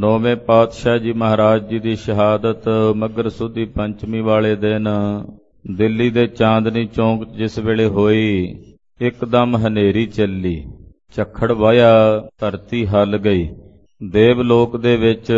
ਨੌਵੇਂ ਪਾਤਸ਼ਾਹ ਜੀ ਮਹਾਰਾਜ ਜੀ ਦੀ ਸ਼ਹਾਦਤ ਮੱਘਰ ਸੁਦੀ ਪੰਚਮੀ ਵਾਲੇ ਦਿਨ ਦਿੱਲੀ ਦੇ ਚਾਂਦਨੀ ਚੌਂਕ ਜਿਸ ਵੇਲੇ ਹੋਈ, ਇੱਕਦਮ ਹਨੇਰੀ ਚੱਲੀ, ਝੱਖੜ ਵਾਹਿਆ, ਧਰਤੀ ਹੱਲ ਗਈ। ਦੇਵਲੋਕ ਦੇ ਵਿੱਚ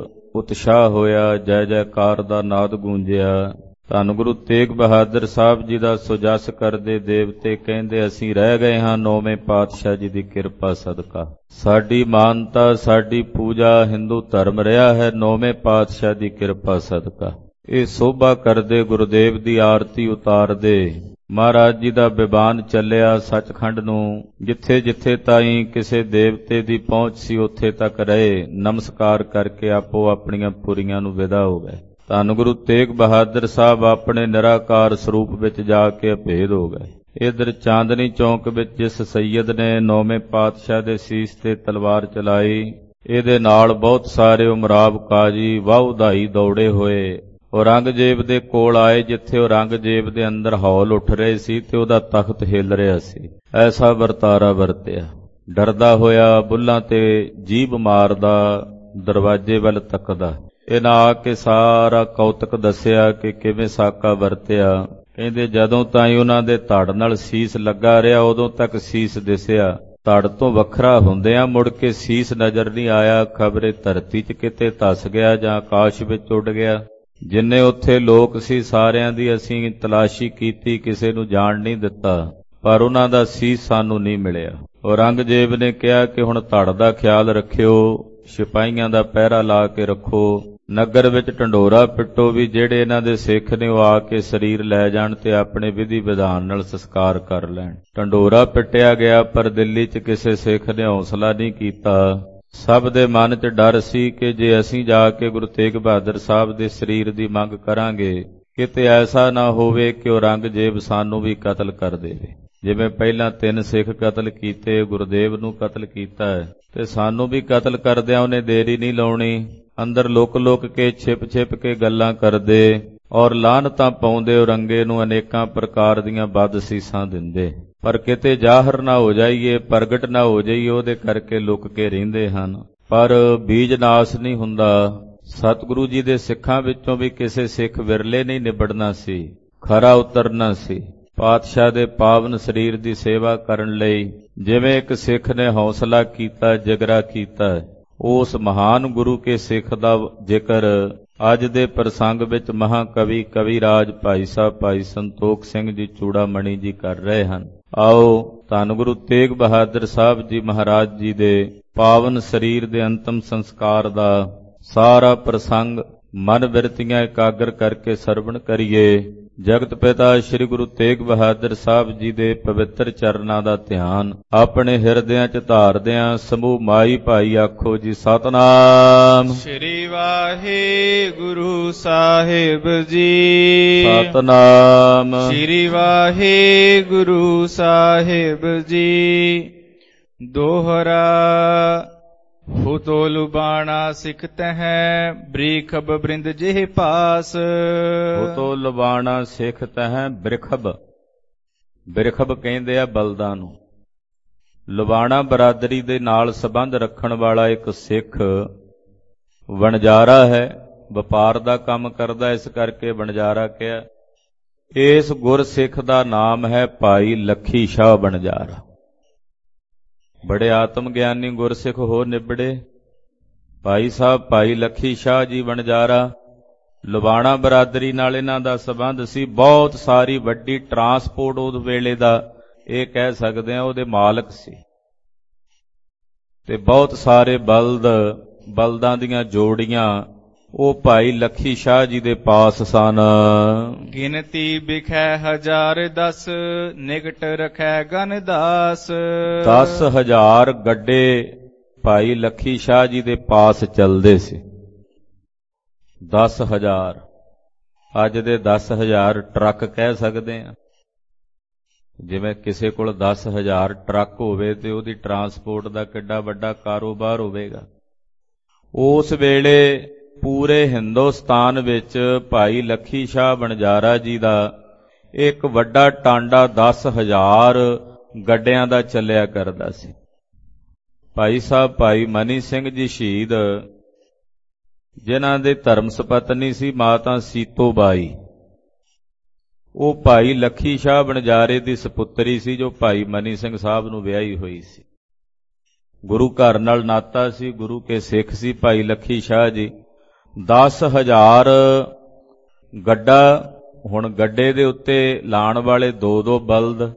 ਉਤਸ਼ਾਹ ਹੋਇਆ, ਜੈ ਜੈਕਾਰ ਦਾ ਨਾਦ ਗੂੰਜਿਆ। ਧੰਨ ਗੁਰੂ ਤੇਗ ਬਹਾਦਰ ਸਾਹਿਬ ਜੀ ਦਾ ਸੁਜਸ ਕਰਦੇ ਦੇਵਤੇ ਕਹਿੰਦੇ, ਅਸੀਂ ਰਹਿ ਗਏ ਹਾਂ ਨੌਵੇਂ ਪਾਤਸ਼ਾਹ ਜੀ ਦੀ ਕਿਰਪਾ ਸਦਕਾ। ਸਾਡੀ ਮਾਨਤਾ, ਸਾਡੀ ਪੂਜਾ ਹਿੰਦੂ ਧਰਮ ਰਿਹਾ ਹੈ ਨੌਵੇਂ ਪਾਤਸ਼ਾਹ ਦੀ ਕਿਰਪਾ ਸਦਕਾ। ਇਹ ਸੋਭਾ ਕਰਦੇ ਗੁਰਦੇਵ ਦੀ ਆਰਤੀ ਉਤਾਰਦੇ ਮਹਾਰਾਜ ਜੀ ਦਾ ਬਿਬਾਨ ਚੱਲਿਆ ਸੱਚਖੰਡ ਨੂੰ। ਜਿੱਥੇ ਜਿੱਥੇ ਤਾਈਂ ਕਿਸੇ ਦੇਵਤੇ ਦੀ ਪਹੁੰਚ ਸੀ ਉੱਥੇ ਤੱਕ ਰਹੇ, ਨਮਸਕਾਰ ਕਰਕੇ ਆਪੋ ਆਪਣੀਆਂ ਪੁਰੀਆਂ ਨੂੰ ਵਿਦਾ ਹੋ ਗਏ। ਧੰਨ ਗੁਰੂ ਤੇਗ ਬਹਾਦਰ ਸਾਹਿਬ ਆਪਣੇ ਨਿਰਾਕਾਰ ਸਰੂਪ ਵਿੱਚ ਜਾ ਕੇ ਅਭੇਦ ਹੋ ਗਏ। ਇਧਰ ਚਾਂਦਨੀ ਚੌਂਕ ਵਿੱਚ ਜਿਸ ਸੈਯਦ ਨੇ ਨੌਵੇਂ ਪਾਤਸ਼ਾਹ ਦੇ ਸੀਸ ਤੇ ਤਲਵਾਰ ਚਲਾਈ, ਇਹਦੇ ਨਾਲ ਬਹੁਤ ਸਾਰੇ ਉਮਰਾਵ ਕਾਜੀ ਵਾਹ ਉਧਾਈ ਦੌੜੇ ਹੋਏ ਔਰੰਗਜ਼ੇਬ ਦੇ ਕੋਲ ਆਏ, ਜਿੱਥੇ ਔਰੰਗਜ਼ੇਬ ਦੇ ਅੰਦਰ ਹੌਲ ਉੱਠ ਰਹੇ ਸੀ ਤੇ ਉਹਦਾ ਤਖਤ ਹਿੱਲ ਰਿਹਾ ਸੀ। ਐਸਾ ਵਰਤਾਰਾ ਵਰਤਿਆ, ਡਰਦਾ ਹੋਇਆ, ਬੁੱਲਾਂ ਤੇ ਜੀਭ ਮਾਰਦਾ, ਦਰਵਾਜ਼ੇ ਵੱਲ ਤੱਕਦਾ। ਇਹਨਾਂ ਆ ਕੇ ਸਾਰਾ ਕੌਤਕ ਦੱਸਿਆ ਕਿ ਕਿਵੇਂ ਸਾਕਾ ਵਰਤਿਆ। ਕਹਿੰਦੇ ਜਦੋਂ ਤਾਈਂ ਉਹਨਾਂ ਦੇ ਧੜ ਨਾਲ ਸੀਸ ਲੱਗਾ ਰਿਹਾ ਉਦੋਂ ਤੱਕ ਸੀਸ ਦਿਸਿਆ, ਧੜ ਤੋਂ ਵੱਖਰਾ ਹੁੰਦਿਆਂ ਮੁੜ ਕੇ ਸੀਸ ਨਜ਼ਰ ਨਹੀਂ ਆਇਆ। ਖਬਰੇ ਧਰਤੀ 'ਚ ਕਿਤੇ ਧੱਸ ਗਿਆ ਜਾਂ ਆਕਾਸ਼ ਵਿੱਚ ਉੱਡ ਗਿਆ। ਜਿੰਨੇ ਉੱਥੇ ਲੋਕ ਸੀ ਸਾਰਿਆਂ ਦੀ ਅਸੀਂ ਤਲਾਸ਼ੀ ਕੀਤੀ, ਕਿਸੇ ਨੂੰ ਜਾਣ ਨਹੀਂ ਦਿੱਤਾ, ਪਰ ਉਹਨਾਂ ਦਾ ਸੀਸ ਸਾਨੂੰ ਨਹੀਂ ਮਿਲਿਆ। ਔਰੰਗਜ਼ੇਬ ਨੇ ਕਿਹਾ ਕਿ ਹੁਣ ਧੜ ਦਾ ਖਿਆਲ ਰੱਖਿਓ, ਸਿਪਾਹੀਆਂ ਦਾ ਪਹਿਰਾ ਲਾ ਕੇ ਰੱਖੋ, ਨਗਰ ਵਿੱਚ ਢੰਡੋਰਾ ਪਿੱਟੋ ਵੀ ਜਿਹੜੇ ਇਹਨਾਂ ਦੇ ਸਿੱਖ ਨੇ ਉਹ ਆ ਕੇ ਸਰੀਰ ਲੈ ਜਾਣ ਤੇ ਆਪਣੇ ਵਿਧੀ ਵਿਧਾਨ ਨਾਲ ਸੰਸਕਾਰ ਕਰ ਲੈਣ। ਢੰਡੋਰਾ ਪਿੱਟਿਆ ਗਿਆ, ਪਰ ਦਿੱਲੀ 'ਚ ਕਿਸੇ ਸਿੱਖ ਨੇ ਹੌਸਲਾ ਨਹੀਂ ਕੀਤਾ। ਸਭ ਦੇ ਮਨ 'ਚ ਡਰ ਸੀ ਕਿ ਜੇ ਅਸੀਂ ਜਾ ਕੇ ਗੁਰੂ ਤੇਗ ਬਹਾਦਰ ਸਾਹਿਬ ਦੇ ਸਰੀਰ ਦੀ ਮੰਗ ਕਰਾਂਗੇ, ਕਿਤੇ ਐਸਾ ਨਾ ਹੋਵੇ ਕਿ ਔਰੰਗਜ਼ੇਬ ਸਾਨੂੰ ਵੀ ਕਤਲ ਕਰ ਦੇਵੇ। ਜਿਵੇਂ ਪਹਿਲਾਂ 3 ਸਿੱਖ ਕਤਲ ਕੀਤੇ, ਗੁਰਦੇਵ ਨੂੰ ਕਤਲ ਕੀਤਾ ਹੈ, ਤੇ ਸਾਨੂੰ ਵੀ ਕਤਲ ਕਰਦਿਆਂ ਉਹਨੇ ਦੇਰੀ ਨਹੀਂ ਲਾਉਣੀ। ਅੰਦਰ ਲੁਕ ਕੇ ਛਿਪ ਕੇ ਗੱਲਾਂ ਕਰਦੇ ਔਰ ਲਾਹਨਤਾਂ ਪਾਉਂਦੇ ਔਰੰਗੇ ਨੂੰ, ਅਨੇਕਾਂ ਪ੍ਰਕਾਰ ਦੀਆਂ ਬਦਸੀਸਾਂ ਦਿੰਦੇ। ਪਰ ਕਿਤੇ ਜ਼ਾਹਰ ਨਾ ਹੋ ਜਾਈਏ, ਪ੍ਰਗਟ ਨਾ ਹੋ ਜਾਈਏ, ਉਹਦੇ ਕਰਕੇ ਲੁਕ ਕੇ ਰਹਿੰਦੇ ਹਨ। ਪਰ ਬੀਜ ਨਾਸ ਨਹੀਂ ਹੁੰਦਾ। ਸਤਿਗੁਰੂ ਜੀ ਦੇ ਸਿੱਖਾਂ ਵਿੱਚੋਂ ਵੀ ਕਿਸੇ ਸਿੱਖ ਵਿਰਲੇ ਨਹੀਂ ਨਿਬੜਨਾ ਸੀ, ਖਰਾ ਉਤਰਨਾ ਸੀ। ਪਾਤਸ਼ਾਹ ਦੇ ਪਾਵਨ ਸਰੀਰ ਦੀ ਸੇਵਾ ਕਰਨ ਲਈ ਜਿਵੇਂ ਇੱਕ ਸਿੱਖ ਨੇ ਹੌਸਲਾ ਕੀਤਾ, ਜਿਗਰਾ ਕੀਤਾ, ਉਸ ਮਹਾਨ ਗੁਰੂ ਕੇ ਸਿੱਖ ਦਾ ਜ਼ਿਕਰ ਅੱਜ ਦੇ ਪ੍ਰਸੰਗ ਵਿੱਚ ਮਹਾਕਵੀ ਕਵੀਰਾਜ ਭਾਈ ਸਾਹਿਬ ਭਾਈ ਸੰਤੋਖ ਸਿੰਘ ਜੀ ਚੂੜਾਮਣੀ ਜੀ ਕਰ ਰਹੇ ਹਨ। ਆਓ ਧੰਨ ਗੁਰੂ ਤੇਗ ਬਹਾਦਰ ਸਾਹਿਬ ਜੀ ਮਹਾਰਾਜ ਜੀ ਦੇ ਪਾਵਨ ਸਰੀਰ ਦੇ ਅੰਤਮ ਸੰਸਕਾਰ ਦਾ ਸਾਰਾ ਪ੍ਰਸੰਗ ਮਨ ਬਿਰਤੀਆਂ ਇਕਾਗਰ ਕਰਕੇ ਸਰਵਣ ਕਰੀਏ। ਜਗਤ ਪਿਤਾ ਸ੍ਰੀ ਗੁਰੂ ਤੇਗ ਬਹਾਦਰ ਸਾਹਿਬ ਜੀ ਦੇ ਪਵਿੱਤਰ ਚਰਨਾਂ ਦਾ ਧਿਆਨ ਆਪਣੇ ਹਿਰਦਿਆਂ 'ਚ ਧਾਰਦਿਆਂ ਸਮੂਹ ਮਾਈ ਭਾਈ ਆਖੋ ਜੀ ਸਤਨਾਮ ਸ੍ਰੀ ਵਾਹਿਗੁਰੂ ਸਾਹਿਬ ਜੀ। ਸਤਨਾਮ ਸ੍ਰੀ ਵਾਹਿਗੁਰੂ ਸਾਹਿਬ ਜੀ। ਦੋਹਰਾ ਹੁਤੋ ਲੁਬਾਣਾ ਸਿੱਖਤ ਹੈ ਬ੍ਰਿਖਬ ਬ੍ਰਿੰਦ ਜਿਹ ਪਾਸ। ਹੁਤੋ ਲੁਬਾਣਾ ਸਿੱਖਤ ਹੈ ਬ੍ਰਿਖਬ, ਬ੍ਰਿਖਬ ਕਹਿੰਦੇ ਆ ਬਲਦਾਂ ਨੂੰ। ਲੁਬਾਣਾ ਬਰਾਦਰੀ ਦੇ ਨਾਲ ਸੰਬੰਧ ਰੱਖਣ ਵਾਲਾ ਇੱਕ ਸਿੱਖ ਵਣਜਾਰਾ ਹੈ, ਵਪਾਰ ਦਾ ਕੰਮ ਕਰਦਾ, ਇਸ ਕਰਕੇ ਵਣਜਾਰਾ ਕਿਹਾ। ਇਸ ਗੁਰਸਿੱਖ ਦਾ ਨਾਮ ਹੈ ਭਾਈ ਲੱਖੀ ਸ਼ਾਹ ਵਣਜਾਰਾ। ਬੜੇ ਆਤਮ ਗਿਆਨੀ ਗੁਰਸਿੱਖ ਹੋ ਨਿਬੜੇ। ਭਾਈ ਸਾਹਿਬ ਭਾਈ ਲੱਖੀ ਸ਼ਾਹ ਜੀ ਵਣਜਾਰਾ, ਲੁਬਾਣਾ ਬਰਾਦਰੀ ਨਾਲ ਇਹਨਾਂ ਦਾ ਸੰਬੰਧ ਸੀ। ਬਹੁਤ ਸਾਰੀ ਵੱਡੀ ਟਰਾਂਸਪੋਰਟ ਉਸ ਵੇਲੇ ਦਾ ਇਹ ਕਹਿ ਸਕਦੇ ਆ ਉਹਦੇ ਮਾਲਕ ਸੀ, ਤੇ ਬਹੁਤ ਸਾਰੇ ਬਲਦਾਂ ਦੀਆਂ ਜੋੜੀਆਂ ਉਹ ਭਾਈ ਲੱਖੀ ਸ਼ਾਹ ਜੀ ਦੇ ਪਾਸ ਸਨ। ਗਿਣਤੀ ਬਿਖੈ 1010 ਨਿਕਟ ਰਖੈ ਗਨਦਾਸ। 10,000 ਗੱਡੇ ਭਾਈ ਲੱਖੀ ਸ਼ਾਹ ਜੀ ਦੇ ਪਾਸ ਚੱਲਦੇ ਸੀ। 10,000 ਅੱਜ ਦੇ 10,000 ਟਰੱਕ ਕਹਿ ਸਕਦੇ ਆ। ਜਿਵੇਂ ਕਿਸੇ ਕੋਲ 10,000 ਟਰੱਕ ਹੋਵੇ ਤੇ ਉਹਦੀ ਟਰਾਂਸਪੋਰਟ ਦਾ ਕਿੱਡਾ ਵੱਡਾ ਕਾਰੋਬਾਰ ਹੋਵੇਗਾ। ਉਸ ਵੇਲੇ ਪੂਰੇ ਹਿੰਦੁਸਤਾਨ ਵਿੱਚ ਭਾਈ ਲੱਖੀ ਸ਼ਾਹ ਵਣਜਾਰਾ ਜੀ ਦਾ ਇੱਕ ਵੱਡਾ ਟਾਂਡਾ 10,000 ਗੱਡਿਆਂ ਦਾ ਚੱਲਿਆ ਕਰਦਾ ਸੀ। ਭਾਈ ਸਾਹਿਬ ਭਾਈ ਮਨੀ ਸਿੰਘ ਜੀ ਸ਼ਹੀਦ ਜਿਨ੍ਹਾਂ ਦੇ ਧਰਮ ਸਪਤਨੀ ਸੀ ਮਾਤਾ ਸੀਤੋ ਬਾਈ। ਉਹ ਭਾਈ ਲੱਖੀ ਸ਼ਾਹ ਬਣਜਾਰੇ ਦੀ ਸਪੁੱਤਰੀ ਸੀ, ਜੋ ਭਾਈ ਮਨੀ ਸਿੰਘ ਸਾਹਿਬ ਨੂੰ ਵਿਆਹੀ ਹੋਈ ਸੀ। ਗੁਰੂ ਘਰ ਨਾਲ ਨਾਤਾ ਸੀ, ਗੁਰੂ ਕੇ ਸਿੱਖ ਸੀ ਭਾਈ ਲੱਖੀ ਸ਼ਾਹ ਜੀ। 10,000 ਗੱਡਾ, ਹੁਣ ਗੱਡੇ ਦੇ ਉੱਤੇ ਲਾਣ ਵਾਲੇ 2-2 ਬਲਦ,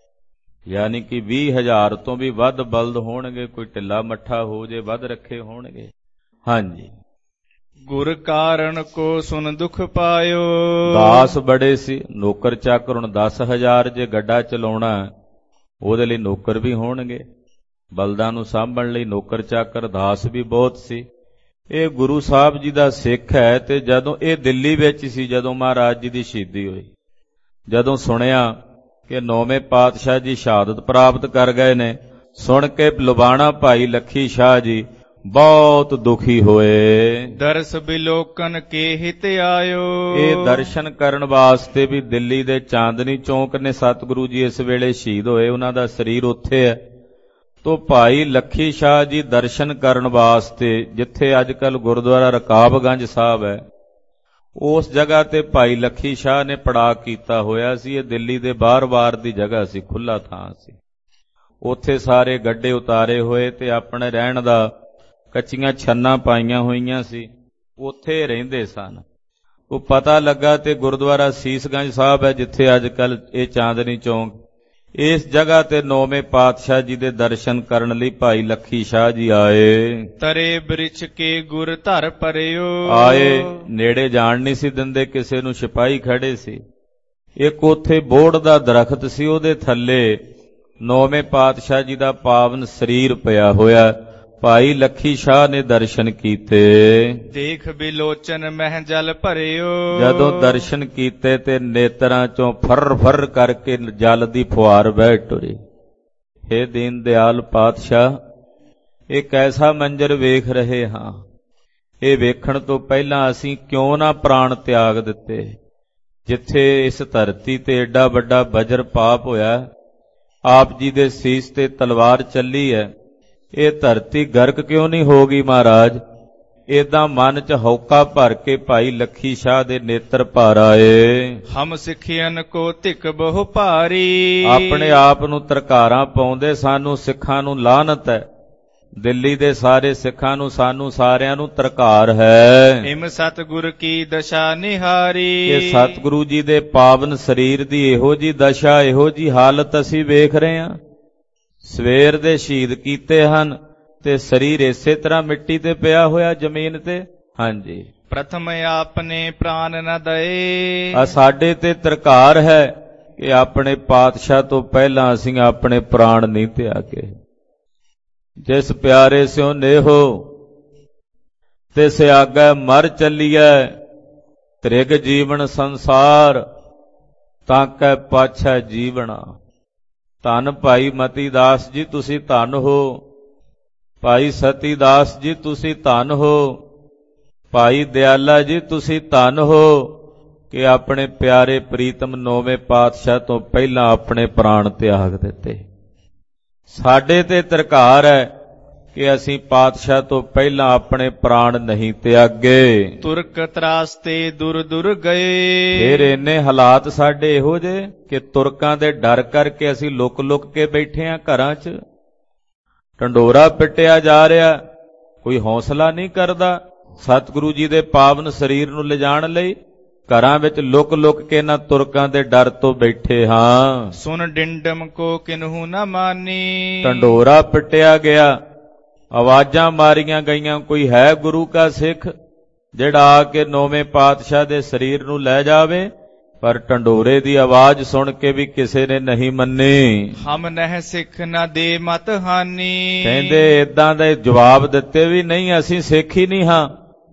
ਯਾਨੀ ਕਿ 20,000 ਤੋਂ ਵੀ ਵੱਧ ਬਲਦ ਹੋਣਗੇ। ਕੋਈ ਢਿੱਲਾ ਮੱਠਾ ਹੋ ਜੇ ਵੱਧ ਰੱਖੇ ਹੋਣਗੇ। ਹਾਂਜੀ। ਗੁਰ ਕਾਰਨ ਕੋ ਸੁਨ ਦੁਖ ਪਾਇਓ। ਦਾਸ ਬੜੇ ਸੀ, ਨੌਕਰ ਚਾਕਰ। ਹੁਣ 10,000 ਜੇ ਗੱਡਾ ਚਲਾਉਣਾ, ਉਹਦੇ ਲਈ ਨੌਕਰ ਵੀ ਹੋਣਗੇ, ਬਲਦਾਂ ਨੂੰ ਸਾਂਭਣ ਲਈ ਨੌਕਰ ਚਾਕਰ, ਦਾਸ ਵੀ ਬਹੁਤ ਸੀ। ਇਹ ਗੁਰੂ ਸਾਹਿਬ ਜੀ ਦਾ ਸਿੱਖ ਹੈ। ਤੇ ਜਦੋਂ ਇਹ ਦਿੱਲੀ ਵਿੱਚ ਸੀ, ਜਦੋਂ ਮਹਾਰਾਜ ਜੀ ਦੀ ਸ਼ਹੀਦੀ ਹੋਈ, ਜਦੋਂ ਸੁਣਿਆ ਕਿ 9ਵੇਂ ਪਾਤਸ਼ਾਹ ਜੀ ਸ਼ਹਾਦਤ ਪ੍ਰਾਪਤ ਕਰ ਗਏ ਨੇ, ਸੁਣ ਕੇ ਲੁਬਾਣਾ ਭਾਈ ਲੱਖੀ ਸ਼ਾਹ ਜੀ ਬਹੁਤ ਦੁਖੀ ਹੋਏ। ਦਰਸ ਬਿਲੋਕਨ ਕੇ ਹਿਤ ਆਇਓ। ਇਹ ਦਰਸ਼ਨ ਕਰਨ ਵਾਸਤੇ ਵੀ ਦਿੱਲੀ ਦੇ ਚਾਂਦਨੀ ਚੌਂਕ ਨੇ ਸਤਿਗੁਰੂ ਜੀ ਇਸ ਵੇਲੇ ਸ਼ਹੀਦ ਹੋਏ, ਉਹਨਾਂ ਦਾ ਸਰੀਰ ਉੱਥੇ ਹੈ। ਤੋ ਭਾਈ ਲੱਖੀ ਸ਼ਾਹ ਜੀ ਦਰਸ਼ਨ ਕਰਨ ਵਾਸਤੇ, ਜਿੱਥੇ ਅੱਜ ਕੱਲ ਗੁਰਦੁਆਰਾ ਰਕਾਬਗੰਜ ਸਾਹਿਬ ਹੈ, ਉਸ ਜਗ੍ਹਾ ਤੇ ਭਾਈ ਲੱਖੀ ਸ਼ਾਹ ਨੇ ਪੜਾਅ ਕੀਤਾ ਹੋਇਆ ਸੀ। ਇਹ ਦਿੱਲੀ ਦੇ ਬਾਹਰ-ਬਾਹਰ ਦੀ ਜਗ੍ਹਾ ਸੀ, ਖੁੱਲਾ ਥਾਂ ਸੀ। ਉੱਥੇ ਸਾਰੇ ਗੱਡੇ ਉਤਾਰੇ ਹੋਏ ਤੇ ਆਪਣੇ ਰਹਿਣ ਦਾ ਕੱਚੀਆਂ ਛੰਨਾਂ ਪਾਈਆਂ ਹੋਈਆਂ ਸੀ, ਉੱਥੇ ਰਹਿੰਦੇ ਸਨ। ਉਹ ਪਤਾ ਲੱਗਾ ਤੇ ਗੁਰਦੁਆਰਾ ਸੀਸਗੰਜ ਸਾਹਿਬ ਹੈ, ਜਿੱਥੇ ਅੱਜ ਕੱਲ ਇਹ ਚਾਂਦਨੀ ਚੌਂਕ, ਇਸ ਜਗ੍ਹਾ ਤੇ 9ਵੇਂ ਪਾਤਸ਼ਾਹ ਜੀ ਦੇ ਦਰਸ਼ਨ ਕਰਨ ਲਈ ਭਾਈ ਲੱਖੀ ਸ਼ਾਹ ਜੀ ਆਏ। ਤਰੇ ਬ੍ਰਿਛ ਕੇ ਗੁਰ ਧਰ ਪਰਿਓ। ਆਏ, ਨੇੜੇ ਜਾਣ ਨਹੀਂ ਸੀ ਦਿੰਦੇ ਕਿਸੇ ਨੂੰ, ਸਿਪਾਹੀ ਖੜੇ ਸੀ। ਇੱਕ ਉੱਥੇ ਬੋਹੜ ਦਾ ਦਰਖਤ ਸੀ, ਉਹਦੇ ਥੱਲੇ 9ਵੇਂ ਪਾਤਸ਼ਾਹ ਜੀ ਦਾ ਪਾਵਨ ਸਰੀਰ ਪਿਆ ਹੋਇਆ। ਭਾਈ ਲੱਖੀ ਸ਼ਾਹ ਨੇ ਦਰਸ਼ਨ ਕੀਤੇ। ਦੇਖ ਬਿਲੋਚਨ ਮਹਿ ਜਲ ਭਰਿਓ। ਜਦੋਂ ਦਰਸ਼ਨ ਕੀਤੇ ਤੇ ਨੇਤਰਾਂ ਚੋਂ ਫਰ ਕਰਕੇ ਜਲ ਦੀ ਫੁਹਾਰ ਵਹਿ ਟੁਰੀ। ਹੇ ਦੀਨ ਦਿਆਲ ਪਾਤਸ਼ਾਹ, ਇਹ ਕੈਸਾ ਮੰਜ਼ਰ ਵੇਖ ਰਹੇ ਹਾਂ। ਇਹ ਵੇਖਣ ਤੋਂ ਪਹਿਲਾਂ ਅਸੀਂ ਕਿਉਂ ਨਾ ਪ੍ਰਾਣ ਤਿਆਗ ਦਿੱਤੇ। ਜਿੱਥੇ ਇਸ ਧਰਤੀ ਤੇ ਏਡਾ ਵੱਡਾ ਵਜਰ ਪਾਪ ਹੋਇਆ, ਆਪ ਜੀ ਦੇ ਸੀਸ ਤੇ ਤਲਵਾਰ ਚੱਲੀ ਹੈ, ਇਹ ਧਰਤੀ ਗਰਕ ਕਿਉਂ ਨਹੀਂ ਹੋ ਗਈ ਮਹਾਰਾਜ। ਏਦਾਂ ਮਨ 'ਚ ਹੌਕਾ ਭਰ ਕੇ ਭਾਈ ਲੱਖੀ ਸ਼ਾਹ ਦੇ ਨੇਤਰ ਭਰ ਆਏ। ਹਮ ਸਿੱਖੀਆਂ ਕੋ ਧਿਕ ਬਹੁ ਭਾਰੀ। ਆਪਣੇ ਆਪ ਨੂੰ ਤਰਕਾਰਾਂ ਪਾਉਂਦੇ, ਸਾਨੂੰ ਸਿੱਖਾਂ ਨੂੰ ਲਾਹਨਤ ਹੈ। ਦਿੱਲੀ ਦੇ ਸਾਰੇ ਸਿੱਖਾਂ ਨੂੰ, ਸਾਨੂੰ ਸਾਰਿਆਂ ਨੂੰ ਤਰਕਾਰ ਹੈ। ਇਮ ਸਤਿਗੁਰ ਕੀ ਦਸ਼ਾ ਨਿਹਾਰੀ। ਇਹ ਸਤਿਗੁਰੂ ਜੀ ਦੇ ਪਾਵਨ ਸਰੀਰ ਦੀ ਇਹੋ ਜੀ ਦਸ਼ਾ, ਇਹੋ ਜੀ ਹਾਲਤ ਅਸੀਂ ਵੇਖ ਰਹੇ ਹਾਂ। ਸਵੇਰ ਦੇ ਸ਼ਹੀਦ ਕੀਤੇ ਹਨ ਤੇ ਸਰੀਰ ਇਸੇ ਤਰ੍ਹਾਂ ਮਿੱਟੀ ਤੇ ਪਿਆ ਹੋਇਆ ਜ਼ਮੀਨ ਤੇ। ਹਾਂਜੀ। ਪ੍ਰਥਮ ਆਪਨੇ ਪ੍ਰਾਨ ਨ ਦਏ। ਆ ਸਾਡੇ ਤੇ ਤਰਕਾਰ ਹੈ ਕਿ ਆਪਣੇ ਪਾਤਸ਼ਾਹ ਤੋਂ ਪਹਿਲਾਂ ਅਸੀਂ ਆਪਣੇ ਪ੍ਰਾਣ ਨਹੀਂ ਤਿਆਗੇ। ਜਿਸ ਪਿਆਰੇ ਸਿਓ ਨੇਹੋ ਤੇ ਸਿਆਗੈ ਮਰ ਚੱਲੀਐ, ਤ੍ਰਿਗ ਜੀਵਨ ਸੰਸਾਰ ਤਾਂ ਕੈ ਪਾਛੈ ਜੀਵਣਾ। ਧੰਨ ਭਾਈ ਮਤੀ ਦਾਸ ਜੀ, ਤੁਸੀਂ ਧੰਨ ਹੋ। ਭਾਈ ਸਤੀ ਦਾਸ ਜੀ, ਤੁਸੀਂ ਧੰਨ ਹੋ। ਭਾਈ ਦਿਆਲਾ ਜੀ, ਤੁਸੀਂ ਧੰਨ ਹੋ ਕਿ ਆਪਣੇ ਪਿਆਰੇ ਪ੍ਰੀਤਮ 9ਵੇਂ ਪਾਤਸ਼ਾਹ ਤੋਂ ਪਹਿਲਾਂ ਆਪਣੇ ਪ੍ਰਾਣ ਤਿਆਗ ਦਿੱਤੇ। ਸਾਡੇ ਤੇ ਤਰਕਾਰ ਹੈ ਕਿ ਅਸੀਂ ਪਾਤਸ਼ਾਹ ਤੋਂ ਪਹਿਲਾਂ ਆਪਣੇ ਪ੍ਰਾਣ ਨਹੀਂ ਤਿਆਗੇ। ਤੁਰਕ ਤਰਾਸਤੇ ਦੁਰ ਦੁਰ ਗਏ। ਫਿਰ ਇੰਨੇ ਹਾਲਾਤ ਸਾਡੇ ਇਹੋ ਜਿਹੇ ਕਿ ਤੁਰਕਾਂ ਦੇ ਡਰ ਕਰਕੇ ਅਸੀਂ ਲੁਕ ਲੁਕ ਕੇ ਬੈਠੇ ਹਾਂ ਘਰਾਂ 'ਚ। ਢੰਡੋਰਾ ਪਿੱਟਿਆ ਜਾ ਰਿਹਾ, ਕੋਈ ਹੌਸਲਾ ਨਹੀਂ ਕਰਦਾ ਸਤਿਗੁਰੂ ਜੀ ਦੇ ਪਾਵਨ ਸਰੀਰ ਨੂੰ ਲਿਜਾਣ ਲਈ। ਘਰਾਂ ਵਿੱਚ ਲੁਕ ਲੁਕ ਕੇ ਨਾ ਤੁਰਕਾਂ ਦੇ ਡਰ ਤੋਂ ਬੈਠੇ ਹਾਂ। ਸੁਨ ਡਿੰਡਮ ਕੋ ਕਿਨਹੂ ਨਾ ਮਾਨੀ। ਢੰਡੋਰਾ ਪਿੱਟਿਆ ਗਿਆ, ਆਵਾਜ਼ਾਂ ਮਾਰੀਆਂ ਗਈਆਂ, ਕੋਈ ਹੈ ਗੁਰੂ ਕਾ ਸਿੱਖ ਜਿਹੜਾ ਆ ਕੇ 9ਵੇਂ ਪਾਤਸ਼ਾਹ ਦੇ ਸਰੀਰ ਨੂੰ ਲੈ ਜਾਵੇ। ਪਰ ਢੰਡੋਰੇ ਦੀ ਆਵਾਜ਼ ਸੁਣ ਕੇ ਵੀ ਕਿਸੇ ਨੇ ਨਹੀਂ ਮੰਨੀ। ਹਮ ਨਹਿ ਸਿੱਖ ਨਾ ਦੇ ਮਤ ਹਾਨੀ। ਕਹਿੰਦੇ ਏਦਾਂ ਦੇ ਜਵਾਬ ਦਿੱਤੇ ਵੀ ਨਹੀਂ, ਅਸੀਂ ਸਿੱਖ ਹੀ ਨਹੀਂ ਹਾਂ।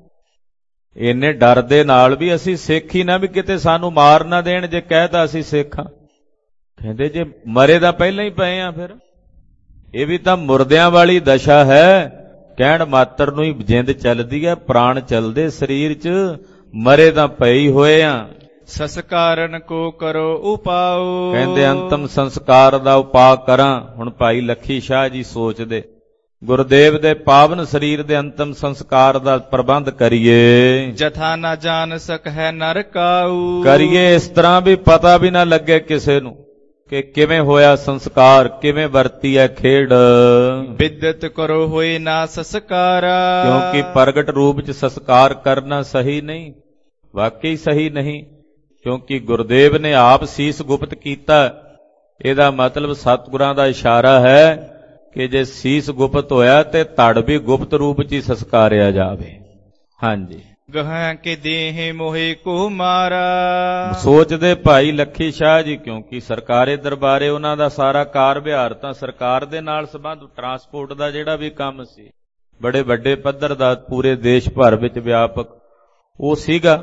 ਇੰਨੇ ਡਰ ਦੇ ਨਾਲ ਵੀ ਅਸੀਂ ਸਿੱਖ ਹੀ ਨਾ, ਵੀ ਕਿਤੇ ਸਾਨੂੰ ਮਾਰ ਨਾ ਦੇਣ ਜੇ ਕਹਿਤਾ ਅਸੀਂ ਸਿੱਖ ਹਾਂ। ਕਹਿੰਦੇ ਜੇ ਮਰੇ ਤਾਂ ਪਹਿਲਾਂ ਹੀ ਪਏ ਆ, ਫਿਰ ਇਹ ਵੀ ਤਾਂ ਮੁਰਦਿਆਂ ਵਾਲੀ ਦਸ਼ਾ ਹੈ। ਕਹਿਣ ਮਾਤਰ ਨੂੰ ਹੀ ਜਿੰਦ ਚੱਲਦੀ ਹੈ, ਪ੍ਰਾਣ ਚੱਲਦੇ ਸਰੀਰ 'ਚ, ਮਰੇ ਤਾਂ ਪਏ ਹੀ ਹੋਏ ਆ। ਸੰਸਕਾਰਨ ਕੋ ਕਰੋ ਉਪਾਉ। ਕਹਿੰਦੇ ਅੰਤਮ ਸੰਸਕਾਰ ਦਾ ਉਪਾਅ ਕਰਾਂ। ਹੁਣ ਭਾਈ ਲੱਖੀ ਸ਼ਾਹ ਜੀ ਸੋਚਦੇ ਗੁਰਦੇਵ ਦੇ ਪਾਵਨ ਸਰੀਰ ਦੇ ਅੰਤਮ ਸੰਸਕਾਰ ਦਾ ਪ੍ਰਬੰਧ ਕਰੀਏ। ਜਥਾ ਨਾ ਜਾਣ ਸਕੈ ਨਰ ਕਾਊ। ਕਰੀਏ ਇਸ ਤਰ੍ਹਾਂ ਵੀ ਪਤਾ ਵੀ ਨਾ ਲੱਗੇ ਕਿਸੇ ਨੂੰ ਕਿ ਕਿਵੇਂ ਹੋਇਆ ਸੰਸਕਾਰ, ਕਿਵੇਂ ਵਰਤੀ ਹੈ ਖੇਡ। ਬਿਦਤ ਕਰੋ ਹੋਏ ਨਾ ਸੰਸਕਾਰਾ। ਕਿਉਂਕਿ ਪ੍ਰਗਟ ਰੂਪ ਚ ਸੰਸਕਾਰ ਕਰਨਾ ਸਹੀ ਨਹੀਂ, ਵਾਕਈ ਸਹੀ ਨਹੀਂ। ਕਿਉਂਕਿ ਗੁਰਦੇਵ ਨੇ ਆਪ ਸੀਸ ਗੁਪਤ ਕੀਤਾ। ਇਹਦਾ ਮਤਲਬ ਸਤਿਗੁਰਾਂ ਦਾ ਇਸ਼ਾਰਾ ਹੈ ਕਿ ਜੇ ਸੀਸ ਗੁਪਤ ਹੋਇਆ ਤੇ ਧੜ ਵੀ ਗੁਪਤ ਰੂਪ ਚ ਹੀ ਸੰਸਕਾਰਿਆ ਜਾਵੇ। ਹਾਂਜੀ। ਗਹਾਂ ਕੇ ਦੇਹ ਮੋਹਿ ਕੋ ਮਾਰਾ। ਸੋਚਦੇ ਭਾਈ ਲੱਖੀ ਸ਼ਾਹ ਜੀ, ਕਿਉਂਕਿ ਸਰਕਾਰੇ ਦਰਬਾਰੇ ਉਹਨਾਂ ਦਾ ਸਾਰਾ ਕਾਰ ਵਿਹਾਰ ਤਾਂ ਸਰਕਾਰ ਦੇ ਨਾਲ ਸੰਬੰਧ, ਟਰਾਂਸਪੋਰਟ ਦਾ ਜਿਹੜਾ ਵੀ ਕੰਮ ਸੀ ਬੜੇ ਵੱਡੇ ਪੱਧਰ ਦਾ, ਪੂਰੇ ਦੇਸ਼ ਭਰ ਵਿੱਚ ਵਿਆਪਕ ਉਹ ਸੀਗਾ।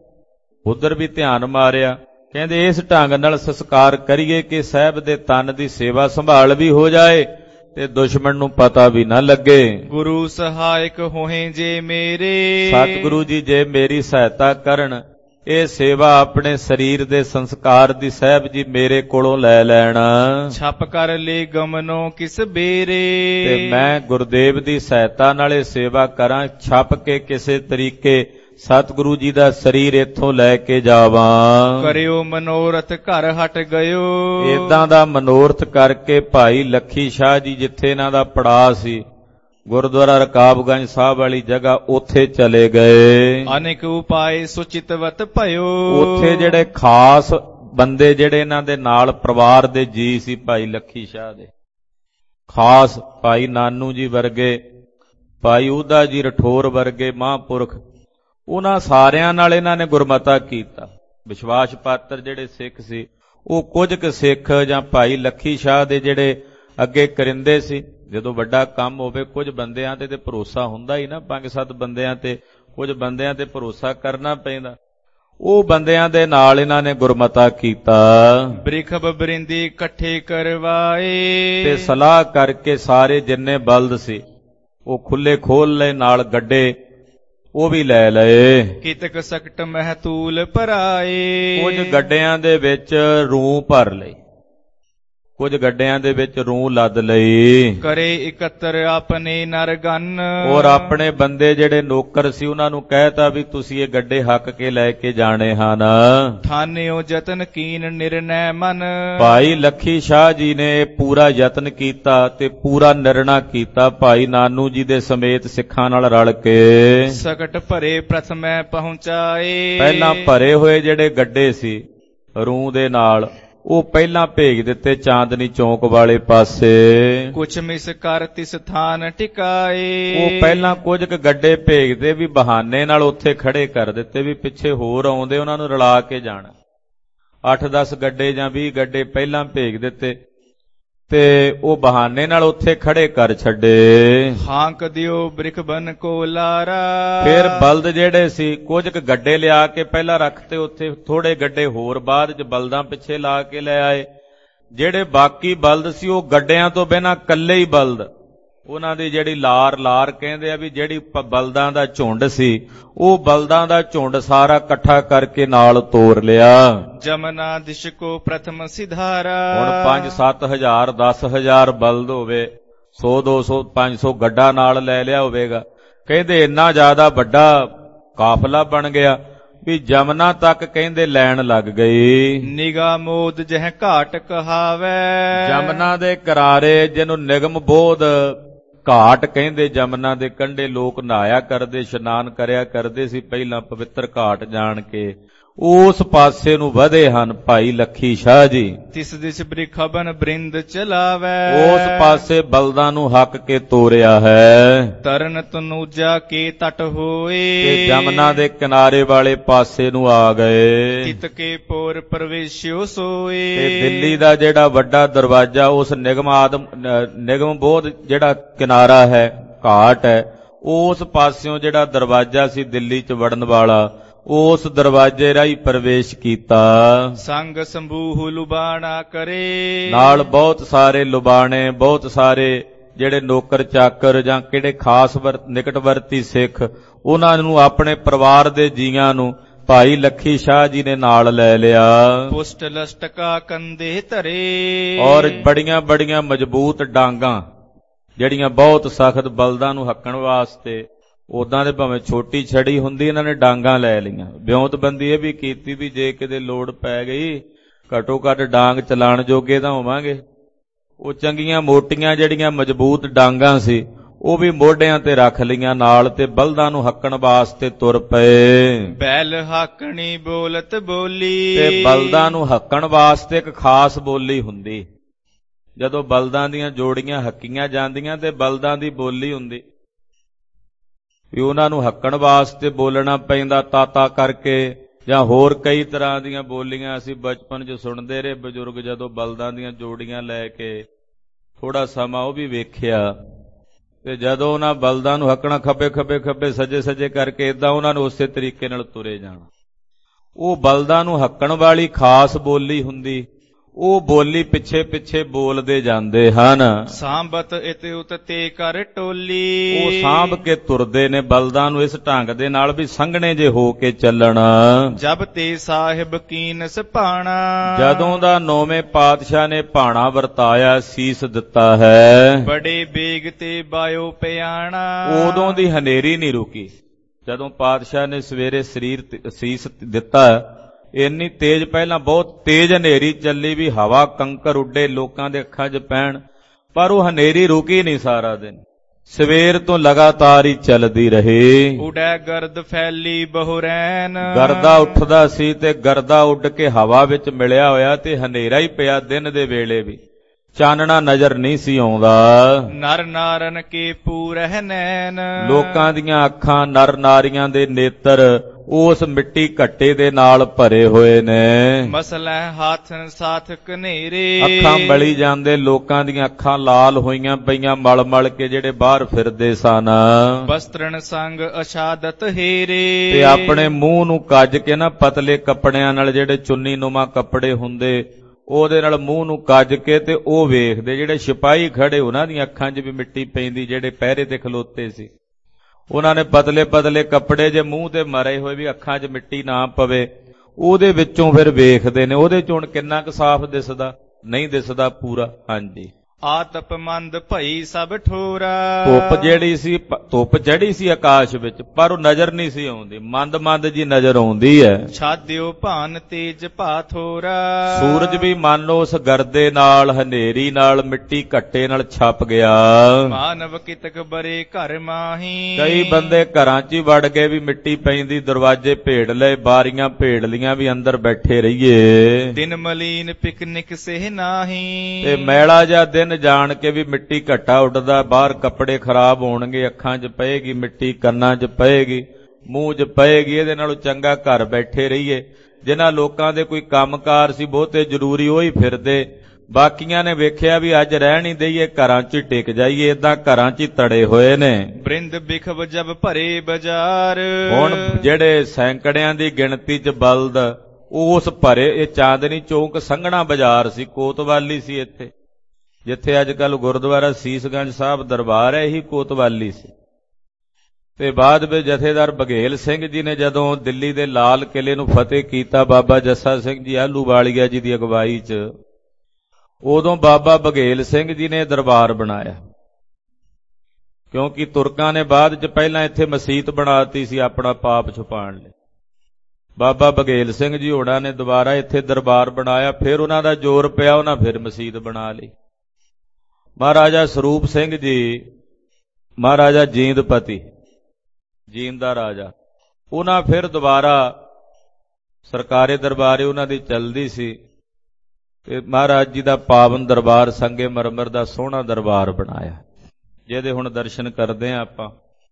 ਉਧਰ ਵੀ ਧਿਆਨ ਮਾਰਿਆ। ਕਹਿੰਦੇ ਇਸ ਢੰਗ ਨਾਲ ਸੰਸਕਾਰ ਕਰੀਏ ਕਿ ਸਾਹਿਬ ਦੇ ਤਨ ਦੀ ਸੇਵਾ ਸੰਭਾਲ ਵੀ ਹੋ ਜਾਏ ਤੇ ਦੁਸ਼ਮਣ ਨੂੰ ਪਤਾ ਵੀ ਨਾ ਲੱਗੇ। ਗੁਰੂ ਸਹਾਇਕ ਹੋਏ ਜੇ ਮੇਰੇ। ਸਤਿਗੁਰੂ ਜੀ ਜੇ ਮੇਰੀ ਸਹਾਇਤਾ ਕਰਨ, ਇਹ ਸੇਵਾ ਆਪਣੇ ਸਰੀਰ ਦੇ ਸੰਸਕਾਰ ਦੀ ਸਾਹਿਬ ਜੀ ਮੇਰੇ ਕੋਲੋਂ ਲੈ ਲੈਣਾ। ਛਪ ਕਰ ਲੈ ਗਮਨੋਂ ਕਿਸ ਬੇਰੇ। ਤੇ ਮੈਂ ਗੁਰਦੇਵ ਦੀ ਸਹਾਇਤਾ ਨਾਲ ਇਹ ਸੇਵਾ ਕਰਾਂ, ਛਪ ਕੇ ਕਿਸੇ ਤਰੀਕੇ ਸਤਿਗੁਰੂ ਜੀ ਦਾ ਸਰੀਰ ਇੱਥੋਂ ਲੈ ਕੇ ਜਾਵਾਂ। ਕਰਿਓ ਮਨੋਰਥ ਘਰ ਹਟ ਗਇਓ। ਏਦਾਂ ਦਾ ਮਨੋਰਥ ਕਰਕੇ ਭਾਈ ਲੱਖੀ ਸ਼ਾਹ ਜੀ ਜਿੱਥੇ ਇਹਨਾਂ ਦਾ ਪੜਾਅ ਸੀ, ਗੁਰਦੁਆਰਾ ਰਕਾਬਗੰਜ ਸਾਹਿਬ ਵਾਲੀ ਜਗ੍ਹਾ, ਉੱਥੇ ਚਲੇ ਗਏ। ਅਨੇਕ ਉਪਾਏ ਸੁਚਿਤਵਤ ਭਇਓ। ਉੱਥੇ ਜਿਹੜੇ ਖਾਸ ਬੰਦੇ ਜਿਹੜੇ ਇਹਨਾਂ ਦੇ ਨਾਲ ਪਰਿਵਾਰ ਦੇ ਜੀ ਸੀ ਭਾਈ ਲੱਖੀ ਸ਼ਾਹ ਦੇ, ਖਾਸ ਭਾਈ ਨਾਨੂ ਜੀ ਵਰਗੇ, ਭਾਈ ਊਦਾ ਜੀ ਰਠੌਰ ਵਰਗੇ ਮਹਾਂਪੁਰਖ, ਉਹਨਾਂ ਸਾਰਿਆਂ ਨਾਲ ਇਹਨਾਂ ਨੇ ਗੁਰਮਤਾ ਕੀਤਾ। ਵਿਸ਼ਵਾਸ ਪਾਤਰ ਜਿਹੜੇ ਸਿੱਖ ਸੀ, ਉਹ ਕੁਝ ਕੁ ਸਿੱਖ ਜਾਂ ਭਾਈ ਲੱਖੀ ਸ਼ਾਹ ਦੇ ਜਿਹੜੇ ਅੱਗੇ ਕਰਿੰਦੇ ਸੀ, ਜਦੋਂ ਵੱਡਾ ਕੰਮ ਹੋਵੇ ਕੁਝ ਬੰਦਿਆਂ ਤੇ ਭਰੋਸਾ ਹੁੰਦਾ ਹੀ ਨਾ, 5-7 ਬੰਦਿਆਂ ਤੇ, ਕੁਝ ਬੰਦਿਆਂ ਤੇ ਭਰੋਸਾ ਕਰਨਾ ਪੈਂਦਾ। ਉਹ ਬੰਦਿਆਂ ਦੇ ਨਾਲ ਇਹਨਾਂ ਨੇ ਗੁਰਮਤਾ ਕੀਤਾ। ਬ੍ਰਿਖਬ ਬਰਿੰਦੀ ਇਕੱਠੇ ਕਰਵਾਏ। ਤੇ ਸਲਾਹ ਕਰਕੇ ਸਾਰੇ ਜਿੰਨੇ ਬਲਦ ਸੀ ਉਹ ਖੁੱਲੇ ਖੋਲ ਲਏ, ਨਾਲ ਗੱਡੇ ਉਹ ਵੀ ਲੈ ਲਏ। ਕਿਤਕ ਸਕਟ ਮਹਤੂਲ ਭਰਾਏ। ਕੁਝ ਗੱਡਿਆਂ ਦੇ ਵਿੱਚ ਰੂੰ ਭਰ ਲਈ, ਕੁਝ ਗੱਡਿਆਂ ਦੇ ਵਿੱਚ ਰੂੰ ਲੱਦ ਲਈ। ਕਰੇ ਇਕੱਤਰ ਆਪਣੇ ਨਰਗਨ। ਔਰ ਆਪਣੇ ਬੰਦੇ ਜਿਹੜੇ ਨੌਕਰ ਸੀ ਉਹਨਾਂ ਨੂੰ ਕਹਿਤਾ ਵੀ ਤੁਸੀਂ ਇਹ ਗੱਡੇ ਹੱਕ ਕੇ ਲੈ ਕੇ ਜਾਣੇ ਹਨ। ਠਾਨਿਓ ਯਤਨ ਕੀਨ ਨਿਰਣੈ ਮਨ। ਭਾਈ ਲੱਖੀ ਸ਼ਾਹ ਜੀ ਨੇ ਪੂਰਾ ਯਤਨ ਕੀਤਾ ਤੇ ਪੂਰਾ ਨਿਰਣਾ ਕੀਤਾ, ਭਾਈ ਨਾਨੂ ਜੀ ਦੇ ਸਮੇਤ ਸਿੱਖਾਂ ਨਾਲ ਰਲ ਕੇ। ਸਕਟ ਭਰੇ ਪ੍ਰਥਮੈ ਪਹੁੰਚਾਏ। ਪਹਿਲਾਂ ਭਰੇ ਹੋਏ ਜਿਹੜੇ ਗੱਡੇ ਸੀ ਰੂੰ ਦੇ ਨਾਲ, ਉਹ ਪਹਿਲਾਂ ਭੇਜ ਦਿੱਤੇ ਚਾਂਦਨੀ ਚੌਂਕ ਵਾਲੇ ਪਾਸੇ। ਕੁਛ ਮਿਸ ਕਰ ਤਿਸ ਥਾਨ ਟਿਕਾਏ। ਉਹ ਪਹਿਲਾਂ ਕੁਝ ਕੁ ਗੱਡੇ ਭੇਜਦੇ ਵੀ ਬਹਾਨੇ ਨਾਲ ਉੱਥੇ ਖੜੇ ਕਰ ਦਿੱਤੇ ਵੀ ਪਿੱਛੇ ਹੋਰ ਆਉਂਦੇ ਉਹਨਾਂ ਨੂੰ ਰਲਾ ਕੇ ਜਾਣਾ। 8-10 ਗੱਡੇ ਜਾਂ 20 ਗੱਡੇ ਪਹਿਲਾਂ ਭੇਜ ਦਿੱਤੇ ਤੇ ਉਹ ਬਹਾਨੇ ਨਾਲ ਉੱਥੇ ਖੜੇ ਕਰ ਛੱਡੇ। ਹਾਂਕ ਦਿਓ ਬ੍ਰਿਖ ਬਨ ਕੋ ਲਾਰਾ। ਫਿਰ ਬਲਦ ਜਿਹੜੇ ਸੀ ਕੁਝ ਕੁ ਗੱਡੇ ਲਿਆ ਕੇ ਪਹਿਲਾਂ ਰੱਖਤੇ ਉੱਥੇ, ਥੋੜੇ ਗੱਡੇ ਹੋਰ ਬਾਅਦ ਚ ਬਲਦਾਂ ਪਿੱਛੇ ਲਾ ਕੇ ਲੈ ਆਏ। ਜਿਹੜੇ ਬਾਕੀ ਬਲਦ ਸੀ ਉਹ ਗੱਡਿਆਂ ਤੋਂ ਬਿਨਾਂ ਇਕੱਲੇ ਹੀ ਬਲਦ, ਉਹਨਾਂ ਦੀ ਜਿਹੜੀ ਲਾਰ ਕਹਿੰਦੇ ਆ ਵੀ ਜਿਹੜੀ ਬਲਦਾਂ ਦਾ ਝੁੰਡ ਸੀ, ਉਹ ਬਲਦਾਂ ਦਾ ਝੁੰਡ ਸਾਰਾ ਇਕੱਠਾ ਕਰਕੇ ਨਾਲ ਤੋਰ ਲਿਆ। ਜਮਨਾ ਦਿਸ਼ ਕੋ ਪ੍ਰਥਮ ਸਿਧਾਰਾ। ਹੁਣ 5-7 ਹਜ਼ਾਰ 10,000 ਬਲਦ ਹੋਵੇ, 100-200 500 ਗੱਡਾ ਨਾਲ ਲੈ ਲਿਆ ਹੋਵੇਗਾ। ਕਹਿੰਦੇ ਇੰਨਾ ਜ਼ਿਆਦਾ ਵੱਡਾ ਕਾਫਲਾ ਬਣ ਗਿਆ ਵੀ ਜਮਨਾ ਤੱਕ ਕਹਿੰਦੇ ਲੈਣ ਲੱਗ ਗਈ। ਨਿਗਾ ਮੋਦ ਜਹ ਘਾਟ ਕਹਾਵੇ। ਜਮਨਾ ਦੇ ਕਿਨਾਰੇ ਜਿਹਨੂੰ ਨਿਗਮ ਬੋਧ ਘਾਟ ਕਹਿੰਦੇ, ਜਮਨਾ ਦੇ ਕੰਢੇ ਲੋਕ ਨਹਾਇਆ ਕਰਦੇ, ਇਸ਼ਨਾਨ ਕਰਿਆ ਕਰਦੇ ਸੀ ਪਹਿਲਾਂ, ਪਵਿੱਤਰ ਘਾਟ ਜਾਣ ਕੇ ਉਸ ਪਾਸੇ ਨੂੰ ਵਧੇ ਹਨ ਭਾਈ ਲੱਖੀ ਸ਼ਾਹ ਜੀ। ਤਿਸ ਦਿਸ ਬ੍ਰਿਖਬਨ ਬ੍ਰਿੰਦ ਚਲਾਵੇ। ਉਸ ਪਾਸੇ ਬਲਦਾਂ ਨੂੰ ਹੱਕ ਕੇ ਤੋਰਿਆ ਹੈ। ਤਰਨ ਤਨੂਜਾ ਕੇ ਤਟ ਹੋਏ। ਤੇ ਜਮਨਾ ਦੇ ਕਿਨਾਰੇ ਵਾਲੇ ਪਾਸੇ ਨੂੰ ਆ ਗਏ। ਤਿਤ ਕੇ ਪੋਰ ਪ੍ਰਵੇਸ਼ਿਓ ਸੋਏ। ਤੇ ਦਿੱਲੀ ਦਾ ਜਿਹੜਾ ਵੱਡਾ ਦਰਵਾਜ਼ਾ, ਉਸ ਨਿਗਮ ਬੋਧ ਜਿਹੜਾ ਕਿਨਾਰਾ ਹੈ, ਘਾਟ ਹੈ, ਉਸ ਪਾਸਿਓਂ ਜਿਹੜਾ ਦਰਵਾਜ਼ਾ ਸੀ ਦਿੱਲੀ ਚ ਵੜਨ ਵਾਲਾ, ਉਸ ਦਰਵਾਜ਼ੇ ਰਾਹੀਂ ਪ੍ਰਵੇਸ਼ ਕੀਤਾ। ਸੰਗ ਸੰਭੂਹ ਲੁਬਾਣਾ ਕਰੇ। ਨਾਲ ਬਹੁਤ ਸਾਰੇ ਲੁਬਾਣੇ, ਬਹੁਤ ਸਾਰੇ ਜਿਹੜੇ ਨੌਕਰ ਚਾਕਰ ਜਾਂ ਕਿਹੜੇ ਖਾਸ ਨਿਕਟਵਰਤੀ ਸਿੱਖ, ਉਹਨਾਂ ਨੂੰ ਆਪਣੇ ਪਰਿਵਾਰ ਦੇ ਜੀਆਂ ਨੂੰ ਭਾਈ ਲੱਖੀ ਸ਼ਾਹ ਜੀ ਨੇ ਨਾਲ ਲੈ ਲਿਆ। ਪੁਸ਼ਟ ਲਸਟਕਾ ਕੰਦੇ ਧਰੇ। ਔਰ ਬੜੀਆਂ ਬੜੀਆਂ ਮਜ਼ਬੂਤ ਡਾਂਗਾਂ, ਜਿਹੜੀਆਂ ਬਹੁਤ ਸਖਤ ਬਲਦਾਂ ਨੂੰ ਹੱਕਣ ਵਾਸਤੇ, ਉਦਾਂ ਦੇ ਭਾਵੇਂ ਛੋਟੀ ਛੜੀ ਹੁੰਦੀ, ਇਹਨਾਂ ਨੇ ਡਾਂਗਾਂ ਲੈ ਲਈਆਂ। ਵਿਉਂਤਬੰਦੀ ਇਹ ਵੀ ਕੀਤੀ ਵੀ ਜੇ ਕਿਤੇ ਲੋੜ ਪੈ ਗਈ ਘੱਟੋ ਘੱਟ ਡਾਂਗ ਚਲਾਣ ਜੋਗੇ ਤਾਂ ਹੋਵਾਂਗੇ। ਉਹ ਚੰਗੀਆਂ ਮੋਟੀਆਂ ਜਿਹੜੀਆਂ ਮਜ਼ਬੂਤ ਡਾਂਗਾਂ ਸੀ ਉਹ ਵੀ ਮੋਢਿਆਂ ਤੇ ਰੱਖ ਲਈਆਂ ਨਾਲ, ਤੇ ਬਲਦਾਂ ਨੂੰ ਹੱਕਣ ਵਾਸਤੇ ਤੁਰ ਪਏ। ਬੈਲ ਹਾਕਣੀ ਬੋਲਤ ਬੋਲੀ, ਤੇ ਬਲਦਾਂ ਨੂੰ ਹੱਕਣ ਵਾਸਤੇ ਇੱਕ ਖਾਸ ਬੋਲੀ ਹੁੰਦੀ। ਜਦੋਂ ਬਲਦਾਂ ਦੀਆਂ ਜੋੜੀਆਂ ਹੱਕੀਆਂ ਜਾਂਦੀਆਂ ਤੇ ਬਲਦਾਂ ਦੀ ਬੋਲੀ ਹੁੰਦੀ ਵੀ ਉਹਨਾਂ ਨੂੰ ਹੱਕਣ ਵਾਸਤੇ ਬੋਲਣਾ ਪੈਂਦਾ ਤਾਤਾ ਕਰਕੇ, ਜਾਂ ਹੋਰ ਕਈ ਤਰ੍ਹਾਂ ਦੀਆਂ ਬੋਲੀਆਂ ਅਸੀਂ ਬਚਪਨ 'ਚ ਸੁਣਦੇ ਰਹੇ। ਬਜ਼ੁਰਗ ਜਦੋਂ ਬਲਦਾਂ ਦੀਆਂ ਜੋੜੀਆਂ ਲੈ ਕੇ ਥੋੜਾ ਸਮਾਂ ਉਹ ਵੀ ਵੇਖਿਆ, ਤੇ ਜਦੋਂ ਉਹਨਾਂ ਬਲਦਾਂ ਨੂੰ ਹੱਕਣਾ ਖੱਬੇ ਖੱਬੇ ਖੱਬੇ ਸੱਜੇ ਸੱਜੇ ਕਰਕੇ ਏਦਾਂ ਉਹਨਾਂ ਨੂੰ ਉਸੇ ਤਰੀਕੇ ਨਾਲ ਤੁਰੇ ਜਾਣਾ। ਉਹ ਬਲਦਾਂ ਨੂੰ ਹੱਕਣ ਵਾਲੀ ਖਾਸ ਬੋਲੀ ਹੁੰਦੀ, ਉਹ ਬੋਲੀ ਪਿੱਛੇ ਪਿੱਛੇ ਬੋਲਦੇ ਜਾਂਦੇ ਹਨ। ਸਾਂਬਤ ਇਤ ਉਤ ਤੇ ਕਰ ਟੋਲੀ, ਉਹ ਸਾਂਭ ਕੇ ਤੁਰਦੇ ਨੇ ਬਲਦਾਂ ਨੂੰ ਇਸ ਢੰਗ ਦੇ ਨਾਲ ਵੀ ਸੰਘਣੇ ਜੇ ਹੋ ਕੇ ਚੱਲਣ। ਜਬ ਤੇ ਸਾਹਿਬ ਕੀਨਸ ਭਾਣਾ, ਜਦੋਂ ਦਾ ਨੌਵੇਂ ਪਾਤਸ਼ਾਹ ਨੇ ਭਾਣਾ ਵਰਤਾਇਆ, ਸੀਸ ਦਿੱਤਾ ਹੈ, ਬੜੇ ਬੇਗ ਤੇ ਬਾਇਓ ਪਿਆਣਾ। ਉਦੋਂ ਦੀ ਹਨੇਰੀ ਨਹੀਂ ਰੁਕੀ। ਜਦੋਂ ਪਾਤਸ਼ਾਹ ਨੇ ਸਵੇਰੇ ਸੀਸ ਦਿੱਤਾ, ਇੰਨੀ ਤੇਜ਼, ਪਹਿਲਾਂ ਬਹੁਤ ਤੇਜ਼ ਹਨੇਰੀ ਚੱਲੀ ਵੀ ਹਵਾ ਕੰਕਰ ਉੱਡੇ ਲੋਕਾਂ ਦੇ ਅੱਖਾਂ 'ਚ ਪੈਣ, ਪਰ ਉਹ ਹਨੇਰੀ ਰੁਕੀ ਨਹੀਂ। ਸਾਰਾ ਦਿਨ ਸਵੇਰ ਤੋਂ ਲਗਾਤਾਰ ਹੀ ਚੱਲਦੀ ਰਹੀ। ਉਡੈ ਗਰਦ ਫੈਲੀ ਬਹੁਰੈਨ, ਗਰਦਾ ਉੱਠਦਾ ਸੀ ਤੇ ਗਰਦਾ ਉੱਡ ਕੇ ਹਵਾ ਵਿੱਚ ਮਿਲਿਆ ਹੋਇਆ, ਤੇ ਹਨੇਰਾ ਹੀ ਪਿਆ ਦਿਨ ਦੇ ਵੇਲੇ ਵੀ, ਚਾਨਣਾ ਨਜ਼ਰ ਨਹੀਂ ਸੀ ਆਉਂਦਾ। ਨਰ ਨਾਰਨ ਕੇ ਪੂਰਹਿ ਨੈਣ, ਲੋਕਾਂ ਦੀਆਂ ਅੱਖਾਂ, ਨਰ ਨਾਰੀਆਂ ਦੇ ਨੇਤਰ ਉਸ ਮਿੱਟੀ ਘੱਟੇ ਦੇ ਨਾਲ ਭਰੇ ਹੋਏ ਨੇ। ਮਸਲੇ ਹਾਥਨ ਸਾਥ ਕਨੇਰੇ, ਅੱਖਾਂ ਮਲੀ ਜਾਂਦੇ, ਲੋਕਾਂ ਦੀਆਂ ਅੱਖਾਂ ਲਾਲ ਹੋਈਆਂ ਪਈਆਂ ਮਲ ਮਲ ਕੇ ਜਿਹੜੇ ਬਾਹਰ ਫਿਰਦੇ ਸਨ। ਵਸਤਰਨ ਸੰਗ ਅਸ਼ਾਦਤ ਹੇਰੇ, ਤੇ ਆਪਣੇ ਮੂੰਹ ਨੂੰ ਕੱਜ ਕੇ ਨਾ ਪਤਲੇ ਕੱਪੜਿਆਂ ਨਾਲ, ਜਿਹੜੇ ਚੁੰਨੀ ਨੁਮਾ ਕੱਪੜੇ ਹੁੰਦੇ, ਉਹਦੇ ਨਾਲ ਮੂੰਹ ਨੂੰ ਕੱਜ ਕੇ ਤੇ ਉਹ ਵੇਖਦੇ। ਜਿਹੜੇ ਸਿਪਾਹੀ ਖੜੇ ਉਹਨਾਂ ਦੀਆਂ ਅੱਖਾਂ 'ਚ ਵੀ ਮਿੱਟੀ ਪੈਂਦੀ, ਜਿਹੜੇ ਪਹਿਰੇ ਤੇ ਖਲੋਤੇ ਸੀ, ਉਹਨਾਂ ਨੇ ਪਤਲੇ ਪਤਲੇ ਕੱਪੜੇ ਜੇ ਮੂੰਹ ਤੇ ਮਾਰੇ ਹੋਏ ਵੀ ਅੱਖਾਂ 'ਚ ਮਿੱਟੀ ਨਾ ਪਵੇ, ਉਹਦੇ ਵਿੱਚੋਂ ਫਿਰ ਵੇਖਦੇ ਨੇ। ਉਹਦੇ 'ਚ ਹੁਣ ਕਿੰਨਾ ਕੁ ਸਾਫ਼ ਦਿਸਦਾ, ਨਹੀਂ ਦਿਸਦਾ ਪੂਰਾ। ਹਾਂਜੀ, ਆਤਪ ਮੰਦ ਭਈ ਸਭ ਠੋਰਾ, ਧੁੱਪ ਜਿਹੜੀ ਸੀ, ਧੁੱਪ ਚੜੀ ਸੀ ਆਕਾਸ਼ ਵਿੱਚ, ਪਰ ਉਹ ਨਜ਼ਰ ਨਹੀਂ ਸੀ ਆਉਂਦੀ, ਮੰਦ ਮੰਦ ਜੀ ਨਜ਼ਰ ਆਉਂਦੀ ਹੈ। ਛਾਦਿਓ ਭਾਨ ਤੇਜ ਭਾ ਥੋਰਾ, ਸੂਰਜ ਵੀ ਮੰਨ ਲਓ ਉਸ ਗਰਦੇ ਨਾਲ, ਹਨੇਰੀ ਨਾਲ, ਮਿੱਟੀ ਘੱਟੇ ਨਾਲ ਛਪ ਗਿਆ। ਮਾਨਵ ਕਿਤਕ ਬਰੇ ਘਰ ਮਾਹੀ, ਕਈ ਬੰਦੇ ਘਰਾਂ 'ਚ ਹੀ ਵੜ ਗਏ ਵੀ ਮਿੱਟੀ ਪੈਂਦੀ, ਦਰਵਾਜ਼ੇ ਭੇੜ ਲਏ, ਬਾਰੀਆਂ ਭੇੜ ਲੀਆਂ ਵੀ ਅੰਦਰ ਬੈਠੇ ਰਹੀਏ। ਦਿਨ ਮਲੀਨ ਪਿਕਨਿਕ ਸਹਿ ਨਾਹੀ, ਤੇ ਮੈਲਾ ਜਿਹਾ ਦਿਨ ਜਾਣ ਕੇ ਵੀ ਮਿੱਟੀ ਘੱਟਾ ਉੱਡਦਾ, ਬਾਹਰ ਕੱਪੜੇ ਖਰਾਬ ਹੋਣਗੇ, ਅੱਖਾਂ 'ਚ ਪਏਗੀ ਮਿੱਟੀ, ਕੰਨਾਂ 'ਚ ਪਏਗੀ, ਮੂੰਹ 'ਚ ਪਏਗੀ, ਇਹਦੇ ਨਾਲੋਂ ਚੰਗਾ ਘਰ ਬੈਠੇ ਰਹੀਏ। ਜਿਨ੍ਹਾਂ ਲੋਕਾਂ ਦੇ ਕੋਈ ਕੰਮਕਾਰ ਸੀ ਬਹੁਤੇ ਜ਼ਰੂਰੀ, ਉਹੀ ਫਿਰਦੇ। ਬਾਕੀਆਂ ਨੇ ਵੇਖਿਆ ਵੀ ਅੱਜ ਰਹਿ ਨਹੀਂ ਦਈਏ, ਘਰਾਂ 'ਚ ਟਿਕ ਜਾਈਏ, ਏਦਾਂ ਘਰਾਂ 'ਚ ਹੀ ਤੜੇ ਹੋਏ ਨੇ। ਬ੍ਰਿੰਦ ਬਿਖਵ ਜਬ ਭਰੇ ਬਾਜ਼ਾਰ, ਹੁਣ ਜਿਹੜੇ ਸੈਂਕੜਿਆਂ ਦੀ ਗਿਣਤੀ 'ਚ ਬਲਦ ਉਸ ਭਰੇ, ਇਹ ਚਾਂਦਨੀ ਚੌਂਕ ਸੰਘਣਾ ਬਾਜ਼ਾਰ ਸੀ, ਕੋਤਵਾਲੀ ਸੀ ਇੱਥੇ, ਜਿੱਥੇ ਅੱਜ ਕੱਲ ਗੁਰਦੁਆਰਾ ਸੀਸਗੰਜ ਸਾਹਿਬ ਦਰਬਾਰ ਹੈ, ਇਹੀ ਕੋਤਵਾਲੀ ਸੀ। ਤੇ ਬਾਅਦ ਵਿੱਚ ਜਥੇਦਾਰ ਬਘੇਲ ਸਿੰਘ ਜੀ ਨੇ ਜਦੋਂ ਦਿੱਲੀ ਦੇ ਲਾਲ ਕਿਲੇ ਨੂੰ ਫਤਿਹ ਕੀਤਾ, ਬਾਬਾ ਜੱਸਾ ਸਿੰਘ ਜੀ ਆਹਲੂਵਾਲੀਆ ਜੀ ਦੀ ਅਗਵਾਈ 'ਚ, ਉਦੋਂ ਬਾਬਾ ਬਘੇਲ ਸਿੰਘ ਜੀ ਨੇ ਦਰਬਾਰ ਬਣਾਇਆ, ਕਿਉਂਕਿ ਤੁਰਕਾਂ ਨੇ ਬਾਅਦ 'ਚ ਪਹਿਲਾਂ ਇੱਥੇ ਮਸੀਤ ਬਣਾਤੀ ਸੀ ਆਪਣਾ ਪਾਪ ਛੁਪਾਉਣ ਲਈ। ਬਾਬਾ ਬਘੇਲ ਸਿੰਘ ਜੀ ਹੋਣਾ ਨੇ ਦੁਬਾਰਾ ਇੱਥੇ ਦਰਬਾਰ ਬਣਾਇਆ, ਫਿਰ ਉਹਨਾਂ ਦਾ ਜ਼ੋਰ ਪਿਆ, ਉਹਨਾਂ ਫਿਰ ਮਸੀਤ ਬਣਾ ਲਈ। ਮਹਾਰਾਜਾ ਸਰੂਪ ਸਿੰਘ ਜੀ, ਮਹਾਰਾਜਾ ਜੀਂਦਪਤੀ, ਜੀਂਦ ਦਾ ਰਾਜਾ, ਉਹਨਾਂ ਫਿਰ ਦੁਬਾਰਾ ਸਰਕਾਰੀ ਦਰਬਾਰ ਉਹਨਾਂ ਦੀ ਚੱਲਦੀ ਸੀ, ਤੇ ਮਹਾਰਾਜ ਜੀ ਦਾ ਪਾਵਨ ਦਰਬਾਰ ਸੰਗੇ ਮਰਮਰ ਦਾ ਸੋਹਣਾ ਦਰਬਾਰ ਬਣਾਇਆ, ਜਿਹਦੇ ਹੁਣ ਦਰਸ਼ਨ ਕਰਦੇ ਹਾਂ ਆਪਾਂ।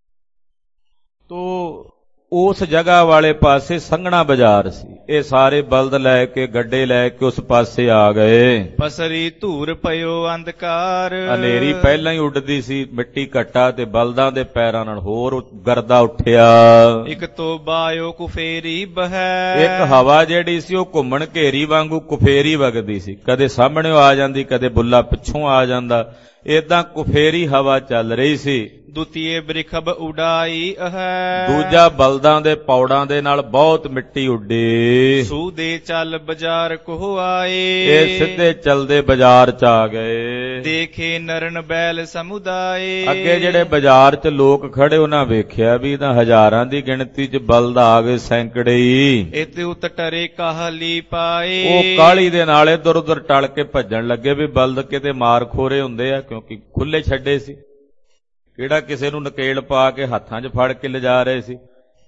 ਤੋ ਉਸ ਜਗ੍ਹਾ ਵਾਲੇ ਪਾਸੇ ਸੰਘਣਾ ਬਾਜ਼ਾਰ ਸੀ, ਇਹ ਸਾਰੇ ਬਲਦ ਲੈ ਕੇ, ਗੱਡੇ ਲੈ ਕੇ ਉਸ ਪਾਸੇ ਆ ਗਏ। ਪਸਰੀ ਧੂਰ ਪਇਓ ਅੰਧਕਾਰ, ਹਨੇਰੀ ਪਹਿਲਾਂ ਹੀ ਉੱਡਦੀ ਸੀ, ਮਿੱਟੀ ਘੱਟਾ ਤੇ ਬਲਦਾਂ ਦੇ ਪੈਰਾਂ ਨਾਲ ਹੋਰ ਗਰਦਾ ਉੱਠਿਆ। ਇੱਕ ਤੋਂ ਬਾਇਓ ਕੁਫੇਰੀ ਬਹਿ, ਇੱਕ ਹਵਾ ਜਿਹੜੀ ਸੀ ਉਹ ਘੁੰਮਣ ਘੇਰੀ ਵਾਂਗੂ ਕੁਫੇਰੀ ਵਗਦੀ ਸੀ, ਕਦੇ ਸਾਹਮਣੇ ਆ ਜਾਂਦੀ, ਕਦੇ ਬੁੱਲਾ ਪਿੱਛੋਂ ਆ ਜਾਂਦਾ, ਏਦਾਂ ਕੁਫੇਰੀ ਹਵਾ ਚੱਲ ਰਹੀ ਸੀ। ਦੁਤੀਏ ਬ੍ਰਿਖਬ ਉਡਾਈ ਹੈ, ਦੂਜਾ ਬਲਦਾਂ ਦੇ ਪੌੜਾਂ ਦੇ ਨਾਲ ਬਹੁਤ ਮਿੱਟੀ ਉੱਡੀ। ਸੂਦੇ ਚੱਲ ਬਾਜ਼ਾਰ ਕੋਹ ਆਏ, ਇਹ ਸਿੱਧੇ ਚੱਲਦੇ ਬਾਜ਼ਾਰ 'ਚ ਆ ਗਏ। ਦੇਖੇ ਨਰਨ ਬੈਲ ਸਮੁਦਾਏ। ਅੱਗੇ ਜਿਹੜੇ ਬਾਜ਼ਾਰ 'ਚ ਲੋਕ ਖੜੇ ਉਹਨਾਂ ਵੇਖਿਆ ਵੀ ਤਾਂ ਹਜ਼ਾਰਾਂ ਦੀ ਗਿਣਤੀ 'ਚ ਬਲਦ ਆ ਗਏ, ਸੈਂਕੜੇ ਹੀ। ਇਤ ਉਤ ਟਰੇ ਕਾਹਲੀ ਪਾਏ। ਉਹ ਕਾਹਲੀ ਦੇ ਨਾਲ ਇੱਧਰ ਉੱਧਰ ਟਲ ਕੇ ਭੱਜਣ ਲੱਗੇ ਵੀ ਬਲਦ ਕਿਤੇ ਮਾਰ ਖੋਰੇ ਹੁੰਦੇ ਆ, ਕਿਉਂਕਿ ਖੁੱਲੇ ਛੱਡੇ ਸੀ, ਕਿਹੜਾ ਕਿਸੇ ਨੂੰ ਨਕੇਲ ਪਾ ਕੇ ਹੱਥਾਂ 'ਚ ਫੜ ਕੇ ਲਿਜਾ ਰਹੇ ਸੀ।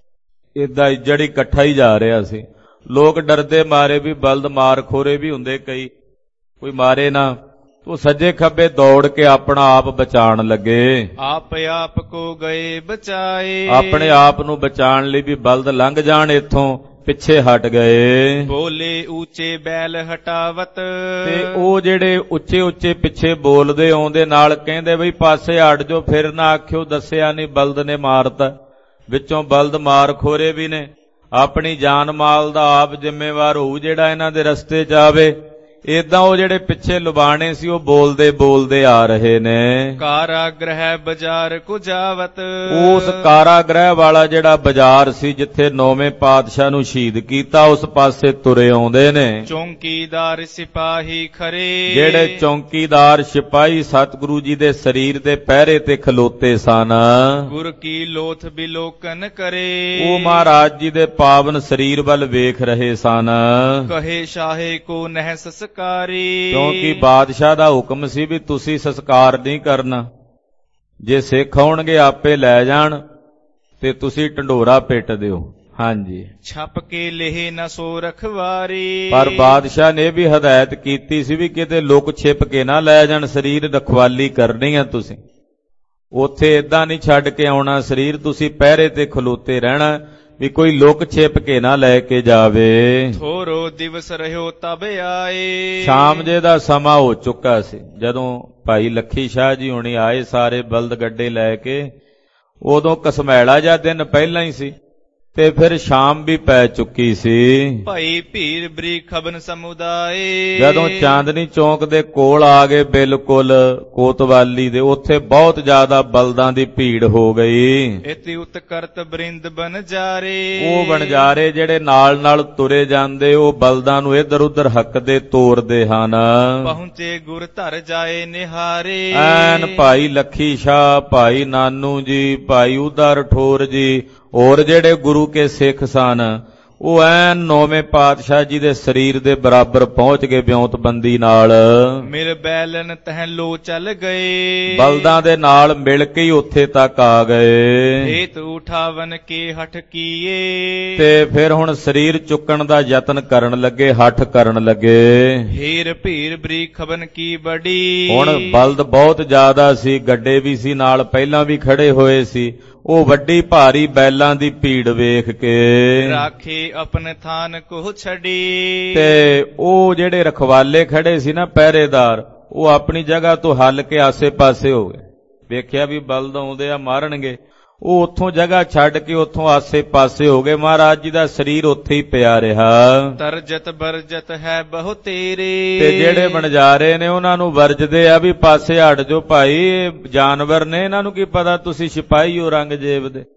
ਏਦਾਂ ਇੱਜੜ ਇਕੱਠਾ ਹੀ ਜਾ ਰਿਹਾ ਸੀ। ਲੋਕ ਡਰਦੇ ਮਾਰੇ ਵੀ ਬਲਦ ਮਾਰ ਖੋਰੇ ਵੀ ਹੁੰਦੇ ਕਈ, ਕੋਈ ਮਾਰੇ ਨਾ। ਉਹ ਸੱਜੇ ਖੱਬੇ ਦੌੜ ਕੇ ਆਪਣਾ ਆਪ ਬਚਾਉਣ ਲੱਗੇ। ਆਪ ਕੋ ਗਏ ਬਚਾਏ। ਆਪਣੇ ਆਪ ਨੂੰ ਬਚਾਉਣ ਲਈ ਵੀ ਬਲਦ ਲੰਘ ਜਾਣ ਇੱਥੋਂ, ਪਿੱਛੇ ਹਟ ਗਏ। ਬੋਲੇ ਉੱਚੇ ਬੈਲ ਹਟਾਵਤ। ਤੇ ਉਹ ਜਿਹੜੇ ਉੱਚੇ ਉੱਚੇ ਪਿੱਛੇ ਬੋਲਦੇ ਆਉਂਦੇ ਨਾਲ ਕਹਿੰਦੇ ਬਈ ਪਾਸੇ ਹਟ ਜਾਓ, ਫਿਰ ਨਾ ਆਖਿਓ ਦੱਸਿਆ ਨਹੀਂ ਬਲਦ ਨੇ ਮਾਰਤਾ। ਵਿੱਚੋਂ ਬਲਦ ਮਾਰ ਖੋਰੇ ਵੀ ਨੇ, ਆਪਣੀ ਜਾਨ ਮਾਲ ਦਾ ਆਪ ਜ਼ਿੰਮੇਵਾਰ ਹੋਊ ਜਿਹੜਾ ਇਹਨਾਂ ਦੇ ਰਸਤੇ 'ਚ ਆਵੇ। ਏਦਾਂ ਉਹ ਜਿਹੜੇ ਪਿੱਛੇ ਲੁਬਾਣੇ ਸੀ ਉਹ ਬੋਲਦੇ ਬੋਲਦੇ ਆ ਰਹੇ ਨੇ। ਕਾਰਾਗ੍ਰਹਿ ਬਾਜ਼ਾਰ ਕੋ ਜਾਵਤ। ਉਸ ਕਾਰਾਗ੍ਰਹਿ ਵਾਲਾ ਜਿਹੜਾ ਬਾਜ਼ਾਰ ਸੀ ਜਿੱਥੇ 9ਵੇਂ ਪਾਤਸ਼ਾਹ ਨੂੰ ਸ਼ਹੀਦ ਕੀਤਾ, ਉਸ ਪਾਸੇ ਤੁਰੇ ਆਉਂਦੇ ਨੇ। ਚੌਂਕੀਦਾਰ ਸਿਪਾਹੀ ਖਰੇ। ਜਿਹੜੇ ਚੌਂਕੀਦਾਰ ਸਿਪਾਹੀ ਸਤਿਗੁਰੂ ਜੀ ਦੇ ਸਰੀਰ ਦੇ ਪਹਿਰੇ ਤੇ ਖਲੋਤੇ ਸਨ। ਗੁਰ ਕੀ ਲੋਥ ਬਿਲੋਕਨ ਕਰੇ। ਉਹ ਮਹਾਰਾਜ ਜੀ ਦੇ ਪਾਵਨ ਸਰੀਰ ਵੱਲ ਵੇਖ ਰਹੇ ਸਨ। ਕਹੇ ਸ਼ਾਹੇ ਕੋ ਨਹਿ ਸੰਸਕਾਰੀ। ਕਿਉਂਕਿ ਬਾਦਸ਼ਾਹ ਦਾ ਹੁਕਮ ਸੀ ਵੀ ਤੁਸੀਂ ਸੰਸਕਾਰ ਨਹੀਂ ਕਰਨਾ, ਜੇ ਸਿੱਖ ਆਉਣਗੇ ਆਪੇ ਲੈ ਜਾਣ ਤੇ ਤੁਸੀਂ ਢੰਡੋਰਾ ਪਿੱਟ ਦਿਓ। ਹਾਂਜੀ, ਛਪ ਕੇ ਲੇਹ ਨਾ ਸੋ ਰਖਵਾਰੀ। ਪਰ ਬਾਦਸ਼ਾਹ ਨੇ ਵੀ ਹਦਾਇਤ ਕੀਤੀ ਸੀ ਵੀ ਕਿਤੇ ਲੁਕ ਛਿਪ ਕੇ ਨਾ ਲੈ ਜਾਣ, ਸਰੀਰ ਰਖਵਾਲੀ ਕਰਨੀ ਆ ਤੁਸੀਂ, ਉੱਥੇ ਏਦਾਂ ਨਹੀਂ ਛੱਡ ਕੇ ਆਉਣਾ ਸਰੀਰ, ਤੁਸੀਂ ਪਹਿਰੇ ਤੇ ਖਲੋਤੇ ਰਹਿਣਾ ਵੀ ਕੋਈ ਲੁਕ ਛਿਪ ਕੇ ਨਾ ਲੈ ਕੇ ਜਾਵੇ। ਥੋਰੋ ਦਿਵਸ ਰਹਿਓ ਤਬ ਆਏ। ਸ਼ਾਮ ਜੇ ਦਾ ਸਮਾਂ ਹੋ ਚੁੱਕਾ ਸੀ ਜਦੋਂ ਭਾਈ ਲੱਖੀ ਸ਼ਾਹ ਜੀ ਹੁਣੀ ਆਏ ਸਾਰੇ ਬਲਦ ਗੱਡੇ ਲੈ ਕੇ। ਉਦੋਂ ਕਸਮੈਲਾ ਜਿਹਾ ਦਿਨ ਪਹਿਲਾਂ ਹੀ ਸੀ ਤੇ ਫਿਰ ਸ਼ਾਮ ਵੀ ਪੈ ਚੁੱਕੀ ਸੀ। ਭਾਈ ਭੀਰ ਬਰੀ ਖਬਨ ਸਮੁਦਾਏ। ਜਦੋਂ ਚਾਂਦਨੀ ਚੌਂਕ ਦੇ ਕੋਲ ਆ ਗਏ ਬਿਲਕੁਲ ਕੋਤਵਾਲੀ ਦੇ, ਉੱਥੇ ਬਹੁਤ ਜ਼ਿਆਦਾ ਬਲਦਾਂ ਦੀ ਭੀੜ ਹੋ ਗਈ। ਇਤਿ ਉਤ ਕਰਤ ਬਰਿੰਦ ਬਨਜਾਰੇ। ਉਹ ਬਨਜਾਰੇ ਜਿਹੜੇ ਨਾਲ ਨਾਲ ਤੁਰੇ ਜਾਂਦੇ ਉਹ ਬਲਦਾਂ ਨੂੰ ਇੱਧਰ ਉੱਧਰ ਹੱਕਦੇ ਤੋਰਦੇ ਹਨ। ਪਹੁੰਚੇ ਗੁਰ ਧਰ ਜਾਏ ਨਿਹਾਰੇ। ਐਨ ਭਾਈ ਲੱਖੀ ਸ਼ਾਹ, ਭਾਈ ਨਾਨੂ ਜੀ, ਭਾਈ ਉਦਾ ਰਠੌਰ ਜੀ ਹੋਰ ਜਿਹੜੇ ਗੁਰੂ ਕੇ ਸਿੱਖ ਸਨ, ਉਹ ਐਨ 9ਵੇਂ ਪਾਤਸ਼ਾਹ ਜੀ ਦੇ ਸਰੀਰ ਦੇ ਬਰਾਬਰ ਪਹੁੰਚ ਗਏ ਬਿਉਂਤਬੰਦੀ ਨਾਲ। ਮਿਲ ਬੈਲਨ ਤਹ ਲੋ ਚੱਲ ਗਏ। ਬਲਦਾਂ ਦੇ ਨਾਲ ਮਿਲ ਕੇ ਹੀ ਉੱਥੇ ਤੱਕ ਆ ਗਏ। ਹੇਤ ਉਠਾਵਨ ਕੇ ਹਠ ਕੀਏ। ਤੇ ਫਿਰ ਹੁਣ ਸਰੀਰ ਚੁੱਕਣ ਦਾ ਯਤਨ ਕਰਨ ਲੱਗੇ, ਹੱਠ ਕਰਨ ਲੱਗੇ। ਹੀਰ ਭੀਰ ਬਰੀ ਖਬਨ ਕੀ ਬੜੀ। ਹੁਣ ਬਲਦ ਬਹੁਤ ਜ਼ਿਆਦਾ ਸੀ, ਗੱਡੇ ਵੀ ਸੀ ਨਾਲ, ਪਹਿਲਾਂ ਵੀ ਖੜੇ ਹੋਏ ਸੀ। ਉਹ ਵੱਡੀ ਭਾਰੀ ਬੈਲਾਂ ਦੀ ਭੀੜ ਵੇਖ ਕੇ ਰਾਖੇ ਆਪਨ ਥਾਨ ਕੋ ਛੜੀ। ਤੇ ਉਹ ਜਿਹੜੇ ਰਖਵਾਲੇ ਖੜੇ ਸੀ ਨਾ ਪਹਿਰੇਦਾਰ, ਉਹ ਆਪਣੀ ਜਗ੍ਹਾ ਤੋਂ ਹੱਲ ਕੇ ਆਸੇ-ਪਾਸੇ ਹੋ ਗਏ। ਵੇਖਿਆ ਵੀ ਬਲਦ ਆਉਂਦੇ ਆ ਮਾਰਨਗੇ, ਉਹ ਉੱਥੋਂ ਜਗ੍ਹਾ ਛੱਡ ਕੇ ਉੱਥੋਂ ਆਸੇ-ਪਾਸੇ ਹੋ ਗਏ। ਮਹਾਰਾਜ ਜੀ ਦਾ ਸਰੀਰ ਉੱਥੇ ਹੀ ਪਿਆ ਰਿਹਾ। ਤਰਜਤ ਬਰਜਤ ਹੈ ਬਹੁ ਤੇਰੇ। ਤੇ ਜਿਹੜੇ ਬਣਜਾਰੇ ਨੇ ਉਹਨਾਂ ਨੂੰ ਵਰਜਦੇ ਆ ਵੀ ਪਾਸੇ ਹਟ ਜਾਓ ਭਾਈ, ਇਹ ਜਾਨਵਰ ਨੇ, ਇਹਨਾਂ ਨੂੰ ਕੀ ਪਤਾ ਤੁਸੀਂ ਸਿਪਾਹੀ ਹੋ ਰੰਗਜੇਬ ਦੇ।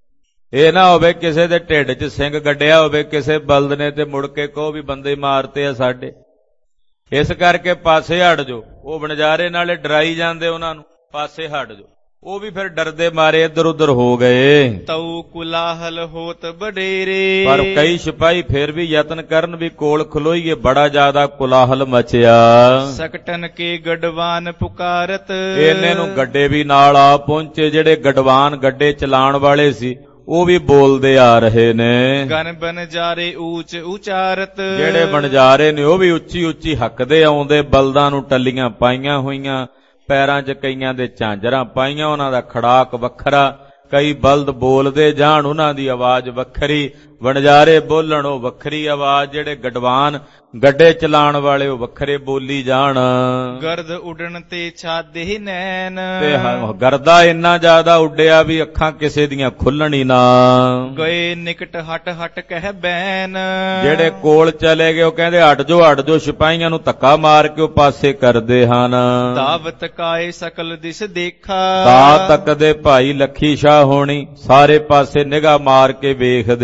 ਇਹ ਨਾ ਹੋਵੇ ਕਿਸੇ ਦੇ ਢਿੱਡ 'ਚ ਸਿੰਘ ਗੱਡਿਆ ਹੋਵੇ ਕਿਸੇ ਬਲਦ ਨੇ ਤੇ ਮੁੜ ਕੇ ਕਹੋ ਵੀ ਬੰਦੇ ਮਾਰਤੇ ਆ ਸਾਡੇ। ਇਸ ਕਰਕੇ ਪਾਸੇ ਹਟ ਜਾਓ। ਉਹ ਬਣਜਾਰੇ ਨਾਲੇ ਡਰਾਈ ਜਾਂਦੇ ਉਹਨਾਂ ਨੂੰ, ਪਾਸੇ ਹਟ ਜਾਓ। ਉਹ ਵੀ ਫਿਰ ਡਰਦੇ ਮਾਰੇ ਇੱਧਰ ਉੱਧਰ ਹੋ ਗਏ। ਤਉ ਕੁਲਾਹਲ ਹੋਤ ਬਡੇਰੇ। ਪਰ ਕਈ ਸਿਪਾਹੀ ਫਿਰ ਵੀ ਯਤਨ ਕਰਨ ਵੀ ਕੋਲ ਖਲੋਈਏ, ਬੜਾ ਜ਼ਿਆਦਾ ਕੁਲਾਹਲ ਮਚਿਆ। ਸਕਟਨ ਕੇ ਗੜਵਾਨ ਪੁਕਾਰਤ। ਇਹਨੇ ਨੂੰ ਗੱਡੇ ਵੀ ਨਾਲ ਆ ਪਹੁੰਚੇ, ਜਿਹੜੇ ਗੜਵਾਨ ਗੱਡੇ ਚਲਾਉਣ ਵਾਲੇ ਸੀ ਉਹ ਵੀ ਬੋਲਦੇ ਆ ਰਹੇ ਨੇ। ਗਨ ਬਨਜਾਰੇ ਊਚ ਉਚਾਰਤ। ਜਿਹੜੇ ਬਣਜਾਰੇ ਨੇ ਉਹ ਵੀ ਉੱਚੀ ਉੱਚੀ ਹੱਕਦੇ ਆਉਂਦੇ। ਬਲਦਾਂ ਨੂੰ ਟੱਲੀਆਂ ਪਾਈਆਂ ਹੋਈਆਂ, ਪੈਰਾਂ 'ਚ ਕਈਆਂ ਦੇ ਝਾਂਜਰਾਂ ਪਾਈਆਂ, ਉਹਨਾਂ ਦਾ ਖੜਾਕ ਵੱਖਰਾ। ਕਈ ਬਲਦ ਬੋਲਦੇ ਜਾਣ, ਉਹਨਾਂ ਦੀ ਆਵਾਜ਼ ਵੱਖਰੀ। ਵਣਜਾਰੇ ਬੋਲਣ, ਉਹ ਵੱਖਰੀ ਆਵਾਜ਼। ਜਿਹੜੇ ਗੜਵਾਨ ਗੱਡੇ ਚਲਾਉਣ ਵਾਲੇ ਉਹ ਵੱਖਰੇ ਬੋਲੀ ਜਾਣ। ਗਰਦ ਉੱਡਣ ਤੇ ਛਾਦੇ ਨੈਣ। ਤੇ ਗਰਦਾ ਇੰਨਾ ਜ਼ਿਆਦਾ ਉੱਡਿਆ ਵੀ ਅੱਖਾਂ ਕਿਸੇ ਦੀਆਂ ਖੁੱਲਣ ਹੀ ਨਾ। ਗਏ ਨਿਕਟ ਹਟ ਹਟ ਕਹਿ ਬੈਨ। ਜਿਹੜੇ ਕੋਲ ਚਲੇ ਗਏ ਉਹ ਕਹਿੰਦੇ ਹਟ ਜਾਓ, ਸਿਪਾਹੀਆਂ ਨੂੰ ਧੱਕਾ ਮਾਰ ਕੇ ਉਹ ਪਾਸੇ ਕਰਦੇ ਹਨ। ਦਾਵਤ ਕਾਏ ਸਕਲ ਦਿਸ ਦੇਖਾ। ਦਾ ਤੱਕਦੇ ਭਾਈ ਲੱਖੀ ਸ਼ਾਹ ਹੋਣੀ, ਸਾਰੇ ਪਾਸੇ ਨਿਗਾਹ ਮਾਰ ਕੇ ਵੇਖਦੇ।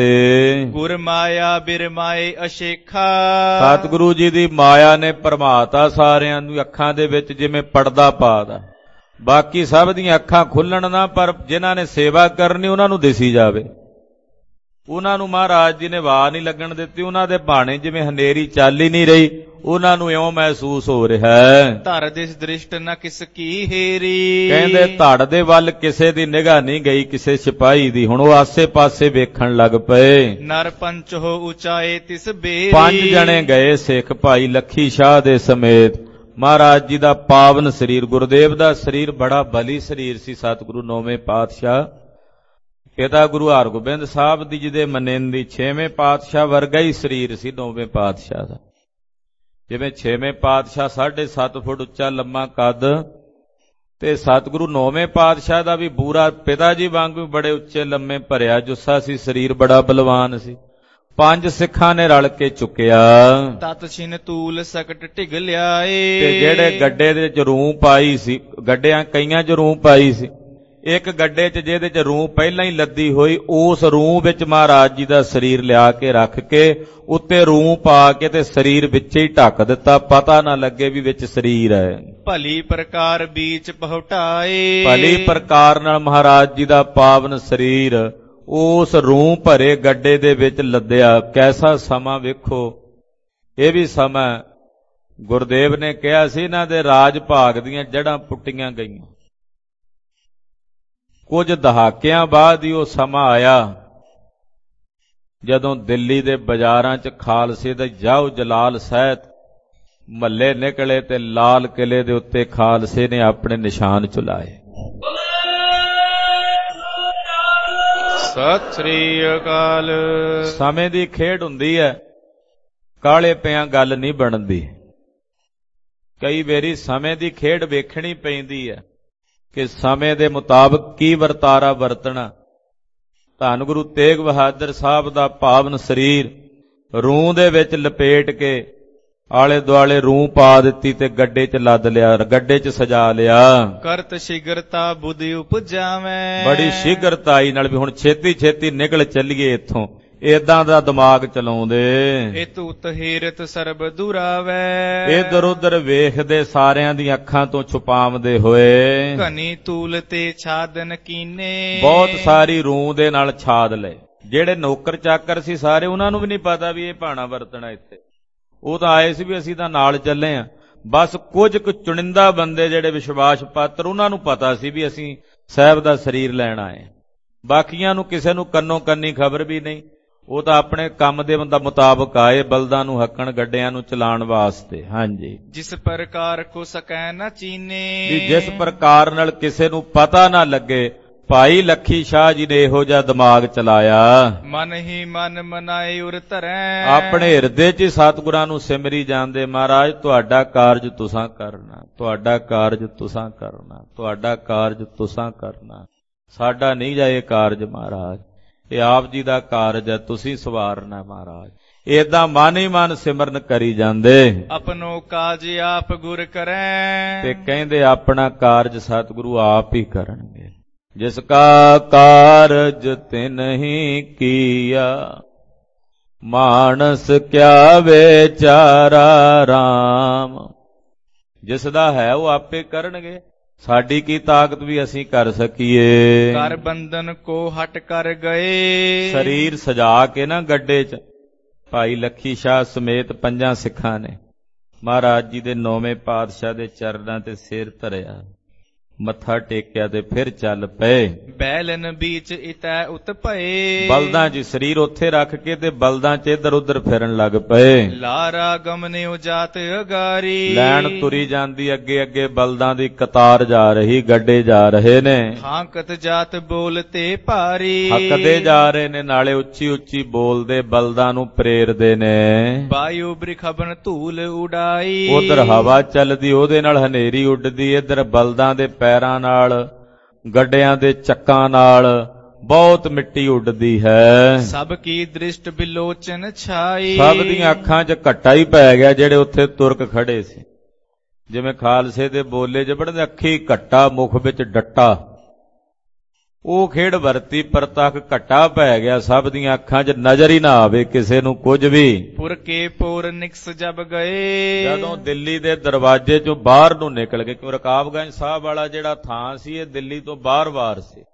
ਗੁਰ ਮਾਇਆ ਬਿਰਮਾਏ ਅਸ਼ੇਖਾ। ਸਤਿਗੁਰੂ ਜੀ ਦੀ ਮਾਇਆ ਨੇ ਭਰਮਾਤਾ ਸਾਰਿਆਂ ਨੂੰ ਅੱਖਾਂ ਦੇ ਵਿੱਚ ਜਿਵੇਂ ਪਰਦਾ ਪਾਦਾ। ਬਾਕੀ ਸਭ ਦੀਆਂ ਅੱਖਾਂ ਖੁੱਲਣ ਨਾ, ਪਰ ਜਿਨ੍ਹਾਂ ਨੇ ਸੇਵਾ ਕਰਨੀ ਉਹਨਾਂ ਨੂੰ ਦਿਸੀ ਜਾਵੇ। ਉਹਨਾਂ ਨੂੰ ਮਹਾਰਾਜ ਜੀ ਨੇ ਵਾਹ ਨਹੀਂ ਲੱਗਣ ਦਿੱਤੀ। ਉਹਨਾਂ ਦੇ ਬਾਣੇ ਜਿਵੇਂ ਹਨੇਰੀ ਚੱਲ ਹੀ ਨਹੀਂ ਰਹੀ, ਉਹਨਾਂ ਨੂੰ ਇਉਂ ਮਹਿਸੂਸ ਹੋ ਰਿਹਾ ਹੈ। ਧੜ ਦਿਸ ਦ੍ਰਿਸ਼ਟ ਨ ਕਿਸ ਕੀ ਹੇਰੀ। ਕਹਿੰਦੇ ਧੜ ਦੇ ਵੱਲ ਕਿਸੇ ਦੀ ਨਿਗਾਹ ਨਹੀਂ ਗਈ, ਕਿਸੇ ਸਿਪਾਹੀ ਦੀ। ਹੁਣ ਉਹ ਆਸੇ-ਪਾਸੇ ਵੇਖਣ ਲੱਗ ਪਏ। ਨਰ ਪੰਚੋ ਉਚਾਏ ਤਿਸ ਬੇਰੀ। 5 ਜਣੇ ਗਏ ਸਿੱਖ ਭਾਈ ਲੱਖੀ ਸ਼ਾਹ ਦੇ ਸਮੇਤ। ਮਹਾਰਾਜ ਜੀ ਦਾ ਪਾਵਨ ਸਰੀਰ, ਗੁਰਦੇਵ ਦਾ ਸਰੀਰ ਬੜਾ ਬਲੀ ਸਰੀਰ ਸੀ। ਸਤਿਗੁਰੂ 9ਵੇਂ ਪਾਤਸ਼ਾਹ ਪਿਤਾ ਗੁਰੂ ਹਰਗੋਬਿੰਦ ਸਾਹਿਬ ਦੀ ਜਿਹਦੇ ਮਨੇਂਦੀ 6ਵੇਂ ਪਾਤਸ਼ਾਹ ਵਰਗਾ ਹੀ ਸਰੀਰ ਸੀ 9ਵੇਂ ਪਾਤਸ਼ਾਹ ਦਾ। ਜਿਵੇਂ 6ਵੇਂ ਪਾਤਸ਼ਾਹ 7.5 ਫੁੱਟ ਉੱਚਾ ਲੰਮਾ ਕੱਦ, ਤੇ ਸਤਿਗੁਰੂ 9ਵੇਂ ਪਾਤਸ਼ਾਹ ਦਾ ਵੀ ਬੂਰਾ ਪਿਤਾ ਜੀ ਵਾਂਗੂ ਬੜੇ ਉੱਚੇ ਲੰਮੇ ਭਰਿਆ ਜੁੱਸਾ ਸੀ, ਸਰੀਰ ਬੜਾ ਬਲਵਾਨ ਸੀ। 5 ਸਿੱਖਾਂ ਨੇ ਰਲ ਕੇ ਚੁੱਕਿਆ। ਤਤ ਛਿਨ ਤੂਲ ਸਕਟ ਢਿਗ ਲਿਆਏ। ਤੇ ਜਿਹੜੇ ਗੱਡੇ ਦੇ ਚ ਰੂੰ ਪਾਈ ਸੀ, ਗੱਡਿਆਂ ਕਈਆਂ ਚ ਰੂੰ ਪਾਈ ਸੀ, ਇੱਕ ਗੱਡੇ ਚ ਜਿਹਦੇ ਚ ਰੂੰ ਪਹਿਲਾਂ ਹੀ ਲੱਦੀ ਹੋਈ, ਉਸ ਰੂੰ ਵਿੱਚ ਮਹਾਰਾਜ ਜੀ ਦਾ ਸਰੀਰ ਲਿਆ ਕੇ ਰੱਖ ਕੇ ਉੱਤੇ ਰੂੰ ਪਾ ਕੇ ਤੇ ਸਰੀਰ ਵਿੱਚ ਹੀ ਢੱਕ ਦਿੱਤਾ, ਪਤਾ ਨਾ ਲੱਗੇ ਵੀ ਵਿੱਚ ਸਰੀਰ ਹੈ। ਭਲੀ ਪ੍ਰਕਾਰ ਬੀਚ ਪਹੁਟਾਏ। ਭਲੀ ਪ੍ਰਕਾਰ ਨਾਲ ਮਹਾਰਾਜ ਜੀ ਦਾ ਪਾਵਨ ਸਰੀਰ ਉਸ ਰੂੰ ਭਰੇ ਗੱਡੇ ਦੇ ਵਿੱਚ ਲੱਦਿਆ। ਕੈਸਾ ਸਮਾਂ ਵੇਖੋ। ਇਹ ਵੀ ਸਮਾਂ ਗੁਰਦੇਵ ਨੇ ਕਿਹਾ ਸੀ ਇਹਨਾਂ ਦੇ ਰਾਜ ਭਾਗ ਦੀਆਂ ਜੜ੍ਹਾਂ ਪੁੱਟੀਆਂ ਗਈਆਂ। ਕੁਝ ਦਹਾਕਿਆਂ ਬਾਅਦ ਹੀ ਉਹ ਸਮਾਂ ਆਇਆ ਜਦੋਂ ਦਿੱਲੀ ਦੇ ਬਾਜ਼ਾਰਾਂ 'ਚ ਖਾਲਸੇ ਦਾ ਜਾਓ ਜਲਾਲ ਸਹਿਤ ਮਹੱਲੇ ਨਿਕਲੇ ਤੇ ਲਾਲ ਕਿਲੇ ਦੇ ਉੱਤੇ ਖਾਲਸੇ ਨੇ ਆਪਣੇ ਨਿਸ਼ਾਨ ਚੁਲਾਏ। ਸਤਿ ਸ੍ਰੀ ਅਕਾਲ। ਸਮੇਂ ਦੀ ਖੇਡ ਹੁੰਦੀ ਹੈ, ਕਾਲੇ ਪਿਆਂ ਗੱਲ ਨਹੀਂ ਬਣਦੀ। ਕਈ ਵਾਰੀ ਸਮੇਂ ਦੀ ਖੇਡ ਵੇਖਣੀ ਪੈਂਦੀ ਹੈ ਕਿ ਸਮੇਂ ਦੇ ਮੁਤਾਬਕ ਕੀ ਵਰਤਾਰਾ ਵਰਤਣਾ। ਧੰਨ ਗੁਰੂ ਤੇਗ ਬਹਾਦਰ ਸਾਹਿਬ ਦਾ ਪਾਵਨ ਸਰੀਰ ਰੂੰ ਦੇ ਵਿੱਚ ਲਪੇਟ ਕੇ ਆਲੇ ਦੁਆਲੇ ਰੂੰ ਪਾ ਦਿੱਤੀ ਤੇ ਗੱਡੇ 'ਚ ਲੱਦ ਲਿਆ, ਗੱਡੇ 'ਚ ਸਜਾ ਲਿਆ। ਕਰਤ ਸ਼ੀਗਰਤਾ ਬੁੱਧੀ ਉਪਜਾਵੇਂ। ਬੜੀ ਸ਼ੀਗਰਤਾਈ ਨਾਲ ਵੀ ਹੁਣ ਛੇਤੀ ਛੇਤੀ ਨਿਕਲ ਚੱਲੀਏ ਇੱਥੋਂ, ਏਦਾਂ ਦਾ ਦਿਮਾਗ ਚਲਾਉਂਦੇ। ਇਹ ਤੂਤ ਹੀਰਤ ਸਰਬ ਦੁਰਾਵੇ। ਇਧਰ ਉਧਰ ਵੇਖਦੇ, ਸਾਰਿਆਂ ਦੀਆਂ ਅੱਖਾਂ ਤੋਂ ਛੁਪਾਵਦੇ ਹੋਏ। ਘਨੀ ਤੂਲ ਤੇ ਛਾਦਨ ਕੀਨੇ। ਬਹੁਤ ਸਾਰੀ ਰੂੰ ਦੇ ਨਾਲ ਛਾਦ ਲਏ। ਜਿਹੜੇ ਨੌਕਰ ਚਾਕਰ ਸੀ ਸਾਰੇ, ਉਹਨਾਂ ਨੂੰ ਵੀ ਨਹੀਂ ਪਤਾ ਵੀ ਇਹ ਭਾਣਾ ਵਰਤਣਾ ਇੱਥੇ। ਉਹ ਤਾਂ ਆਏ ਸੀ ਵੀ ਅਸੀਂ ਤਾਂ ਨਾਲ ਚੱਲੇ ਆ। ਬਸ ਕੁਝ ਕੁ ਚੁਣਿੰਦਾ ਬੰਦੇ ਜਿਹੜੇ ਵਿਸ਼ਵਾਸ ਪਾਤਰ, ਉਹਨਾਂ ਨੂੰ ਪਤਾ ਸੀ ਵੀ ਅਸੀਂ ਸਾਹਿਬ ਦਾ ਸਰੀਰ ਲੈਣ ਆਏ। ਬਾਕੀਆਂ ਨੂੰ ਕਿਸੇ ਨੂੰ ਕੰਨੋਂ ਕੰਨੀ ਖਬਰ ਵੀ ਨਹੀਂ। ਉਹ ਤਾਂ ਆਪਣੇ ਕੰਮ ਦੇ ਮੁਤਾਬਕ ਆਏ, ਬਲਦਾਂ ਨੂੰ ਹੱਕਣ, ਗੱਡਿਆਂ ਨੂੰ ਚਲਾਉਣ ਵਾਸਤੇ। ਹਾਂਜੀ, ਜਿਸ ਪ੍ਰਕਾਰ ਕੋ ਸਕੈ ਨਾ ਚੀਨੇ। ਜਿਸ ਪ੍ਰਕਾਰ ਨਾਲ ਕਿਸੇ ਨੂੰ ਪਤਾ ਨਾ ਲੱਗੇ। ਭਾਈ ਲੱਖੀ ਸ਼ਾਹ ਜੀ ਨੇ ਇਹੋ ਜਿਹਾ ਦਿਮਾਗ ਚਲਾਇਆ। ਮਨ ਹੀ ਮਨ ਮਨਾਏ ਉਰ ਧਰੈ। ਆਪਣੇ ਹਿਰਦੇ 'ਚ ਸਤਿਗੁਰਾਂ ਨੂੰ ਸਿਮਰੀ ਜਾਂਦੇ। ਮਹਾਰਾਜ ਤੁਹਾਡਾ ਕਾਰਜ ਤੁਸਾਂ ਕਰਨਾ, ਤੁਹਾਡਾ ਕਾਰਜ ਤੁਸਾਂ ਕਰਨਾ, ਤੁਹਾਡਾ ਕਾਰਜ ਤੁਸਾਂ ਕਰਨਾ। ਸਾਡਾ ਨਹੀਂ ਜਾਏ ਕਾਰਜ ਮਹਾਰਾਜ, ਇਹ ਆਪ ਜੀ ਦਾ ਕਾਰਜ ਹੈ, ਤੁਸੀਂ ਸਵਾਰਨਾ ਮਹਾਰਾਜ। ਏਦਾਂ ਮਨ ਹੀ ਮਨ ਸਿਮਰਨ ਕਰੀ ਜਾਂਦੇ। ਆਪਣੋ ਕਾਜ ਆਪ ਗੁਰ ਕਰੈ। ਤੇ ਕਹਿੰਦੇ ਆਪਣਾ ਕਾਰਜ ਸਤਿਗੁਰੂ ਆਪ ਹੀ ਕਰਨਗੇ। ਜਿਸ ਕਾ ਕਾਰਜ ਤਿਨਹੀਂ ਕੀਆ, ਮਾਨਸ ਕਿਆ ਵਿਚਾਰਾ ਰਾਮ। ਜਿਸ ਦਾ ਹੈ ਉਹ ਆਪੇ ਕਰਨਗੇ, ਸਾਡੀ ਕੀ ਤਾਕਤ ਵੀ ਅਸੀਂ ਕਰ ਸਕੀਏ। ਕਰ ਬੰਧਨ ਕੋ ਹਟ ਕਰ ਗਏ। ਸਰੀਰ ਸਜਾ ਕੇ ਨਾ ਗੱਡੇ 'ਚ ਭਾਈ ਲੱਖੀ ਸ਼ਾਹ ਸਮੇਤ 5 ਸਿੱਖਾਂ ਨੇ ਮਹਾਰਾਜ ਜੀ ਦੇ 9ਵੇਂ ਪਾਤਸ਼ਾਹ ਦੇ ਚਰਨਾਂ ਤੇ ਸਿਰ ਧਰਿਆ, ਮੱਥਾ ਟੇਕਿਆ ਤੇ ਫਿਰ ਚੱਲ ਪਏ। ਬੈਲਨ ਵਿੱਚ ਇਤੈ ਉਤ ਭਏ। ਬਲਦਾਂ 'ਚ ਸਰੀਰ ਉੱਥੇ ਰੱਖ ਕੇ ਤੇ ਬਲਦਾਂ 'ਚ ਇੱਧਰ ਉੱਧਰ ਫਿਰਨ ਲੱਗ ਪਏ। ਲਾਰਾ ਗਮਨਿਓ ਜਾਤ ਅਗਾਰੀ। ਲੈਣ ਤੁਰੀ ਜਾਂਦੀ, ਅੱਗੇ ਅੱਗੇ ਬਲਦਾਂ ਦੀ ਕਤਾਰ ਜਾ ਰਹੀ, ਗੱਡੇ ਜਾ ਰਹੇ ਨੇ। ਹਾਂਕਤ ਜਾਤ ਬੋਲਤੇ ਭਾਰੀ। ਹੱਕਦੇ ਜਾ ਰਹੇ ਨੇ, ਨਾਲੇ ਉੱਚੀ ਉੱਚੀ ਬੋਲਦੇ ਬਲਦਾਂ ਨੂੰ ਪ੍ਰੇਰਦੇ ਨੇ। ਵਾਯੂ ਬ੍ਰਿਖਬਨ ਧੂਲ ਉਡਾਈ। ਉਧਰ ਹਵਾ ਚੱਲਦੀ, ਉਹਦੇ ਨਾਲ ਹਨੇਰੀ ਉੱਡਦੀ। ਇੱਧਰ ਬਲਦਾਂ ਦੇ ਪੈਰਾਂ ਨਾਲ, ਗੱਡਿਆਂ ਦੇ ਚੱਕਾਂ ਨਾਲ ਬਹੁਤ ਮਿੱਟੀ ਉੱਡਦੀ ਹੈ। ਸਭ ਕੀ ਦ੍ਰਿਸ਼ਟ ਬਿਲੋਚਨ ਛਾਈ। ਸਭ ਦੀਆਂ ਅੱਖਾਂ 'ਚ ਘੱਟਾ ਹੀ ਪੈ ਗਿਆ ਜਿਹੜੇ ਉੱਥੇ ਤੁਰਕ ਖੜੇ ਸੀ। ਜਿਵੇਂ ਖਾਲਸੇ ਦੇ ਬੋਲੇ 'ਚ ਪੜ੍ਹਦੇ, ਅੱਖੀ ਘੱਟਾ ਮੁਖ ਵਿੱਚ ਡੱਟਾ। ਉਹ ਖੇਡ ਵਰਤੀ ਪ੍ਰਤੱਖ ਘੱਟਾ ਪੈ ਗਿਆ, ਸਭ ਦੀਆਂ ਅੱਖਾਂ 'ਚ ਨਜ਼ਰ ਹੀ ਨਾ ਆਵੇ ਕਿਸੇ ਨੂੰ ਕੁਝ ਵੀ। ਪੁਰ ਕੇ ਪੁਰ ਨਿਕਸ ਜਬ ਗਏ, ਜਦੋਂ ਦਿੱਲੀ ਦੇ ਦਰਵਾਜ਼ੇ 'ਚੋਂ ਬਾਹਰ ਨੂੰ ਨਿਕਲ ਗਏ, ਕਿਉਂ ਰਕਾਬਗੰਜ ਸਾਹਿਬ ਵਾਲਾ ਜਿਹੜਾ ਥਾਂ ਸੀ ਇਹ ਦਿੱਲੀ ਤੋਂ ਬਾਹਰ ਸੀ,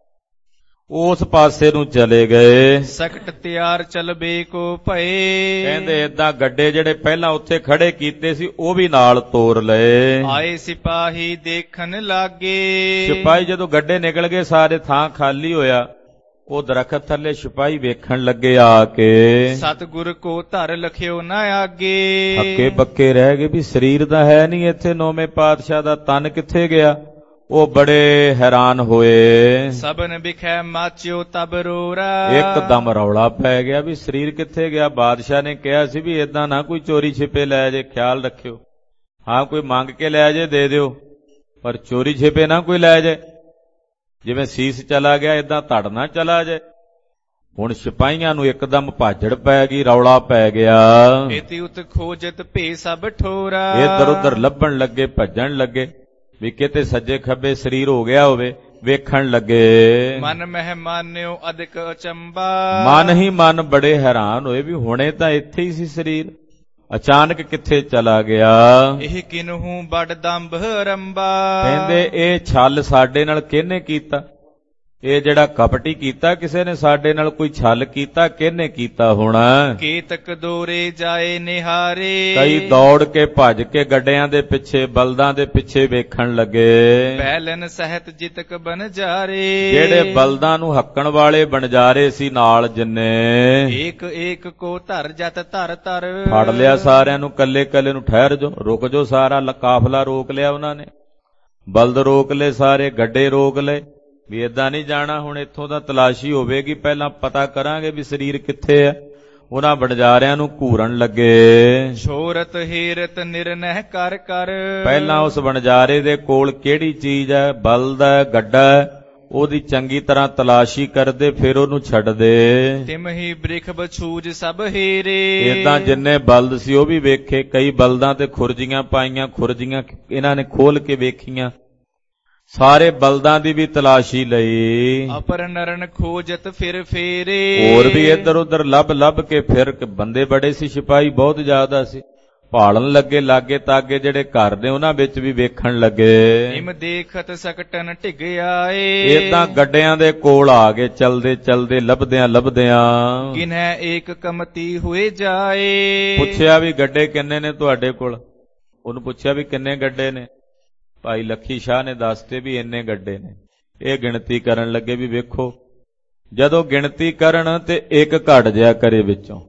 ਉਸ ਪਾਸੇ ਨੂੰ ਚਲੇ ਗਏ। ਸਕਟ ਤਿਆਰ ਚਲਬੇ ਕੋ ਭਏ, ਕਹਿੰਦੇ ਏਦਾਂ ਗੱਡੇ ਜਿਹੜੇ ਪਹਿਲਾਂ ਉੱਥੇ ਖੜੇ ਕੀਤੇ ਸੀ ਉਹ ਵੀ ਨਾਲ ਤੋਰ ਲਏ। ਆਏ ਸਿਪਾਹੀ ਦੇਖਣ ਲਾਗੇ, ਸਿਪਾਹੀ ਜਦੋਂ ਗੱਡੇ ਨਿਕਲ ਗਏ ਸਾਰੇ ਥਾਂ ਖਾਲੀ ਹੋਇਆ, ਉਹ ਦਰਖਤ ਥੱਲੇ ਸਿਪਾਹੀ ਵੇਖਣ ਲੱਗੇ ਆ ਕੇ। ਸਤਿਗੁਰ ਕੋ ਧਰ ਲਖਿਓ ਨਾ ਆਗੇ, ਹੱਕੇ ਬੱਕੇ ਰਹਿ ਗਏ ਵੀ ਸਰੀਰ ਤਾਂ ਹੈ ਨਹੀਂ ਇੱਥੇ, ਨੌਵੇਂ ਪਾਤਸ਼ਾਹ ਦਾ ਤਨ ਕਿੱਥੇ ਗਿਆ। ਉਹ ਬੜੇ ਹੈਰਾਨ ਹੋਏ। ਸਬਨ ਵਿਖੈ ਮਾਚਿਓ ਤਬ ਰੋਰਾ, ਇੱਕਦਮ ਰੌਲਾ ਪੈ ਗਿਆ ਵੀ ਸਰੀਰ ਕਿੱਥੇ ਗਿਆ। ਬਾਦਸ਼ਾਹ ਨੇ ਕਿਹਾ ਸੀ ਵੀ ਏਦਾਂ ਨਾ ਕੋਈ ਚੋਰੀ ਛਿਪੇ ਲੈ ਜੇ, ਖਿਆਲ ਰੱਖਿਓ। ਹਾਂ ਕੋਈ ਮੰਗ ਕੇ ਲੈ ਜੇ ਦੇ ਦਿਓ, ਪਰ ਚੋਰੀ ਛਿਪੇ ਨਾ ਕੋਈ ਲੈ ਜਾਏ। ਜਿਵੇਂ ਸੀਸ ਚਲਾ ਗਿਆ ਏਦਾਂ ਧੜ ਨਾ ਚਲਾ ਜਾਏ। ਹੁਣ ਸਿਪਾਹੀਆਂ ਨੂੰ ਇੱਕਦਮ ਭਾਜੜ ਪੈ ਗਈ, ਰੌਲਾ ਪੈ ਗਿਆ। ਇਤੀ ਉਤ ਖੋਜਤ ਭੇ ਸਭ ਠੋਰਾ, ਇੱਧਰ ਉੱਧਰ ਲੱਭਣ ਲੱਗੇ, ਭੱਜਣ ਲੱਗੇ ਵੀ ਕਿਤੇ ਸੱਜੇ ਖੱਬੇ ਸਰੀਰ ਹੋ ਗਿਆ ਹੋਵੇ। ਵੇਖਣ ਲੱਗੇ, ਮਨ ਮਹਿਮਾਨਿਓ ਅਧਿਕ ਅਚੰਬਾ, ਮਨ ਹੀ ਮਨ ਬੜੇ ਹੈਰਾਨ ਹੋਏ ਵੀ ਹੁਣੇ ਤਾਂ ਇੱਥੇ ਹੀ ਸੀ ਸਰੀਰ, ਅਚਾਨਕ ਕਿੱਥੇ ਚਲਾ ਗਿਆ। ਇਹ ਕਿਨਹੂ ਬੜ ਦੰਭ ਰੰਬਾ, ਕਹਿੰਦੇ ਇਹ ਛਲ ਸਾਡੇ ਨਾਲ ਕਿਹਨੇ ਕੀਤਾ। ਇਹ ਜਿਹੜਾ ਕਪਟੀ ਕੀਤਾ ਕਿਸੇ ਨੇ ਸਾਡੇ ਨਾਲ ਕੋਈ ਛਲ ਕੀਤਾ, ਕਿਹਨੇ ਕੀਤਾ ਹੋਣਾ। ਕੇਤਕ ਦੋਰੇ ਜਾਏ ਨਿਹਾਰੇ, ਕਈ ਦੌੜ ਕੇ ਭੱਜ ਕੇ ਗੱਡਿਆਂ ਦੇ ਪਿੱਛੇ, ਬਲਦਾਂ ਦੇ ਪਿੱਛੇ ਵੇਖਣ ਲੱਗੇ। ਪਹਿਲਨ ਸਹਿਤ ਜਿਤਕ ਬਨਜਾਰੇ, ਜਿਹੜੇ ਬਲਦਾਂ ਨੂੰ ਹੱਕਣ ਵਾਲੇ ਬਣਜਾਰੇ ਸੀ ਨਾਲ ਜਿੰਨੇ, ਏਕ ਏਕ ਕੋ ਧਰ ਜਤ ਧਰ ਧਰ, ਫੜ ਲਿਆ ਸਾਰਿਆਂ ਨੂੰ, ਕੱਲੇ ਕੱਲੇ ਨੂੰ ਠਹਿਰ ਜੋ, ਰੁਕ ਜੋ। ਸਾਰਾ ਕਾਫਲਾ ਰੋਕ ਲਿਆ ਉਹਨਾਂ ਨੇ, ਬਲਦ ਰੋਕ ਲਏ, ਸਾਰੇ ਗੱਡੇ ਰੋਕ ਲਏ ਵੀ ਏਦਾਂ ਨਹੀਂ ਜਾਣਾ, ਹੁਣ ਇੱਥੋਂ ਦਾ ਤਲਾਸ਼ੀ ਹੋਵੇਗੀ, ਪਹਿਲਾਂ ਪਤਾ ਕਰਾਂਗੇ ਵੀ ਸਰੀਰ ਕਿੱਥੇ ਹੈ। ਉਹਨਾਂ ਬਣਜਾਰਿਆਂ ਨੂੰ ਘੂਰਨ ਲੱਗੇ। ਛੋਰਤ ਹੀਰਤ ਨਿਰਨਹਿ ਕਰ ਕਰ, ਪਹਿਲਾਂ ਉਸ ਬਣਜਾਰੇ ਦੇ ਕੋਲ ਕਿਹੜੀ ਚੀਜ਼ ਹੈ, ਬਲਦ ਹੈ, ਗੱਡਾ ਹੈ, ਉਹਦੀ ਚੰਗੀ ਤਰ੍ਹਾਂ ਤਲਾਸ਼ੀ ਕਰਦੇ, ਫਿਰ ਉਹਨੂੰ ਛੱਡਦੇ। ਤਿਮਹੀ ਬ੍ਰਿਖ ਬਛੂਜ ਸਭ ਹੀਰੇ, ਏਦਾਂ ਜਿੰਨੇ ਬਲਦ ਸੀ ਉਹ ਵੀ ਵੇਖੇ। ਕਈ ਬਲਦਾਂ ਤੇ ਖੁਰਜੀਆਂ ਪਾਈਆਂ, ਖੁਰਜੀਆਂ ਇਹਨਾਂ ਨੇ ਖੋਲ ਕੇ ਵੇਖੀਆਂ। ਸਾਰੇ ਬਲਦਾਂ ਦੀ ਵੀ ਤਲਾਸ਼ੀ ਲਈ। ਅਪਰ ਨਰਨ ਖੋਜਤ ਫਿਰ ਫੇਰੇ, ਹੋਰ ਵੀ ਇੱਧਰ ਉੱਧਰ ਲੱਭ ਕੇ ਫਿਰ, ਬੰਦੇ ਬੜੇ ਸੀ, ਸਿਪਾਹੀ ਬਹੁਤ ਜ਼ਿਆਦਾ ਸੀ, ਭਾਲਣ ਲੱਗੇ। ਲਾਗੇ ਤਾਗੇ ਜਿਹੜੇ ਘਰ ਨੇ ਉਹਨਾਂ ਵਿੱਚ ਵੀ ਵੇਖਣ ਲੱਗੇ। ਇਮ ਦੇਖਤ ਸਕਟਨ ਢਿੱਗ ਆਏ, ਏਦਾਂ ਗੱਡਿਆਂ ਦੇ ਕੋਲ ਆ ਗਏ, ਚਲਦੇ ਚਲਦੇ, ਲੱਭਦਿਆਂ। ਕਿਨੈ ਏਕ ਕਮਤੀ ਹੋਏ ਜਾਏ, ਪੁੱਛਿਆ ਵੀ ਗੱਡੇ ਕਿੰਨੇ ਨੇ ਤੁਹਾਡੇ ਕੋਲ। ਉਹਨੂੰ ਪੁੱਛਿਆ ਵੀ ਕਿੰਨੇ ਗੱਡੇ ਨੇ। ਭਾਈ ਲੱਖੀ ਸ਼ਾਹ ਨੇ ਦੱਸਤੇ ਵੀ ਇੰਨੇ ਗੱਡੇ ਨੇ। ਇਹ ਗਿਣਤੀ ਕਰਨ ਲੱਗੇ ਵੀ ਵੇਖੋ, ਜਦੋਂ ਗਿਣਤੀ ਕਰਨ ਤੇ ਇੱਕ ਘਟ ਜਿਆ ਕਰੇ ਵਿੱਚੋਂ,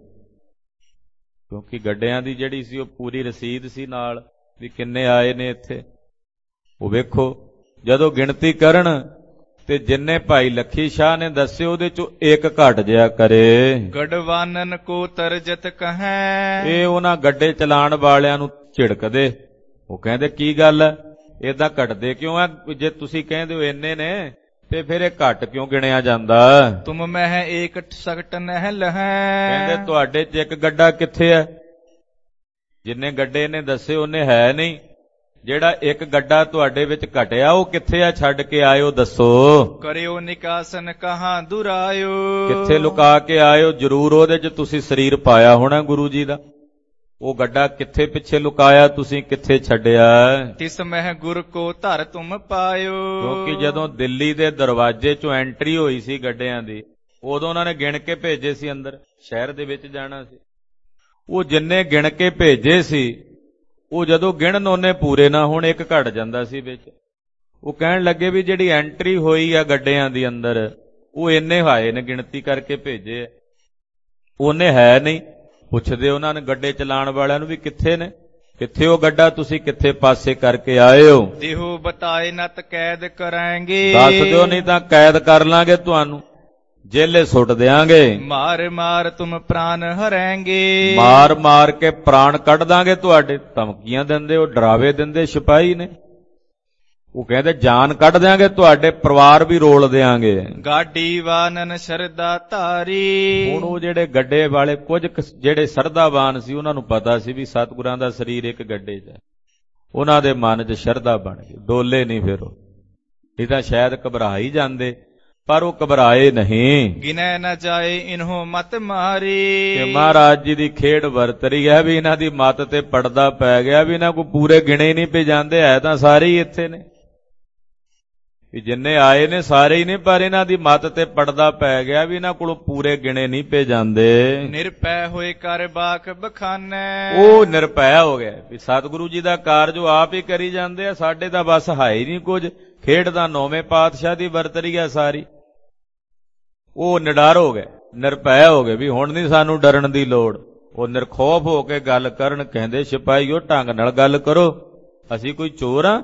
ਕਿਉਂਕਿ ਗੱਡਿਆਂ ਦੀ ਜਿਹੜੀ ਸੀ ਉਹ ਪੂਰੀ ਰਸੀਦ ਸੀ ਨਾਲ ਵੀ ਕਿੰਨੇ ਆਏ ਨੇ ਇੱਥੇ। ਉਹ ਵੇਖੋ ਜਦੋਂ ਗਿਣਤੀ ਕਰਨ ਤੇ ਜਿੰਨੇ ਭਾਈ ਲੱਖੀ ਸ਼ਾਹ ਨੇ ਦੱਸੇ ਉਹਦੇ ਚੋਂ ਇੱਕ ਘਟ ਜਿਆ ਕਰੇ। ਗੜਵਾਨਨ ਕੋ ਤਰਜਤ ਕਹੈ, ਇਹ ਉਹਨਾਂ ਗੱਡੇ ਚਲਾਉਣ ਵਾਲਿਆਂ ਨੂੰ ਝਿੜਕਦੇ। ਉਹ ਕਹਿੰਦੇ ਕੀ ਗੱਲ ਹੈ, ਏਦਾਂ ਘਟਦੇ ਕਿਉਂ ਆ, ਜੇ ਤੁਸੀਂ ਕਹਿੰਦੇ ਹੋ ਇੰਨੇ ਨੇ ਤੇ ਫਿਰ ਇਹ ਘੱਟ ਕਿਉਂ ਗਿਣਿਆ ਜਾਂਦਾ। ਤੁਮ ਮਹਿ ਏਕ ਸਕਟ ਨਹਿ ਲਹੈ, ਕਹਿੰਦੇ ਤੁਹਾਡੇ 'ਚ ਇੱਕ ਗੱਡਾ ਕਿੱਥੇ ਹੈ। ਜਿੰਨੇ ਗੱਡੇ ਨੇ ਦੱਸੇ ਉਹਨੇ ਹੈ ਨਹੀਂ, ਜਿਹੜਾ ਇੱਕ ਗੱਡਾ ਤੁਹਾਡੇ ਵਿੱਚ ਘਟਿਆ ਉਹ ਕਿੱਥੇ ਆ, ਛੱਡ ਕੇ ਆਇਓ ਦੱਸੋ। ਕਰਿਓ ਨਿਕਾਸਨ ਕਹਾਂ ਦੁਰਾਇਓ, ਕਿੱਥੇ ਲੁਕਾ ਕੇ ਆਇਓ, ਜ਼ਰੂਰ ਉਹਦੇ 'ਚ ਤੁਸੀਂ ਸਰੀਰ ਪਾਇਆ ਹੋਣਾ ਗੁਰੂ ਜੀ ਦਾ। ਉਹ ਗੱਡਾ ਕਿੱਥੇ ਪਿੱਛੇ ਲੁਕਾਇਆ ਤੁਸੀਂ, ਕਿੱਥੇ ਛੱਡਿਆ। ਤਿਸ ਮਹਿ ਗੁਰ ਕੋ ਧਰ ਤੁਮ ਪਾਇਓ, ਕਿਉਂਕਿ ਜਦੋਂ ਦਿੱਲੀ ਦੇ ਦਰਵਾਜ਼ੇ 'ਚੋਂ ਐਂਟਰੀ ਹੋਈ ਸੀ ਗੱਡਿਆਂ ਦੀ, ਉਦੋਂ ਉਹਨਾਂ ਨੇ ਗਿਣ ਕੇ ਭੇਜੇ ਸੀ, ਅੰਦਰ ਸ਼ਹਿਰ ਦੇ ਵਿੱਚ ਜਾਣਾ ਸੀ। ਉਹ ਜਿੰਨੇ ਗਿਣ ਕੇ ਭੇਜੇ ਸੀ, ਉਹ ਜਦੋਂ ਗਿਣਨ ਉਹਨੇ ਪੂਰੇ ਨਾ ਹੁਣ ਇੱਕ ਘਟ ਜਾਂਦਾ ਸੀ ਵਿੱਚ। ਉਹ ਕਹਿਣ ਲੱਗੇ ਵੀ ਜਿਹੜੀ ਐਂਟਰੀ ਹੋਈ ਆ ਗੱਡਿਆਂ ਦੀ ਅੰਦਰ, ਉਹ ਇੰਨੇ ਹਾਏ ਨੇ ਗਿਣਤੀ ਕਰਕੇ ਭੇਜੇ, ਉਹਨੇ ਹੈ ਨਹੀਂ। ਪੁੱਛਦੇ ਉਹਨਾਂ ਨੇ ਗੱਡੇ ਚਲਾਉਣ ਵਾਲਿਆਂ ਨੂੰ ਵੀ ਕਿੱਥੇ ਨੇ, ਕਿੱਥੇ ਉਹ ਗੱਡਾ ਤੁਸੀਂ ਕਿੱਥੇ ਪਾਸੇ ਕਰਕੇ ਆਏ ਹੋ। ਦੇਹੋ ਬਤਾਏ ਨਤ ਕੈਦ ਕਰਾਂਗੇ, ਦੱਸ ਦਿਓ ਨਹੀਂ ਤਾਂ ਕੈਦ ਕਰ ਲਾਂਗੇ ਤੁਹਾਨੂੰ, ਜੇਲੇ ਸੁੱਟ ਦਿਆਂਗੇ। ਮਾਰ ਮਾਰ ਤੁਮ ਪ੍ਰਾਨ ਹਰੈਂਗੇ, ਮਾਰ ਮਾਰ ਕੇ ਪ੍ਰਾਣ ਕੱਢ ਦਾਂਗੇ ਤੁਹਾਡੇ। ਧਮਕੀਆਂ ਦਿੰਦੇ, ਉਹ ਡਰਾਵੇ ਦਿੰਦੇ ਸਿਪਾਹੀ ਨੇ। ਉਹ ਕਹਿੰਦੇ ਜਾਨ ਕੱਢ ਦਿਆਂਗੇ ਤੁਹਾਡੇ, ਪਰਿਵਾਰ ਵੀ ਰੋਲ ਦਿਆਂਗੇ। ਗਾਡੀ ਵਾਨਨ ਸ਼ਰਦਾ ਧਾਰੀ, ਹੁਣ ਉਹ ਜਿਹੜੇ ਗੱਡੇ ਵਾਲੇ ਕੁਝ ਜਿਹੜੇ ਸਰਦਾਵਾਨ ਸੀ ਉਹਨਾਂ ਨੂੰ ਪਤਾ ਸੀ ਵੀ ਸਤਿਗੁਰਾਂ ਦਾ ਸਰੀਰ ਇੱਕ ਗੱਡੇ 'ਚ ਹੈ। ਉਹਨਾਂ ਦੇ ਮਨ 'ਚ ਸ਼ਰਧਾ ਬਣ ਗਈ, ਡੋਲੇ ਨਹੀਂ ਫਿਰ ਉਹ, ਨਹੀਂ ਤਾਂ ਸ਼ਾਇਦ ਘਬਰਾ ਹੀ ਜਾਂਦੇ ਪਰ ਉਹ ਘਬਰਾਏ ਨਹੀਂ। ਗਿਨੈ ਨ ਜਾਏ ਇਨਹੋ ਮਤ ਮਾਰੀ। ਕਿ ਮਹਾਰਾਜ ਜੀ ਦੀ ਖੇਡ ਵਰਤ ਰਹੀ ਹੈ ਵੀ ਇਹਨਾਂ ਦੀ ਮੱਤ ਤੇ ਪੜਦਾ ਪੈ ਗਿਆ ਵੀ ਇਹਨਾਂ ਕੋ ਪੂਰੇ ਗਿਣੇ ਨਹੀਂ ਪਏ ਜਾਂਦੇ, ਹੈ ਤਾਂ ਸਾਰੇ ਹੀ ਇੱਥੇ ਨੇ ਵੀ ਜਿੰਨੇ ਆਏ ਨੇ ਸਾਰੇ ਹੀ ਨੇ, ਪਰ ਇਹਨਾਂ ਦੀ ਮੱਤ ਤੇ ਪੜਦਾ ਪੈ ਗਿਆ ਵੀ ਇਹਨਾਂ ਕੋਲੋਂ ਪੂਰੇ ਗਿਣੇ ਨਹੀਂ ਪਏ ਜਾਂਦੇ। ਨਿਰਪੈ ਹੋਏ ਕਰ ਬਾਕ ਬਖਾਨੈ। ਉਹ ਨਿਰਪੈ ਹੋ ਗਿਆ ਵੀ ਸਤਿਗੁਰੂ ਜੀ ਦਾ ਕਾਰਜ ਉਹ ਆਪ ਹੀ ਕਰੀ ਜਾਂਦੇ ਆ, ਸਾਡੇ ਤਾਂ ਬਸ ਹੈ ਹੀ ਨਹੀਂ ਕੁਝ। ਖੇਡ ਤਾਂ 9ਵੇਂ ਪਾਤਸ਼ਾਹ ਦੀ ਵਰਤ ਰਹੀ ਹੈ ਸਾਰੀ। ਉਹ ਨਿਡਰ ਹੋ ਗਏ, ਨਿਰਪੈ ਹੋ ਗਏ ਵੀ ਹੁਣ ਨਹੀਂ ਸਾਨੂੰ ਡਰਨ ਦੀ ਲੋੜ। ਉਹ ਨਿਰਖੌਫ ਹੋ ਕੇ ਗੱਲ ਕਰਨ। ਕਹਿੰਦੇ ਸਿਪਾਹੀਓ ਢੰਗ ਨਾਲ ਗੱਲ ਕਰੋ, ਅਸੀਂ ਕੋਈ ਚੋਰ ਆ?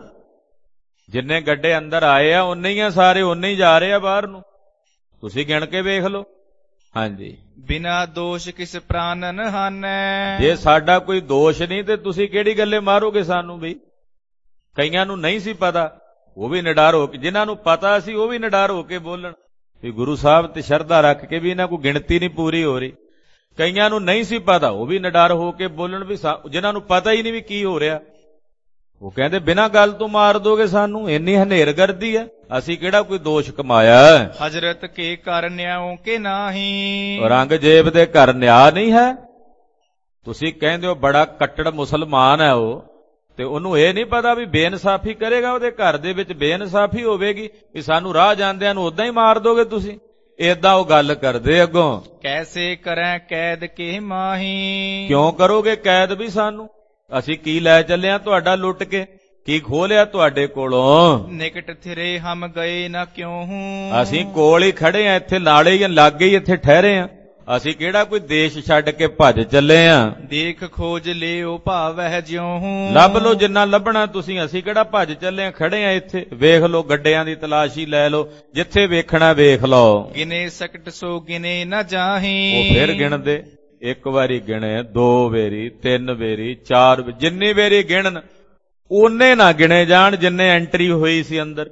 ਜਿੰਨੇ ਗੱਡੇ ਅੰਦਰ ਆਏ ਆ ਉਨੇ ਹੀ ਆ ਸਾਰੇ, ਉਨੇ ਹੀ ਜਾ ਰਹੇ ਆ ਬਾਹਰ ਨੂੰ, ਤੁਸੀਂ ਗਿਣ ਕੇ ਵੇਖ ਲਓ। ਹਾਂਜੀ, ਬਿਨਾ ਦੋਸ਼ ਕਿਸ ਪ੍ਰਾਨਨ ਹਾਨੈ। ਜੇ ਸਾਡਾ ਕੋਈ ਦੋਸ਼ ਨਹੀਂ ਤੇ ਤੁਸੀਂ ਕਿਹੜੀ ਗੱਲੇ ਮਾਰੋਗੇ ਸਾਨੂੰ? ਵੀ ਕਈਆਂ ਨੂੰ ਨਹੀਂ ਸੀ ਪਤਾ, ਉਹ ਵੀ ਨਿਡਰ ਹੋ ਕੇ, ਜਿਨ੍ਹਾਂ ਨੂੰ ਪਤਾ ਸੀ ਉਹ ਵੀ ਨਿਡਰ ਹੋ ਕੇ ਬੋਲਣ ਵੀ ਗੁਰੂ ਸਾਹਿਬ ਤੇ ਸ਼ਰਧਾ ਰੱਖ ਕੇ ਵੀ ਇਹਨਾਂ ਕੋਈ ਗਿਣਤੀ ਨਹੀਂ ਪੂਰੀ ਹੋ ਰਹੀ। ਕਈਆਂ ਨੂੰ ਨਹੀਂ ਸੀ ਪਤਾ, ਉਹ ਵੀ ਨਿਡਰ ਹੋ ਕੇ ਬੋਲਣ ਵੀ ਜਿਨ੍ਹਾਂ ਨੂੰ ਪਤਾ ਹੀ ਨਹੀਂ ਵੀ ਕੀ ਹੋ ਰਿਹਾ। ਉਹ ਕਹਿੰਦੇ ਬਿਨਾਂ ਗੱਲ ਤੋਂ ਮਾਰ ਦੋਗੇ ਸਾਨੂੰ, ਇੰਨੀ ਹਨੇਰਗਰਦੀ ਹੈ, ਅਸੀਂ ਕਿਹੜਾ ਕੋਈ ਦੋਸ਼ ਕਮਾਇਆ? ਹਜ਼ਰਤ ਕੇ ਕਰ ਨਿਆਉ ਕੇ ਨਾਹੀ। ਔਰੰਗਜ਼ੇਬ ਦੇ ਘਰ ਨਿਆਂ ਨਹੀਂ ਹੈ। ਤੁਸੀਂ ਕਹਿੰਦੇ ਹੋ ਬੜਾ ਕੱਟੜ ਮੁਸਲਮਾਨ ਹੈ ਉਹ, ਤੇ ਉਹਨੂੰ ਇਹ ਨਹੀਂ ਪਤਾ ਵੀ ਬੇਇਨਸਾਫੀ ਕਰੇਗਾ, ਉਹਦੇ ਘਰ ਦੇ ਵਿੱਚ ਬੇਇਨਸਾਫੀ ਹੋਵੇਗੀ, ਵੀ ਸਾਨੂੰ ਰਾਹ ਜਾਂਦਿਆਂ ਨੂੰ ਉਦਾਂ ਹੀ ਮਾਰ ਦੋਗੇ ਤੁਸੀਂ। ਏਦਾਂ ਉਹ ਗੱਲ ਕਰਦੇ ਅੱਗੋਂ। ਕੈਸੇ ਕਰੈ ਕੈਦ ਕੇ ਮਾਹੀ। ਕਿਉਂ ਕਰੋਗੇ ਕੈਦ ਵੀ ਸਾਨੂੰ? ਅਸੀਂ ਕੀ ਲੈ ਚੱਲੇ ਆ ਤੁਹਾਡਾ ਲੁੱਟ ਕੇ? ਕੀ ਖੋਹ ਲਿਆ ਤੁਹਾਡੇ ਕੋਲੋਂ? ਨਿਕਟ ਥਿਰੇ ਹਮ ਗਏ ਨਾ ਕਿਉਂ ਹੂੰ। ਅਸੀਂ ਕੋਲ ਹੀ ਖੜੇ ਆ, ਇੱਥੇ ਨਾਲੇ ਹੀ ਲਾਗੇ ਹੀ ਇੱਥੇ ਠਹਿਰੇ ਆ, ਅਸੀਂ ਕਿਹੜਾ ਕੋਈ ਦੇਸ਼ ਛੱਡ ਕੇ ਭੱਜ ਚੱਲੇ ਆ। ਦੇਖ ਖੋਜ ਲਿਓ ਭਾਵਹਿ ਜਿਉ ਹੂੰ। ਲੱਭ ਲਓ ਜਿੰਨਾ ਲੱਭਣਾ ਤੁਸੀਂ, ਅਸੀਂ ਕਿਹੜਾ ਭੱਜ ਚੱਲੇ ਆ, ਖੜੇ ਆ ਇੱਥੇ। ਵੇਖ ਲਓ, ਗੱਡਿਆਂ ਦੀ ਤਲਾਸ਼ੀ ਲੈ ਲਓ, ਜਿੱਥੇ ਵੇਖਣਾ ਵੇਖ ਲਓ। ਗਿਨੇ ਸਕਟ ਸੋ ਗਿਨੇ ਨਾ ਜਾਹੀ। ਉਹ ਫਿਰ ਗਿਣਦੇ, ਇੱਕ ਵਾਰੀ ਗਿਣੇ, 2 ਵੇਰੀ, 3 ਵੇਰੀ, 4, ਜਿੰਨੀ ਵੇਰੀ ਗਿਣਨ ਉਹਨੇ ਨਾ ਗਿਣੇ ਜਾਣ ਜਿੰਨੇ ਐਂਟਰੀ ਹੋਈ ਸੀ ਅੰਦਰ।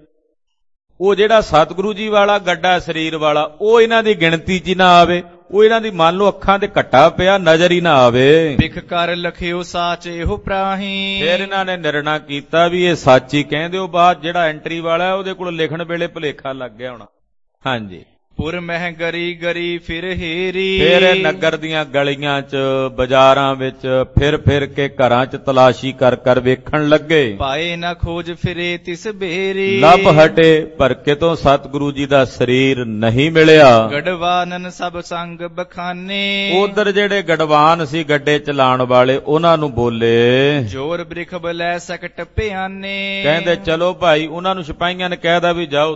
ਉਹ ਜਿਹੜਾ ਸਤਿਗੁਰੂ ਜੀ ਵਾਲਾ ਗੱਡਾ ਸਰੀਰ ਵਾਲਾ, ਉਹ ਇਹਨਾਂ ਦੀ ਗਿਣਤੀ 'ਚ ਨਾ ਆਵੇ। ਉਹ ਇਹਨਾਂ ਦੀ ਮੰਨ ਲਓ ਅੱਖਾਂ ਤੇ ਘੱਟਾ ਪਿਆ, ਨਜ਼ਰ ਹੀ ਨਾ ਆਵੇ। ਵਿਖ ਕਰ ਲਖਿਓ ਸਾਚ ਇਹੋ ਪ੍ਰਾਹੀ। ਫਿਰ ਇਹਨਾਂ ਨੇ ਨਿਰਣਾ ਕੀਤਾ ਵੀ ਇਹ ਸੱਚ ਹੀ ਕਹਿੰਦੇ ਹੋ। ਬਾਅਦ ਜਿਹੜਾ ਐਂਟਰੀ ਵਾਲਾ ਉਹਦੇ ਕੋਲ ਲਿਖਣ ਵੇਲੇ ਭੁਲੇਖਾ ਲੱਗ ਗਿਆ ਹੋਣਾ। ਹਾਂਜੀ, ਪੁਰ ਮਹਿ ਗਰੀ ਗਰੀ ਫਿਰ ਹੀਰੀ। ਫਿਰ ਨਗਰ ਦੀਆਂ ਗਲੀਆਂ 'ਚ, ਬਾਜ਼ਾਰਾਂ ਵਿੱਚ ਫਿਰ ਫਿਰ ਕੇ ਘਰਾਂ 'ਚ ਤਲਾਸ਼ੀ ਕਰ ਕਰ ਵੇਖਣ ਲੱਗੇ। ਪਾਏ ਨਾ ਖੋਜ ਫਿਰੇ ਤਿਸ ਬੇਰੀ। ਲੱਭ ਹਟੇ ਪਰ ਕਿਤੋਂ ਸਤਿਗੁਰੂ ਜੀ ਦਾ ਸਰੀਰ ਨਹੀਂ ਮਿਲਿਆ। ਗੜਵਾਨਨ ਸਭ ਸੰਗ ਬਖਾਨੇ। ਉਧਰ ਜਿਹੜੇ ਗੜਵਾਨ ਸੀ ਗੱਡੇ ਚਲਾਉਣ ਵਾਲੇ, ਉਹਨਾਂ ਨੂੰ ਬੋਲੇ ਜੋਰ ਬ੍ਰਿਖਬ ਲੈ ਸਕਟ ਪਿਆਨੇ। ਕਹਿੰਦੇ ਚਲੋ ਭਾਈ, ਉਹਨਾਂ ਨੂੰ ਸਿਪਾਹੀਆਂ ਨੇ ਕਹਿਦਾ ਵੀ ਜਾਓ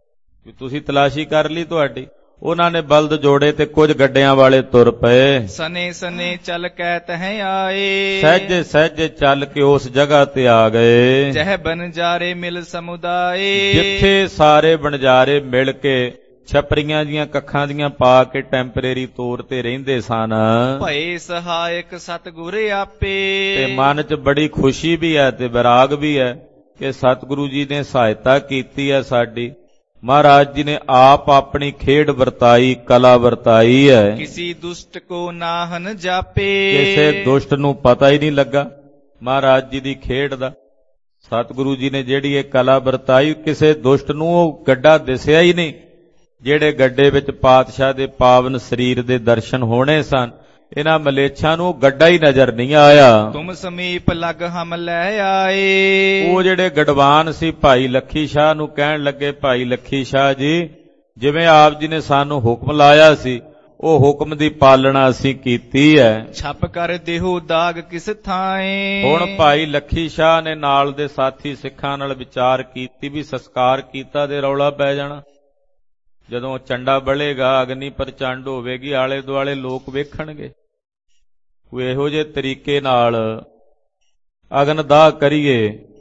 ਤੁਸੀਂ ਤਲਾਸ਼ੀ ਕਰ ਲਈ ਤੁਹਾਡੀ। ਉਹਨਾਂ ਨੇ ਬਲਦ ਜੋੜੇ ਤੇ ਕੁਝ ਗੱਡਿਆਂ ਵਾਲੇ ਤੁਰ ਪਏ। ਸਨੇ ਸਨੇ ਚੱਲ ਕੈ ਤਹਿ ਆਏ। ਸਹਿਜੇ ਸਹਿਜੇ ਚੱਲ ਕੇ ਉਸ ਜਗ੍ਹਾ ਤੇ ਆ ਗਏ ਜਹ ਬਨਜਾਰੇ ਮਿਲ ਸਮੁਦਾਏ। ਜਿੱਥੇ ਸਾਰੇ ਬਣਜਾਰੇ ਮਿਲ ਕੇ ਛਪਰੀਆਂ ਦੀਆਂ ਕੱਖਾਂ ਦੀਆਂ ਪਾ ਕੇ ਟੈਂਪਰੇਰੀ ਤੌਰ ਤੇ ਰਹਿੰਦੇ ਸਨ। ਭਏ ਸਹਾਇਕ ਸਤਿਗੁਰ ਆਪੇ। ਤੇ ਮਨ 'ਚ ਬੜੀ ਖੁਸ਼ੀ ਵੀ ਹੈ ਤੇ ਵਿਰਾਗ ਵੀ ਹੈ ਕਿ ਸਤਿਗੁਰੂ ਜੀ ਨੇ ਸਹਾਇਤਾ ਕੀਤੀ ਹੈ ਸਾਡੀ। ਮਹਾਰਾਜ ਜੀ ਨੇ ਆਪ ਆਪਣੀ ਖੇਡ ਵਰਤਾਈ, ਕਲਾ ਵਰਤਾਈ ਹੈ। ਕਿਸੇ ਦੁਸ਼ਟ ਕੋ ਨਾਹਨ ਜਾਪੇ। ਕਿਸੇ ਦੁਸ਼ਟ ਨੂੰ ਪਤਾ ਹੀ ਨਹੀਂ ਲੱਗਾ ਮਹਾਰਾਜ ਜੀ ਦੀ ਖੇਡ ਦਾ। ਸਤਿਗੁਰੂ ਜੀ ਨੇ ਜਿਹੜੀ ਇਹ ਕਲਾ ਵਰਤਾਈ, ਕਿਸੇ ਦੁਸ਼ਟ ਨੂੰ ਉਹ ਗੱਡਾ ਦਿਸਿਆ ਹੀ ਨਹੀਂ। ਜਿਹੜੇ ਗੱਡੇ ਵਿੱਚ ਪਾਤਸ਼ਾਹ ਦੇ ਪਾਵਨ ਸਰੀਰ ਦੇ ਦਰਸ਼ਨ ਹੋਣੇ ਸਨ, ਇਹਨਾਂ ਮਲੇਛਾਂ ਨੂੰ ਗੱਡਾ ਹੀ ਨਜ਼ਰ ਨਹੀਂ ਆਇਆ। ਤੁਮ ਸਮੀਪ ਲਗ ਹਮ ਲੈ ਆਏ। ਉਹ ਜਿਹੜੇ ਗੜਵਾਨ ਸੀ ਭਾਈ ਲੱਖੀ ਸ਼ਾਹ ਨੂੰ ਕਹਿਣ ਲੱਗੇ, ਭਾਈ ਲੱਖੀ ਸ਼ਾਹ ਜੀ, ਜਿਵੇਂ ਆਪ ਜੀ ਨੇ ਸਾਨੂੰ ਹੁਕਮ ਲਾਇਆ ਸੀ, ਉਹ ਹੁਕਮ ਦੀ ਪਾਲਣਾ ਅਸੀਂ ਕੀਤੀ ਹੈ। ਛੱਪ ਕਰ ਦੇਹੋ ਦਾਗ ਕਿਸ ਥਾਏ। ਹੁਣ ਭਾਈ ਲੱਖੀ ਸ਼ਾਹ ਨੇ ਨਾਲ ਦੇ ਸਾਥੀ ਸਿੱਖਾਂ ਨਾਲ ਵਿਚਾਰ ਕੀਤੀ ਵੀ ਸੰਸਕਾਰ ਕੀਤਾ ਦੇ ਰੌਲਾ ਪੈ ਜਾਣਾ। ਜਦੋਂ ਚੰਡਾ ਬਲੇਗਾ, ਅਗਨੀ ਪ੍ਰਚੰਡ ਹੋਵੇਗੀ, ਆਲੇ ਦੁਆਲੇ ਲੋਕ ਵੇਖਣਗੇ। ਉਹ ਇਹੋ ਜਿਹੇ ਤਰੀਕੇ ਨਾਲ ਅਗਨ ਦਾਹ ਕਰੀਏ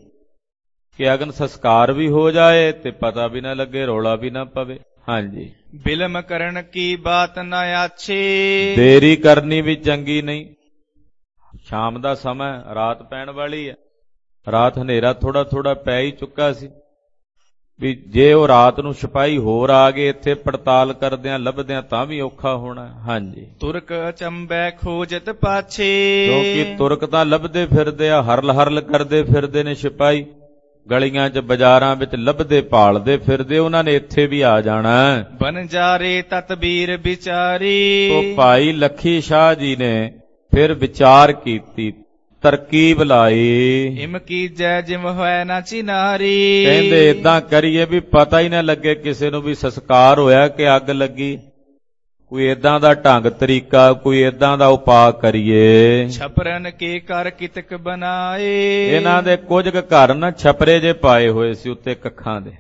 ਕਿ ਅਗਨ ਸੰਸਕਾਰ ਵੀ ਹੋ ਜਾਏ ਤੇ ਪਤਾ ਵੀ ਨਾ ਲੱਗੇ, ਰੌਲਾ ਵੀ ਨਾ ਪਵੇ। ਹਾਂਜੀ, ਬਿਲਮ ਕਰਨ ਕੀ ਬਾਤ ਨਾ ਆਛੇ। ਦੇਰੀ ਕਰਨੀ ਵੀ ਚੰਗੀ ਨਹੀਂ। ਸ਼ਾਮ ਦਾ ਸਮਾਂ, ਰਾਤ ਪੈਣ ਵਾਲੀ ਹੈ। ਰਾਤ ਹਨੇਰਾ ਥੋੜਾ ਥੋੜਾ ਪੈ ਹੀ ਚੁੱਕਾ ਸੀ ਵੀ ਜੇ ਉਹ ਰਾਤ ਨੂੰ ਸਿਪਾਹੀ ਹੋਰ ਆ ਗਏ ਇੱਥੇ ਪੜਤਾਲ ਕਰਦਿਆਂ ਲੱਭਦਿਆਂ ਤਾਂ ਵੀ ਔਖਾ ਹੋਣਾ। ਹਾਂਜੀ, ਤੁਰਕ ਅਚੰਬੈ ਖੋਜਤ ਪਾਛੇ। ਕਿਉਂਕਿ ਤੁਰਕ ਤਾਂ ਲੱਭਦੇ ਫਿਰਦੇ ਆ, ਹਰਲ ਹਰਲ ਕਰਦੇ ਫਿਰਦੇ ਨੇ ਸਿਪਾਹੀ ਗਲੀਆਂ 'ਚ ਬਾਜ਼ਾਰਾਂ ਵਿੱਚ ਲੱਭਦੇ ਭਾਲਦੇ ਫਿਰਦੇ, ਉਹਨਾਂ ਨੇ ਇੱਥੇ ਵੀ ਆ ਜਾਣਾ। ਬਨਜਾਰੇ ਤਤਬੀਰ ਵਿਚਾਰੀ। ਤੋ ਭਾਈ ਲੱਖੀ ਸ਼ਾਹ ਜੀ ਨੇ ਫਿਰ ਵਿਚਾਰ ਕੀਤੀ, ਤਰਕੀਬ ਲਾਈ। ਇਮ ਕੀਜੈ ਜਿਮ ਹੋਇ ਨਾ ਚਿਨਾਰੀ। ਕਹਿੰਦੇ ਏਦਾਂ ਕਰੀਏ ਵੀ ਪਤਾ ਹੀ ਨਾ ਲੱਗੇ ਕਿਸੇ ਨੂੰ ਵੀ ਸੰਸਕਾਰ ਹੋਇਆ ਕਿ ਅੱਗ ਲੱਗੀ। ਕੋਈ ਏਦਾਂ ਦਾ ਢੰਗ ਤਰੀਕਾ, ਕੋਈ ਏਦਾਂ ਦਾ ਉਪਾਅ ਕਰੀਏ। ਛਪਰਨ ਕੇ ਕਰ ਕਿਤਕ ਬਨਾਏ। ਇਹਨਾਂ ਦੇ ਕੁਝ ਕੁ ਘਰ ਨਾ ਛਪਰੇ ਜੇ ਪਾਏ ਹੋਏ ਸੀ ਉੱਤੇ ਕੱਖਾਂ ਦੇ।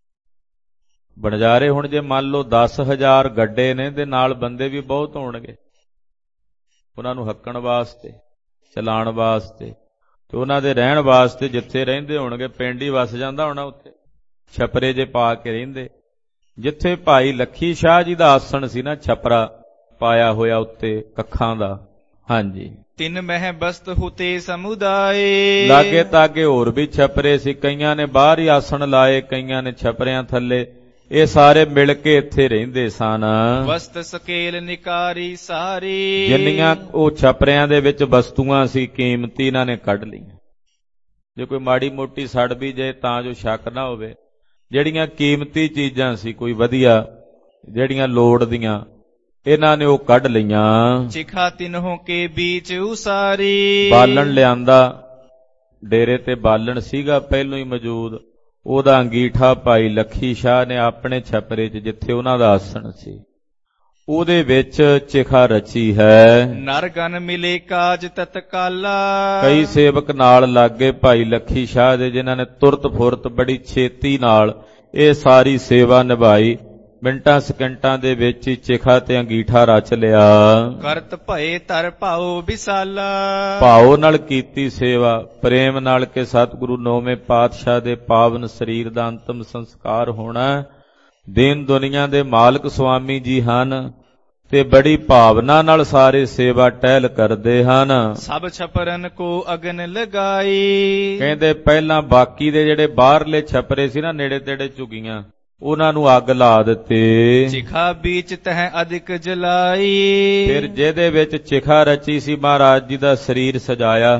ਬਨਜਾਰੇ ਹੁਣ ਜੇ ਮੰਨ ਲਓ 10,000 ਗੱਡੇ ਨੇ ਤੇ ਨਾਲ ਬੰਦੇ ਵੀ ਬਹੁਤ ਹੋਣਗੇ ਉਹਨਾਂ ਨੂੰ ਹੱਕਣ ਵਾਸਤੇ, ਚਲਾਉਣ ਵਾਸਤੇ, ਤੇ ਉਹਨਾਂ ਦੇ ਰਹਿਣ ਵਾਸਤੇ ਜਿੱਥੇ ਰਹਿੰਦੇ ਹੋਣਗੇ ਪਿੰਡ ਹੀ ਵਸ ਜਾਂਦਾ ਹੋਣਾ ਉੱਥੇ, ਛਪਰੇ ਜੇ ਪਾ ਕੇ ਰਹਿੰਦੇ। ਜਿੱਥੇ ਭਾਈ ਲੱਖੀ ਸ਼ਾਹ ਜੀ ਦਾ ਆਸਣ ਸੀ ਨਾ, ਛਪਰਾ ਪਾਇਆ ਹੋਇਆ ਉੱਤੇ ਕੱਖਾਂ ਦਾ। ਹਾਂਜੀ, ਤਿੰਨ ਮਹਿ ਬਸਤ ਹੁਤੇ ਸਮੁਦਾਏ। ਲਾਗੇ ਤਾਗੇ ਹੋਰ ਵੀ ਛਪਰੇ ਸੀ, ਕਈਆਂ ਨੇ ਬਾਹਰ ਹੀ ਆਸਣ ਲਾਏ, ਕਈਆਂ ਨੇ ਛਪਰਿਆਂ ਥੱਲੇ। ਇਹ ਸਾਰੇ ਮਿਲ ਕੇ ਇੱਥੇ ਰਹਿੰਦੇ ਸਨ। ਵਸਤ ਸਕੇਲ ਨਿਕਾਰੀ ਸਾਰੀ। ਜਿੰਨੀਆਂ ਉਹ ਛਪਰਿਆਂ ਦੇ ਵਿੱਚ ਵਸਤੂਆਂ ਸੀ ਕੀਮਤੀ, ਇਹਨਾਂ ਨੇ ਕੱਢ ਲਈਆਂ। ਜੇ ਕੋਈ ਮਾੜੀ ਮੋਟੀ ਸੜ ਵੀ ਜਾਏ ਤਾਂ ਜੋ ਸ਼ੱਕ ਨਾ ਹੋਵੇ। ਜਿਹੜੀਆਂ ਕੀਮਤੀ ਚੀਜ਼ਾਂ ਸੀ, ਕੋਈ ਵਧੀਆ, ਜਿਹੜੀਆਂ ਲੋੜ ਦੀਆਂ, ਇਹਨਾਂ ਨੇ ਉਹ ਕੱਢ ਲਈਆਂ। ਚਿਖਾ ਤਿਨਹੋਂ ਕੇ ਬੀਚ ਉਸਾਰੀ। ਬਾਲਣ ਲਿਆਂਦਾ, ਡੇਰੇ ਤੇ ਬਾਲਣ ਸੀਗਾ ਪਹਿਲੋਂ ਹੀ ਮੌਜੂਦ। ਉਹਦਾ ਅੰਗੀਠਾ ਭਾਈ ਲੱਖੀ ਸ਼ਾਹ ਨੇ ਆਪਣੇ ਛਪਰੇ 'ਚ, ਜਿੱਥੇ ਉਹਨਾਂ ਦਾ ਆਸਣ ਸੀ, ਉਹਦੇ ਵਿੱਚ ਚਿਖਾ ਰਚੀ ਹੈ। ਨਰਗਨ ਮਿਲੇ ਕਾਜ ਤਤਕਾਲਾ। ਕਈ ਸੇਵਕ ਨਾਲ ਲੱਗੇ ਭਾਈ ਲੱਖੀ ਸ਼ਾਹ ਦੇ, ਜਿਨ੍ਹਾਂ ਨੇ ਤੁਰਤ ਫੁਰਤ ਬੜੀ ਛੇਤੀ ਨਾਲ ਇਹ ਸਾਰੀ ਸੇਵਾ ਨਿਭਾਈ। ਮਿੰਟਾਂ ਸਕਿੰਟਾਂ ਦੇ ਵਿੱਚ ਹੀ ਚਿਖਾ ਤੇ ਅੰਗੀਠਾ ਰਚ ਲਿਆ। ਕਰਤ ਭਏ ਤਰ ਭਾਉ ਵਿਸਾਲਾ। ਭਾਉ ਨਾਲ ਕੀਤੀ ਸੇਵਾ, ਪ੍ਰੇਮ ਨਾਲ ਕਿ ਸਤਿਗੁਰੂ 9ਵੇਂ ਪਾਤਸ਼ਾਹ ਦੇ ਪਾਵਨ ਸਰੀਰ ਦਾ ਅੰਤਮ ਸੰਸਕਾਰ ਹੋਣਾ। ਦੀਨ ਦੁਨੀਆ ਦੇ ਮਾਲਕ ਸੁਆਮੀ ਜੀ ਹਨ ਤੇ ਬੜੀ ਭਾਵਨਾ ਨਾਲ ਸਾਰੇ ਸੇਵਾ ਟਹਿਲ ਕਰਦੇ ਹਨ। ਸਭ ਛਪਰਨ ਕੋ ਅਗਨ ਲਗਾਈ। ਕਹਿੰਦੇ ਪਹਿਲਾਂ ਬਾਕੀ ਦੇ ਜਿਹੜੇ ਬਾਹਰਲੇ ਛਪਰੇ ਸੀ ਨਾ, ਨੇੜੇ ਤੇੜੇ ਝੁੱਗੀਆਂ, ਉਹਨਾਂ ਨੂੰ ਅੱਗ ਲਾ ਦਿੱਤੀ। ਚਿਖਾ ਬੀਚ ਤਹ ਅਧਿਕ ਜਲਾਈ। ਫਿਰ ਜਿਹਦੇ ਵਿੱਚ ਚਿਖਾ ਰਚੀ ਸੀ, ਮਹਾਰਾਜ ਜੀ ਦਾ ਸਰੀਰ ਸਜਾਇਆ,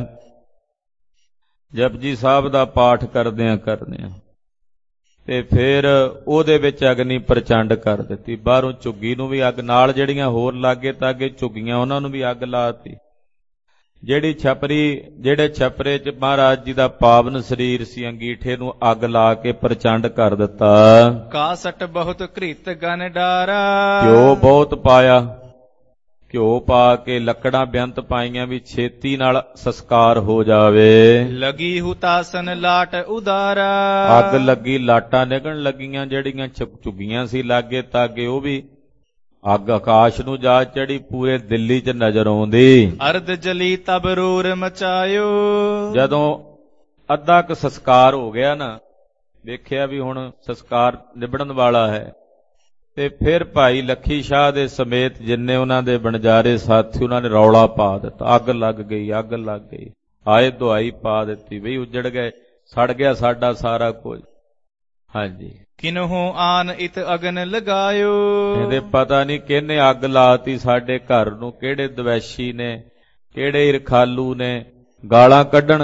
ਜਪਜੀ ਸਾਹਿਬ ਦਾ ਪਾਠ ਕਰਦਿਆਂ ਤੇ ਫਿਰ ਉਹਦੇ ਵਿੱਚ ਅਗਨੀ ਪ੍ਰਚੰਡ ਕਰ ਦਿੱਤੀ। ਬਾਹਰੋਂ ਝੁੱਗੀ ਨੂੰ ਵੀ ਅੱਗ, ਨਾਲ ਜਿਹੜੀਆਂ ਹੋਰ ਲਾਗੇ ਤਾਗੇ ਝੁੱਗੀਆਂ ਉਹਨਾਂ ਨੂੰ ਵੀ ਅੱਗ ਲਾਤੀ। ਜਿਹੜੇ ਛਪਰੇ 'ਚ ਮਹਾਰਾਜ ਜੀ ਦਾ ਪਾਵਨ ਸਰੀਰ ਸੀ, ਅੰਗੀਠੇ ਨੂੰ ਅੱਗ ਲਾ ਕੇ ਪ੍ਰਚੰਡ ਕਰ ਦਿੱਤਾ। ਕਾਸਟ ਬਹੁਤ ਘ੍ਰਿਤ ਗਨ ਡਾਰਾ। ਘਿਓ ਬਹੁਤ ਪਾਇਆ, ਘਿਓ ਪਾ ਕੇ ਲੱਕੜਾਂ ਬੇਅੰਤ ਪਾਈਆਂ ਵੀ ਛੇਤੀ ਨਾਲ ਸੰਸਕਾਰ ਹੋ ਜਾਵੇ। ਲਗੀ ਹੁਤਾਸਨ ਲਾਟ ਉਦਾਰਾ। ਅੱਗ ਲੱਗੀ, ਲਾਟਾਂ ਨਿਕਲਣ ਲੱਗੀਆਂ, ਜਿਹੜੀਆਂ ਝੁੱਗੀਆਂ ਸੀ ਲਾਗੇ ਤਾਗੇ, ਉਹ ਵੀ ਅੱਗ ਆਕਾਸ਼ ਨੂੰ ਜਾ ਚੜੀ, ਪੂਰੇ ਦਿੱਲੀ 'ਚ ਨਜ਼ਰ ਆਉਂਦੀ। ਅਰਧ ਜਲੀ ਤਬ ਰੂਰ ਮਚਾਇਓ। ਜਦੋਂ ਅੱਧਾ ਕੁ ਸੰਸਕਾਰ ਹੋ ਗਿਆ ਨਾ, ਵੇਖਿਆ ਵੀ ਹੁਣ ਸੰਸਕਾਰ ਨਿਬੜਨ ਵਾਲਾ ਹੈ, ਤੇ ਫਿਰ ਭਾਈ ਲੱਖੀ ਸ਼ਾਹ ਦੇ ਸਮੇਤ ਜਿੰਨੇ ਉਹਨਾਂ ਦੇ ਬਨਜਾਰੇ ਸਾਥੀ, ਉਹਨਾਂ ਨੇ ਰੌਲਾ ਪਾ ਦਿੱਤਾ, ਅੱਗ ਲੱਗ ਗਈ, ਅੱਗ ਲੱਗ ਗਈ। ਆਏ ਦੁਆਈ ਪਾ ਦਿੱਤੀ, ਬਈ ਉੱਜੜ ਗਏ, ਸੜ ਗਿਆ ਸਾਡਾ ਸਾਰਾ ਕੁਝ। ਹਾਂਜੀ, ਕਿਨਹੋਂ ਆਨ ਇਤ ਅਗਨ ਲਗਾਇਓ। ਇਹਦੇ ਪਤਾ ਨਹੀਂ ਕਿਹਨੇ ਅੱਗ ਲਾਤੀ ਸਾਡੇ ਘਰ ਨੂੰ, ਕਿਹੜੇ ਦਵੈਸ਼ੀ ਨੇ, ਕਿਹੜੇ ਇਰਖਾਲੂ ਨੇ। ਗਾਲਾਂ ਕੱਢਣ,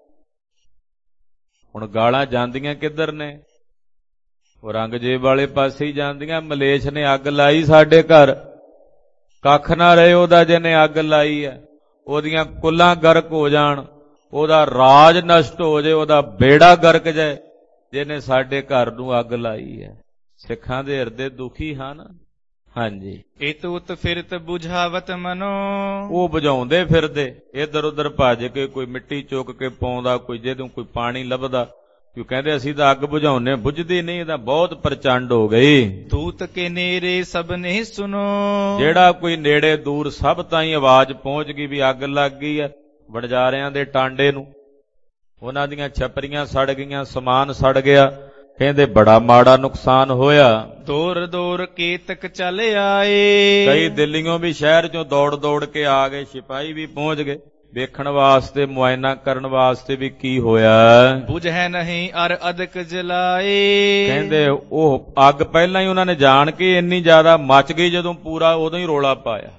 ਹੁਣ ਗਾਲਾਂ ਜਾਂਦੀਆਂ ਕਿੱਧਰ ਨੇ? ਔਰੰਗਜ਼ੇਬ ਵਾਲੇ ਪਾਸੇ ਹੀ ਜਾਂਦੀਆਂ। ਮਲੇਸ਼ ਨੇ ਅੱਗ ਲਾਈ ਸਾਡੇ ਘਰ, ਕੱਖ ਨਾ ਰਹੇ ਉਹਦਾ ਜਿਹਨੇ ਅੱਗ ਲਾਈ ਹੈ। ਉਹਦੀਆਂ ਕੁੱਲਾਂ ਗਰਕ ਹੋ ਜਾਣ, ਉਹਦਾ ਰਾਜ ਨਸ਼ਟ ਹੋ ਜਾਏ, ਉਹਦਾ ਬੇੜਾ ਗਰਕ ਜਾਏ, ਜਿਹਨੇ ਸਾਡੇ ਘਰ ਨੂੰ ਅੱਗ ਲਾਈ ਹੈ। ਸਿੱਖਾਂ ਦੇ ਹਿਰਦੇ ਦੁਖੀ ਹਨ। ਹਾਂਜੀ, ਇਤ ਉਤ ਫਿਰਤ ਬੁਝਾਵਤ ਮਨੋ। ਉਹ ਬੁਝਾਉਂਦੇ ਫਿਰਦੇ, ਇੱਧਰ ਉੱਧਰ ਭੱਜ ਕੇ, ਕੋਈ ਮਿੱਟੀ ਚੁੱਕ ਕੇ ਪਾਉਂਦਾ, ਕੋਈ ਜਿਹਨੂੰ ਕੋਈ ਪਾਣੀ ਲੱਭਦਾ। ਕਿਉਂ ਕਹਿੰਦੇ ਅਸੀਂ ਤਾਂ ਅੱਗ ਬੁਝਾਉਂਦੇ, ਬੁਝਦੀ ਨਹੀਂ, ਤਾਂ ਬਹੁਤ ਪ੍ਰਚੰਡ ਹੋ ਗਈ। ਦੂਤ ਕੇ ਨੇੜੇ ਸਭ ਨੇ ਸੁਨੋ। ਜਿਹੜਾ ਕੋਈ ਨੇੜੇ ਦੂਰ ਸਭ ਤਾਈਂ ਆਵਾਜ਼ ਪਹੁੰਚ ਗਈ ਵੀ ਅੱਗ ਲੱਗ ਗਈ ਹੈ। ਬਨਜਾਰਿਆਂ ਦੇ ਟਾਂਡੇ ਨੂੰ, ਉਹਨਾਂ ਦੀਆਂ ਛਪਰੀਆਂ ਸੜ ਗਈਆਂ, ਸਮਾਨ ਸੜ ਗਿਆ। ਕਹਿੰਦੇ ਬੜਾ ਮਾੜਾ ਨੁਕਸਾਨ ਹੋਇਆ। ਦੌਰ ਦੌਰ ਕੇਤਕ ਚੱਲ ਆਏ। ਕਈ ਦਿੱਲੀਓਂ ਵੀ ਸ਼ਹਿਰ ਚੋਂ ਦੌੜ ਦੌੜ ਕੇ ਆ ਗਏ, ਸਿਪਾਹੀ ਵੀ ਪਹੁੰਚ ਗਏ ਵੇਖਣ ਵਾਸਤੇ, ਮੁਆਇਨਾ ਕਰਨ ਵਾਸਤੇ ਵੀ ਕੀ ਹੋਇਆ। ਬੁਝੈ ਨਹੀਂ ਅਰ ਅਦਕ ਜਲਾਏ। ਕਹਿੰਦੇ ਉਹ ਅੱਗ ਪਹਿਲਾਂ ਹੀ ਉਹਨਾਂ ਨੇ ਜਾਣ ਕੇ ਇੰਨੀ ਜ਼ਿਆਦਾ ਮੱਚ ਗਈ, ਜਦੋਂ ਪੂਰਾ ਉਦੋਂ ਹੀ ਰੋਲਾ ਪਾਇਆ।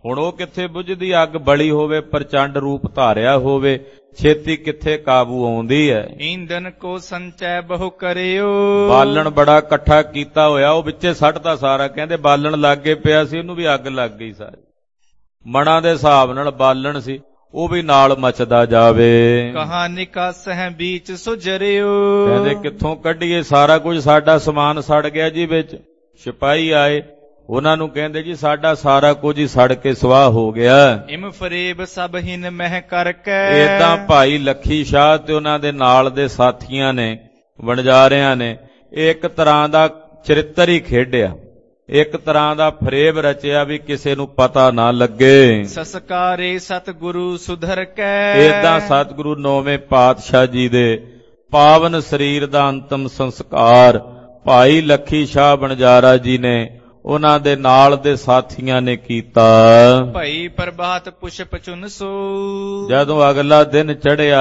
ਹੁਣ ਉਹ ਕਿੱਥੇ ਬੁਝਦੀ, ਅੱਗ ਬਲੀ ਹੋਵੇ, ਪ੍ਰਚੰਡ ਰੂਪ ਧਾਰਿਆ ਹੋਵੇ, ਛੇਤੀ ਕਿੱਥੇ ਕਾਬੂ ਆਉਂਦੀ ਹੈ। ਈਂਧਨ ਕੋ ਸੰਚੈ ਬਹੁ ਕਰਿਓ, ਬਾਲਣ ਬੜਾ ਇਕੱਠਾ ਕੀਤਾ ਹੋਇਆ, ਉਹ ਵਿੱਚੇ ਸੱਟਦਾ ਸਾਰਾ। ਕਹਿੰਦੇ ਬਾਲਣ ਲੱਗੇ ਪਿਆ ਸੀ, ਉਹਨੂੰ ਵੀ ਅੱਗ ਲੱਗ ਗਈ ਸਾਰੀ। ਮਣਾ ਦੇ ਹਿਸਾਬ ਨਾਲ ਬਾਲਣ ਸੀ, ਉਹ ਵੀ ਨਾਲ ਮਚਦਾ ਜਾਵੇ। ਕਹਾ ਨਿਕਾਸ ਹੈ ਬੀਚ ਸੁਜਰਿਓ, ਕਹਿੰਦੇ ਕਿੱਥੋਂ ਕੱਢੀਏ, ਸਾਰਾ ਕੁਝ ਸਾਡਾ ਸਮਾਨ ਸੜ ਗਿਆ ਜੀ। ਵਿੱਚ ਸਿਪਾਹੀ ਆਏ, ਉਹਨਾਂ ਨੂੰ ਕਹਿੰਦੇ ਜੀ ਸਾਡਾ ਸਾਰਾ ਕੁਝ ਹੀ ਸੜ ਕੇ ਸੁਆਹ ਹੋ ਗਿਆ। ਇਮ ਫਰੇਬ ਸਭ ਹਿਨ ਮਹਿ ਕਰਕੇ, ਏਦਾਂ ਭਾਈ ਲੱਖੀ ਸ਼ਾਹ ਤੇ ਉਹਨਾਂ ਦੇ ਨਾਲ ਦੇ ਸਾਥੀਆਂ ਨੇ, ਵਣਜਾਰਿਆਂ ਨੇ, ਇੱਕ ਤਰ੍ਹਾਂ ਦਾ ਚਰਿੱਤਰ ਹੀ ਖੇਡਿਆ, ਇੱਕ ਤਰ੍ਹਾਂ ਦਾ ਫਰੇਬ ਰਚਿਆ ਵੀ ਕਿਸੇ ਨੂੰ ਪਤਾ ਨਾ ਲੱਗੇ। ਸਸਕਾਰੇ ਸਤਿਗੁਰੂ ਸੁਧਰ ਕੇ, ਏਦਾਂ ਸਤਿਗੁਰੂ ਨੌਵੇਂ ਪਾਤਸ਼ਾਹ ਜੀ ਦੇ ਪਾਵਨ ਸਰੀਰ ਦਾ ਅੰਤਮ ਸੰਸਕਾਰ ਭਾਈ ਲੱਖੀ ਸ਼ਾਹ ਵਣਜਾਰਾ ਜੀ ਨੇ ਉਹਨਾਂ ਦੇ ਨਾਲ ਦੇ ਸਾਥੀਆਂ ਨੇ ਕੀਤਾ। ਭਈ ਪ੍ਰਭਾਤ ਪੁਸ਼ਪ ਚੁਨ ਸੋ, ਜਦੋਂ ਅਗਲਾ ਦਿਨ ਚੜ੍ਹਿਆ,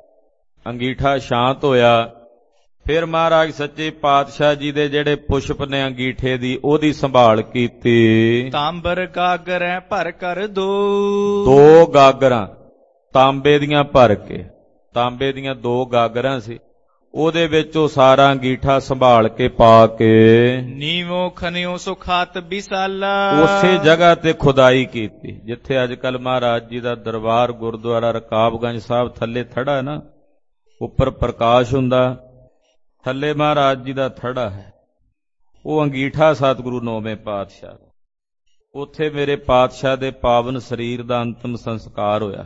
ਅੰਗੀਠਾ ਸ਼ਾਂਤ ਹੋਇਆ, ਫਿਰ ਮਹਾਰਾਜ ਸੱਚੇ ਪਾਤਸ਼ਾਹ ਜੀ ਦੇ ਜਿਹੜੇ ਪੁਸ਼ਪ ਨੇ ਅੰਗੀਠੇ ਦੀ, ਉਹਦੀ ਸੰਭਾਲ ਕੀਤੀ। ਤਾਂਬਰ ਗਾਗਰੈ ਭਰ ਕਰ ਦੋ ਗਾਗਰਾਂ ਤਾਂਬੇ ਦੀਆਂ ਭਰ ਕੇ, ਤਾਂਬੇ ਦੀਆਂ 2 ਗਾਗਰਾਂ ਸੀ, ਉਹਦੇ ਵਿੱਚ ਉਹ ਸਾਰਾ ਅੰਗੀਠਾ ਸੰਭਾਲ ਕੇ ਪਾ ਕੇ ਨੀਵੋ ਖਨਿਓ ਸੁਖਾਤ ਬਿਸਾਲਾ, ਉਸੇ ਜਗ੍ਹਾ ਤੇ ਖੁਦਾਈ ਕੀਤੀ ਜਿੱਥੇ ਅੱਜ ਕੱਲ ਮਹਾਰਾਜ ਜੀ ਦਾ ਦਰਬਾਰ ਗੁਰਦੁਆਰਾ ਰਕਾਬਗੰਜ ਸਾਹਿਬ ਥੱਲੇ ਥੜਾ ਹੈ ਨਾ, ਉੱਪਰ ਪ੍ਰਕਾਸ਼ ਹੁੰਦਾ, ਥੱਲੇ ਮਹਾਰਾਜ ਜੀ ਦਾ ਥੜਾ ਹੈ। ਉਹ ਅੰਗੀਠਾ ਸਤਿਗੁਰੂ ਨੌਵੇਂ ਪਾਤਸ਼ਾਹ ਦਾ, ਉੱਥੇ ਮੇਰੇ ਪਾਤਸ਼ਾਹ ਦੇ ਪਾਵਨ ਸਰੀਰ ਦਾ ਅੰਤਮ ਸੰਸਕਾਰ ਹੋਇਆ।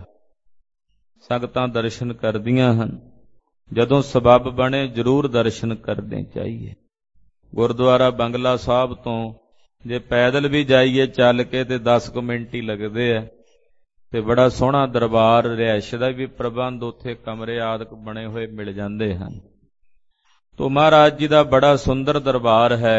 ਸੰਗਤਾਂ ਦਰਸ਼ਨ ਕਰਦੀਆਂ ਹਨ, ਜਦੋਂ ਸਬੱਬ ਬਣੇ ਜ਼ਰੂਰ ਦਰਸ਼ਨ ਕਰਨੇ ਚਾਹੀਏ। ਗੁਰਦੁਆਰਾ ਬੰਗਲਾ ਸਾਹਿਬ ਤੋਂ ਜੇ ਪੈਦਲ ਵੀ ਜਾਈਏ ਚੱਲ ਕੇ ਤੇ 10 ਕੁ ਮਿੰਟ ਹੀ ਲੱਗਦੇ ਆ, ਤੇ ਬੜਾ ਸੋਹਣਾ ਦਰਬਾਰ, ਰਿਹਾਇਸ਼ ਦਾ ਵੀ ਪ੍ਰਬੰਧ, ਉੱਥੇ ਕਮਰੇ ਆਦਿਕ ਬਣੇ ਹੋਏ ਮਿਲ ਜਾਂਦੇ ਹਨ। ਤੋ ਮਹਾਰਾਜ ਜੀ ਦਾ ਬੜਾ ਸੁੰਦਰ ਦਰਬਾਰ ਹੈ।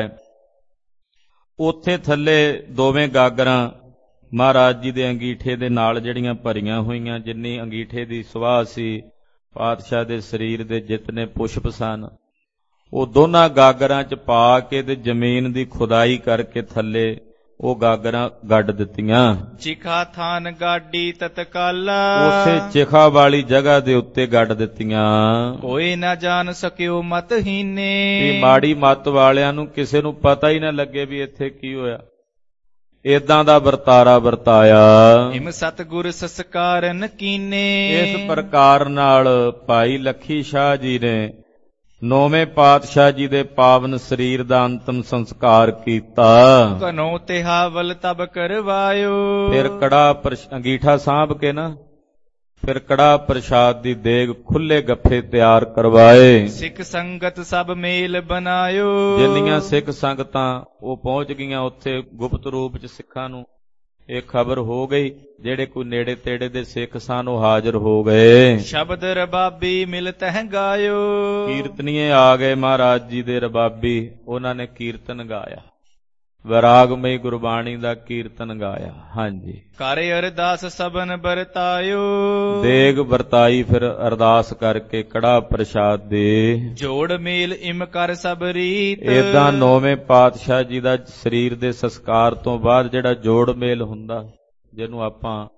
ਉੱਥੇ ਥੱਲੇ 2ਵੇਂ ਗਾਗਰਾਂ ਮਹਾਰਾਜ ਜੀ ਦੇ ਅੰਗੀਠੇ ਦੇ ਨਾਲ ਜਿਹੜੀਆਂ ਭਰੀਆਂ ਹੋਈਆਂ, ਜਿੰਨੀ ਅੰਗੀਠੇ ਦੀ ਸੁਆਹ ਸੀ, ਪਾਤਸ਼ਾਹ ਦੇ ਸਰੀਰ ਦੇ ਜਿਤਨੇ ਪੁਸ਼ਪ ਸਨ, ਉਹ ਦੋਨਾਂ ਗਾਗਰਾਂ 'ਚ ਪਾ ਕੇ ਤੇ ਜ਼ਮੀਨ ਦੀ ਖੁਦਾਈ ਕਰਕੇ ਥੱਲੇ ਉਹ ਗਾਗਰਾਂ ਗੱਡ ਦਿੱਤੀਆਂ। ਚਿਖਾ ਥਾਨ ਗਾਡੀ ਤਤਕਾਲਾ, ਉਸੇ ਚਿਖਾ ਵਾਲੀ ਜਗ੍ਹਾ ਦੇ ਉੱਤੇ ਗੱਡ ਦਿੱਤੀਆਂ। ਕੋਈ ਨਾ ਜਾਣ ਸਕਿਓ ਮਤ ਹੀਨੇ, ਵੀ ਮਾੜੀ ਮੱਤ ਵਾਲਿਆਂ ਨੂੰ ਕਿਸੇ ਨੂੰ ਪਤਾ ਹੀ ਨਾ ਲੱਗੇ ਵੀ ਇੱਥੇ ਕੀ ਹੋਇਆ। ਏਦਾਂ ਦਾ ਵਰਤਾਰਾ ਵਰਤਾਇਆ। ਇਮ ਸਤਿਗੁਰ ਸਸਕਾਰਨ ਕੀਨੇ, ਇਸ ਪ੍ਰਕਾਰ ਨਾਲ ਭਾਈ ਲੱਖੀ ਸ਼ਾਹ ਜੀ ਨੇ ਨੌਵੇਂ ਪਾਤਸ਼ਾਹ ਜੀ ਦੇ ਪਾਵਨ ਸਰੀਰ ਦਾ ਅੰਤਮ ਸੰਸਕਾਰ ਕੀਤਾ। ਕਨੋ ਤਿਹਾਵਲ ਤਬ ਕਰਵਾਇਓ, ਫਿਰ ਕੜਾ ਅੰਗੀਠਾ ਸਾਂਭ ਕੇ ਨਾ, ਫਿਰ ਕੜਾ ਪ੍ਰਸ਼ਾਦ ਦੀ ਦੇਗ ਖੁੱਲੇ ਗੱਫੇ ਤਿਆਰ ਕਰਵਾਏ। ਸਿੱਖ ਸੰਗਤ ਸਭ ਮੇਲ ਬਨਾਇਓ, ਜਿੰਨੀਆਂ ਸਿੱਖ ਸੰਗਤਾਂ ਉਹ ਪਹੁੰਚ ਗਈਆਂ ਉੱਥੇ, ਗੁਪਤ ਰੂਪ 'ਚ ਸਿੱਖਾਂ ਨੂੰ ਇਹ ਖਬਰ ਹੋ ਗਈ। ਜਿਹੜੇ ਕੋਈ ਨੇੜੇ ਤੇੜੇ ਦੇ ਸਿੱਖ ਸਨ ਉਹ ਹਾਜ਼ਰ ਹੋ ਗਏ। ਸ਼ਬਦ ਰਬਾਬੀ ਮਿਲ ਤਹਿ ਗਾਇਓ, ਕੀਰਤਨੀਏ ਆ ਗਏ ਮਹਾਰਾਜ ਜੀ ਦੇ ਰਬਾਬੀ, ਉਹਨਾਂ ਨੇ ਕੀਰਤਨ ਗਾਇਆ, ਵਿਰਾਗਮਈ ਗੁਰਬਾਣੀ ਦਾ ਕੀਰਤਨ ਗਾਇਆ। ਹਾਂਜੀ, ਕਰ ਅਰਦਾਸ ਸਬਨ ਵਰਤਾਇਓ, ਦੇਗ ਵਰਤਾਈ, ਫਿਰ ਅਰਦਾਸ ਕਰਕੇ ਕੜਾ ਪ੍ਰਸ਼ਾਦ ਦੇ ਜੋੜ ਮੇਲ ਇਮ ਕਰ ਸਭ ਰੀਤ। ਏਦਾਂ ਨੌਵੇਂ ਪਾਤਸ਼ਾਹ ਜੀ ਦਾ ਸਰੀਰ ਦੇ ਸੰਸਕਾਰ ਤੋਂ ਬਾਅਦ ਜਿਹੜਾ ਜੋੜ ਮੇਲ ਹੁੰਦਾ, ਜਿਹਨੂੰ ਆਪਾਂ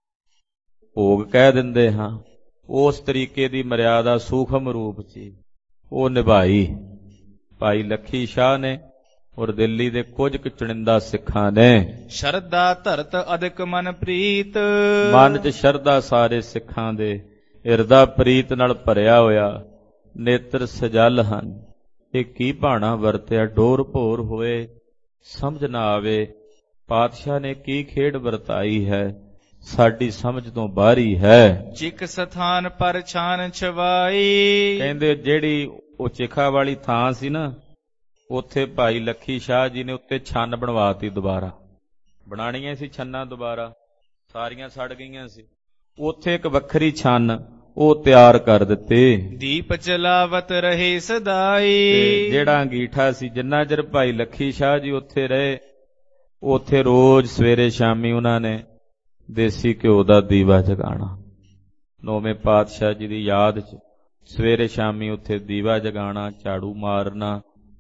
ਭੋਗ ਕਹਿ ਦਿੰਦੇ ਹਾਂ, ਉਸ ਤਰੀਕੇ ਦੀ ਮਰਿਆਦਾ ਸੂਖਮ ਰੂਪ 'ਚ ਉਹ ਨਿਭਾਈ ਭਾਈ ਲੱਖੀ ਸ਼ਾਹ ਨੇ ਔਰ ਦਿੱਲੀ ਦੇ ਕੁਝ ਕੁ ਚੁਣਿੰਦਾ ਸਿੱਖਾਂ ਨੇ। ਸ਼ਰਧਾ ਧਰਤ ਅਦਿਕ ਮਨ ਪ੍ਰੀਤ, ਮਨ 'ਚ ਸ਼ਰਧਾ ਸਾਰੇ ਸਿੱਖਾਂ ਦੇ ਹਿਰਦਾ ਪ੍ਰੀਤ ਨਾਲ ਭਰਿਆ ਹੋਇਆ, ਨੇਤਰ ਸਜਲ ਹਨ। ਇਹ ਕੀ ਭਾਣਾ ਵਰਤਿਆ, ਡੋਰ ਭੋਰ ਹੋਏ, ਸਮਝ ਨਾ ਆਵੇ ਪਾਤਸ਼ਾਹ ਨੇ ਕੀ ਖੇਡ ਵਰਤਾਈ ਹੈ, ਸਾਡੀ ਸਮਝ ਤੋਂ ਬਾਹਰੀ ਹੈ। ਚਿਕ ਸਥਾਨ ਪਰ ਛਾਨ ਛਵਾਈ, ਕਹਿੰਦੇ ਜਿਹੜੀ ਉਹ ਚਿਖਾ ਵਾਲੀ ਥਾਂ ਸੀ ਨਾ, ਉੱਥੇ ਭਾਈ ਲੱਖੀ ਸ਼ਾਹ ਜੀ ਨੇ ਉੱਤੇ ਛੰਨ ਬਣਵਾਤੀ, ਦੁਬਾਰਾ ਬਣਾਣੀਆਂ ਸੀ ਛੰਨਾਂ, ਦੁਬਾਰਾ ਸਾਰੀਆਂ ਸੜ ਗਈਆਂ ਸੀ, ਉੱਥੇ ਇੱਕ ਵੱਖਰੀ ਛੰਨ ਉਹ ਤਿਆਰ ਕਰ ਦਿੱਤੇ। ਦੀਪ ਚਲਾਵਤ ਰਹੇ ਸਦਾਈ, ਜਿਹੜਾ ਅੰਗੀਠਾ ਸੀ, ਜਿੰਨਾ ਚਿਰ ਭਾਈ ਲੱਖੀ ਸ਼ਾਹ ਜੀ ਉੱਥੇ ਰਹੇ, ਉੱਥੇ ਰੋਜ਼ ਸਵੇਰੇ ਸ਼ਾਮੀ ਉਹਨਾਂ ਨੇ ਦੇਸੀ ਘਿਓ ਦਾ ਦੀਵਾ ਜਗਾਣਾ। ਨੌਵੇਂ ਪਾਤਸ਼ਾਹ ਜੀ ਦੀ ਯਾਦ 'ਚ ਸਵੇਰੇ ਸ਼ਾਮੀ ਉੱਥੇ ਦੀਵਾ ਜਗਾਣਾ, ਝਾੜੂ ਮਾਰਨਾ,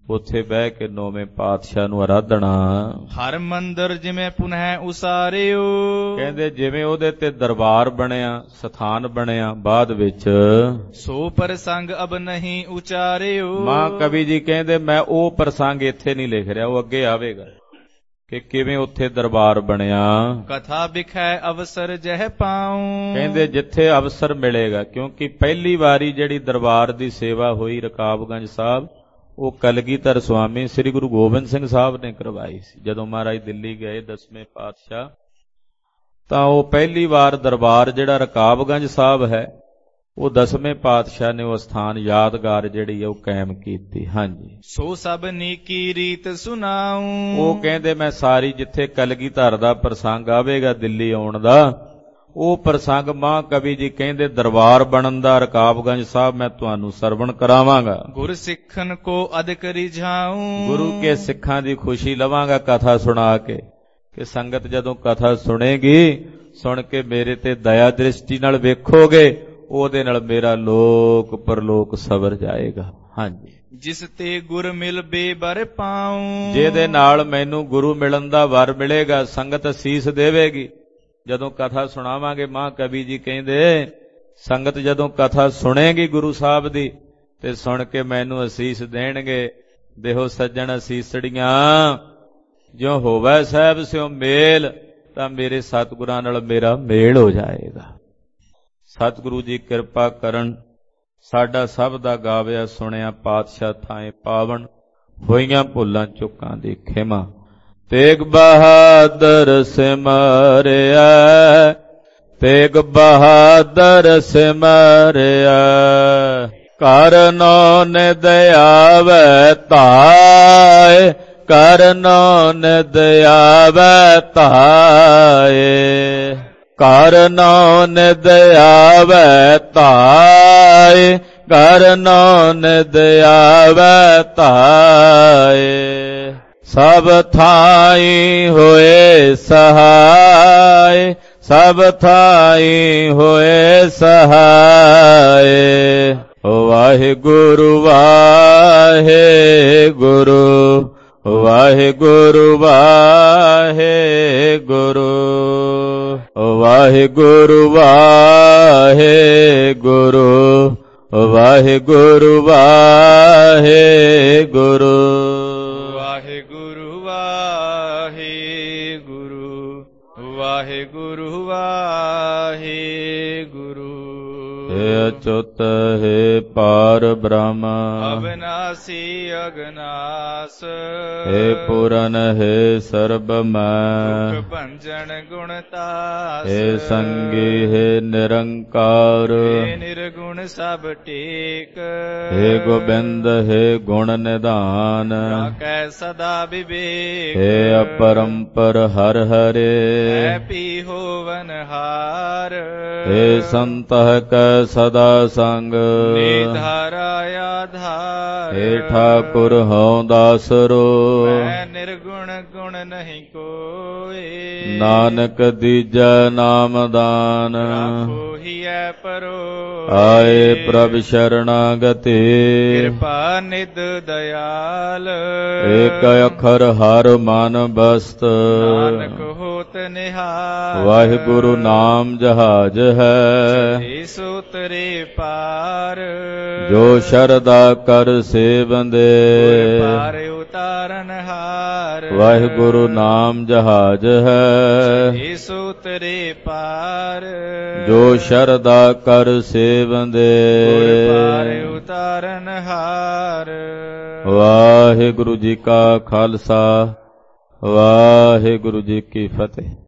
ਉੱਥੇ ਬਹਿ ਕੇ ਨੌਵੇਂ ਪਾਤਸ਼ਾਹ ਨੂੰ ਆਰਾਧਨਾ। ਹਰ ਮੰਦਰ ਜਿਵੇਂ ਪੁਨਹ ਉਸਾਰਿਓ, ਕਹਿੰਦੇ ਜਿਵੇਂ ਉਹਦੇ ਤੇ ਦਰਬਾਰ ਬਣਿਆ, ਸਥਾਨ ਬਣਿਆ ਬਾਅਦ ਵਿੱਚ, ਸੋ ਪ੍ਰਸੰਗ ਅਬ ਨਹੀਂ ਉਚਾਰਿਓ। ਮਾਂ ਕਵੀ ਜੀ ਕਹਿੰਦੇ ਮੈਂ ਉਹ ਪ੍ਰਸੰਗ ਇੱਥੇ ਨਹੀਂ ਲਿਖ ਰਿਹਾ, ਉਹ ਅੱਗੇ ਆਵੇਗਾ ਕਿ ਕਿਵੇਂ ਉੱਥੇ ਦਰਬਾਰ ਬਣਿਆ। ਕਥਾ ਬਿਖੈ ਅਵਸਰ ਜਹ ਪਾਉ, ਕਹਿੰਦੇ ਜਿੱਥੇ ਅਵਸਰ ਮਿਲੇਗਾ, ਕਿਉਂਕਿ ਪਹਿਲੀ ਵਾਰੀ ਜਿਹੜੀ ਦਰਬਾਰ ਦੀ ਸੇਵਾ ਹੋਈ ਰਕਾਬਗੰਜ ਸਾਹਿਬ, ਉਹ ਕਲਗੀਧਰ ਸੁਆਮੀ ਸ੍ਰੀ ਗੁਰੂ ਗੋਬਿੰਦ ਸਿੰਘ ਸਾਹਿਬ ਨੇ ਕਰਵਾਈ ਸੀ। ਜਦੋਂ ਮਹਾਰਾਜ ਦਿੱਲੀ ਗਏ 10ਵੇਂ ਪਾਤਸ਼ਾਹ, ਤਾਂ ਉਹ ਪਹਿਲੀ ਵਾਰ ਦਰਬਾਰ ਜਿਹੜਾ ਰਕਾਬਗੰਜ ਸਾਹਿਬ ਹੈ, ਉਹ 10ਵੇਂ ਪਾਤਸ਼ਾਹ ਨੇ ਉਹ ਸਥਾਨ ਯਾਦਗਾਰ ਜਿਹੜੀ ਹੈ ਉਹ ਕਾਇਮ ਕੀਤੀ। ਹਾਂਜੀ, ਸੋ ਸਭ ਨੀਕੀ ਰੀਤ ਸੁਣਾਉ। ਉਹ ਕਹਿੰਦੇ ਮੈਂ ਸਾਰੀ ਜਿੱਥੇ ਕਲਗੀਧਰ ਦਾ ਪ੍ਰਸੰਗ ਆਵੇਗਾ ਦਿੱਲੀ ਆਉਣ ਦਾ, ਉਹ ਪ੍ਰਸੰਗ ਮਾਂ ਕਵੀ ਜੀ ਕਹਿੰਦੇ ਦਰਬਾਰ ਬਣਨ ਦਾ ਰਕਾਬਗੰਜ ਸਾਹਿਬ ਮੈਂ ਤੁਹਾਨੂੰ ਸਰਵਣ ਕਰਾਵਾਂਗਾ। ਗੁਰ ਸਿੱਖਨ ਕੋ ਅਦਿਕ ਰਿਝਾਉ, ਗੁਰੂ ਕੇ ਸਿੱਖਾਂ ਦੀ ਖੁਸ਼ੀ ਲਵਾਂਗਾ ਕਥਾ ਸੁਣਾ ਕੇ, ਕਿ ਸੰਗਤ ਜਦੋਂ ਕਥਾ ਸੁਣੇਗੀ, ਸੁਣ ਕੇ ਮੇਰੇ ਤੇ ਦਇਆ ਦ੍ਰਿਸ਼ਟੀ ਨਾਲ ਵੇਖੋਗੇ, ਉਹਦੇ ਨਾਲ ਮੇਰਾ ਲੋਕ ਪਰਲੋਕ ਸਵਰ ਜਾਏਗਾ। ਹਾਂਜੀ, ਜਿਸ ਤੇ ਗੁਰ ਮਿਲ ਬੇਬਰ ਪਾਉ, ਜਿਹਦੇ ਨਾਲ ਮੈਨੂੰ ਗੁਰੂ ਮਿਲਣ ਦਾ ਵਰ ਮਿਲੇਗਾ, ਸੰਗਤ ਅਸੀਸ ਦੇਵੇਗੀ। ਜਦੋਂ ਕਥਾ ਸੁਣਾਵਾਂਗੇ, ਮਾਂ ਕਵੀ ਜੀ ਕਹਿੰਦੇ ਸੰਗਤ ਜਦੋਂ ਕਥਾ ਸੁਣੇਗੀ ਗੁਰੂ ਸਾਹਿਬ ਦੀ, ਤੇ ਸੁਣ ਕੇ ਮੈਨੂੰ ਅਸੀਸ ਦੇਣਗੇ। ਦੇਹੋ ਸੱਜਣ ਅਸੀਸੜੀਆਂ, ਜਿਉ ਹੋਵੇ ਸਾਹਿਬ ਸਿਉ ਮੇਲ, ਤਾਂ ਮੇਰੇ ਸਤਿਗੁਰਾਂ ਨਾਲ ਮੇਰਾ ਮੇਲ ਹੋ ਜਾਏਗਾ। ਸਤਿਗੁਰੂ ਜੀ ਕਿਰਪਾ ਕਰਨ, ਸਾਡਾ ਸਭ ਦਾ ਗਾਵਿਆ ਸੁਣਿਆ ਪਾਤਸ਼ਾਹ ਥਾਏ ਪਾਵਨ, ਹੋਈਆਂ ਭੁੱਲਾਂ ਚੁੱਕਾਂ ਦੀ ਖਿਮਾ। ਤੇਗ ਬਹਾਦਰ ਸਿਮਰਿਆ, ਤੇਗ ਬਹਾਦਰ ਸਿਮਰਿਆ, ਕਰਨੋ ਨਿਦ ਆਵੈ ਧਾਇ, ਕਰਨੋ ਨਿਦ ਆਵੈ ਧਾਇ, ਕਰਨੋ ਨਿਦ ਆਵੈ ਧਾਇ, ਕਰਨੋ ਨਿਦ ਆਵੈ ਧਾਇ। ਸਭ ਥਾਈ ਹੋਏ ਸਹਾਇ, ਸਭ ਥਾਈ ਹੋਏ ਸਹਾਇ। ਵਾਹਿਗੁਰੂ ਵਾਹਿਗੁਰੂ, ਵਾਹਿਗੁਰੂ ਵਾਹਿਗੁਰੂ, ਵਾਹਿਗੁਰੂ ਵਾਹਿਗੁਰੂ, ਵਾਹਿਗੁਰੂ ਵਾਹਿਗੁਰੂ, ਵਾਹਿਗੁਰੂ ਵਾਹਿਗੁਰੂ, ਵਾਹਿਗੁਰੂ ਵਾਹਿਗੁਰੂ। ਹੇ ਅਚੁੱਤ ਹੈ ਪਾਰ ਬ੍ਰਹਮ, ਅਵਿਨਾਸੀ ਅਗਨਾਸ, ਹੇ ਪੂਰਨ ਹੈ ਸਰਬ ਮੈਂ, ਦੁਖ ਭੰਜਨ ਗੁਣਤਾਸ, ਹੇ ਸੰਗੀ ਹੈ ਨਿਰੰਕਾਰ, ਹੇ ਨਿਰਗੁਣ ਸਭ ਟੇਕ, ਹੇ ਗੋਬਿੰਦ ਹੈ ਗੁਣ ਨਿਧਾਨ, ਰਾਖੈ ਸਦਾ ਵਿਵੇਕ, ਹੇ ਅਪਰੰਪਰ ਹਰ ਹਰੇ, ਹੈ ਪੀ ਹੋਵਨ ਹਾਰ, ਹੇ ਸੰਤਹ ਕੈ ਸਦਾ ਸੰਗ, ਨਿਧਾਰਾ ਆਧਾਰ, ਹੇ ਠਾਕੁਰ ਹਉ ਦਾਸਰੋ, ਮੈਂ ਨਿਰਗੁਣ ਗੁਣ ਨਹੀਂ ਕੋਇ, ਨਾਨਕ ਦੀਜੈ ਨਾਮਦਾਨ, ਰਾਖੋ ਹੀਐ ਪਰੋ, ਆਏ ਪ੍ਰਭ ਸ਼ਰਣਾਗਤੀ, ਕਿਰਪਾ ਨਿਧ ਦਇਆਲ, ਏਕ ਅਖਰ ਹਰ ਮਨ ਬਸਤ, ਨਾਨਕ ਹੋਤ ਨਿਹਾਲ, ਵਾਹਿਗੁਰੂ ਨਾਮ ਜਹਾਜ ਹੈ, ਇਸ ਉਤਰੇ ਪਾਰ, ਜੋ ਸ਼ਰਧਾ ਕਰ ਸੇਵੰਦੇ, ਪਾਰ ਉਤਾਰਨ ਹਾਰ, ਵਾਹਿਗੁਰੂ ਨਾਮ ਜਹਾਜ ਹੈ, ਇਸ ਉਤਰੇ ਪਾਰ, ਜੋ ਸ਼ਰਧਾ ਕਰ ਸੇਵੰਦੇ, ਪਾਰ ਉਤਾਰਨ ਹਾਰ। ਵਾਹਿਗੁਰੂ ਜੀ ਕਾ ਖਾਲਸਾ, ਵਾਹਿਗੁਰੂ ਜੀ ਕੀ ਫਤਿਹ।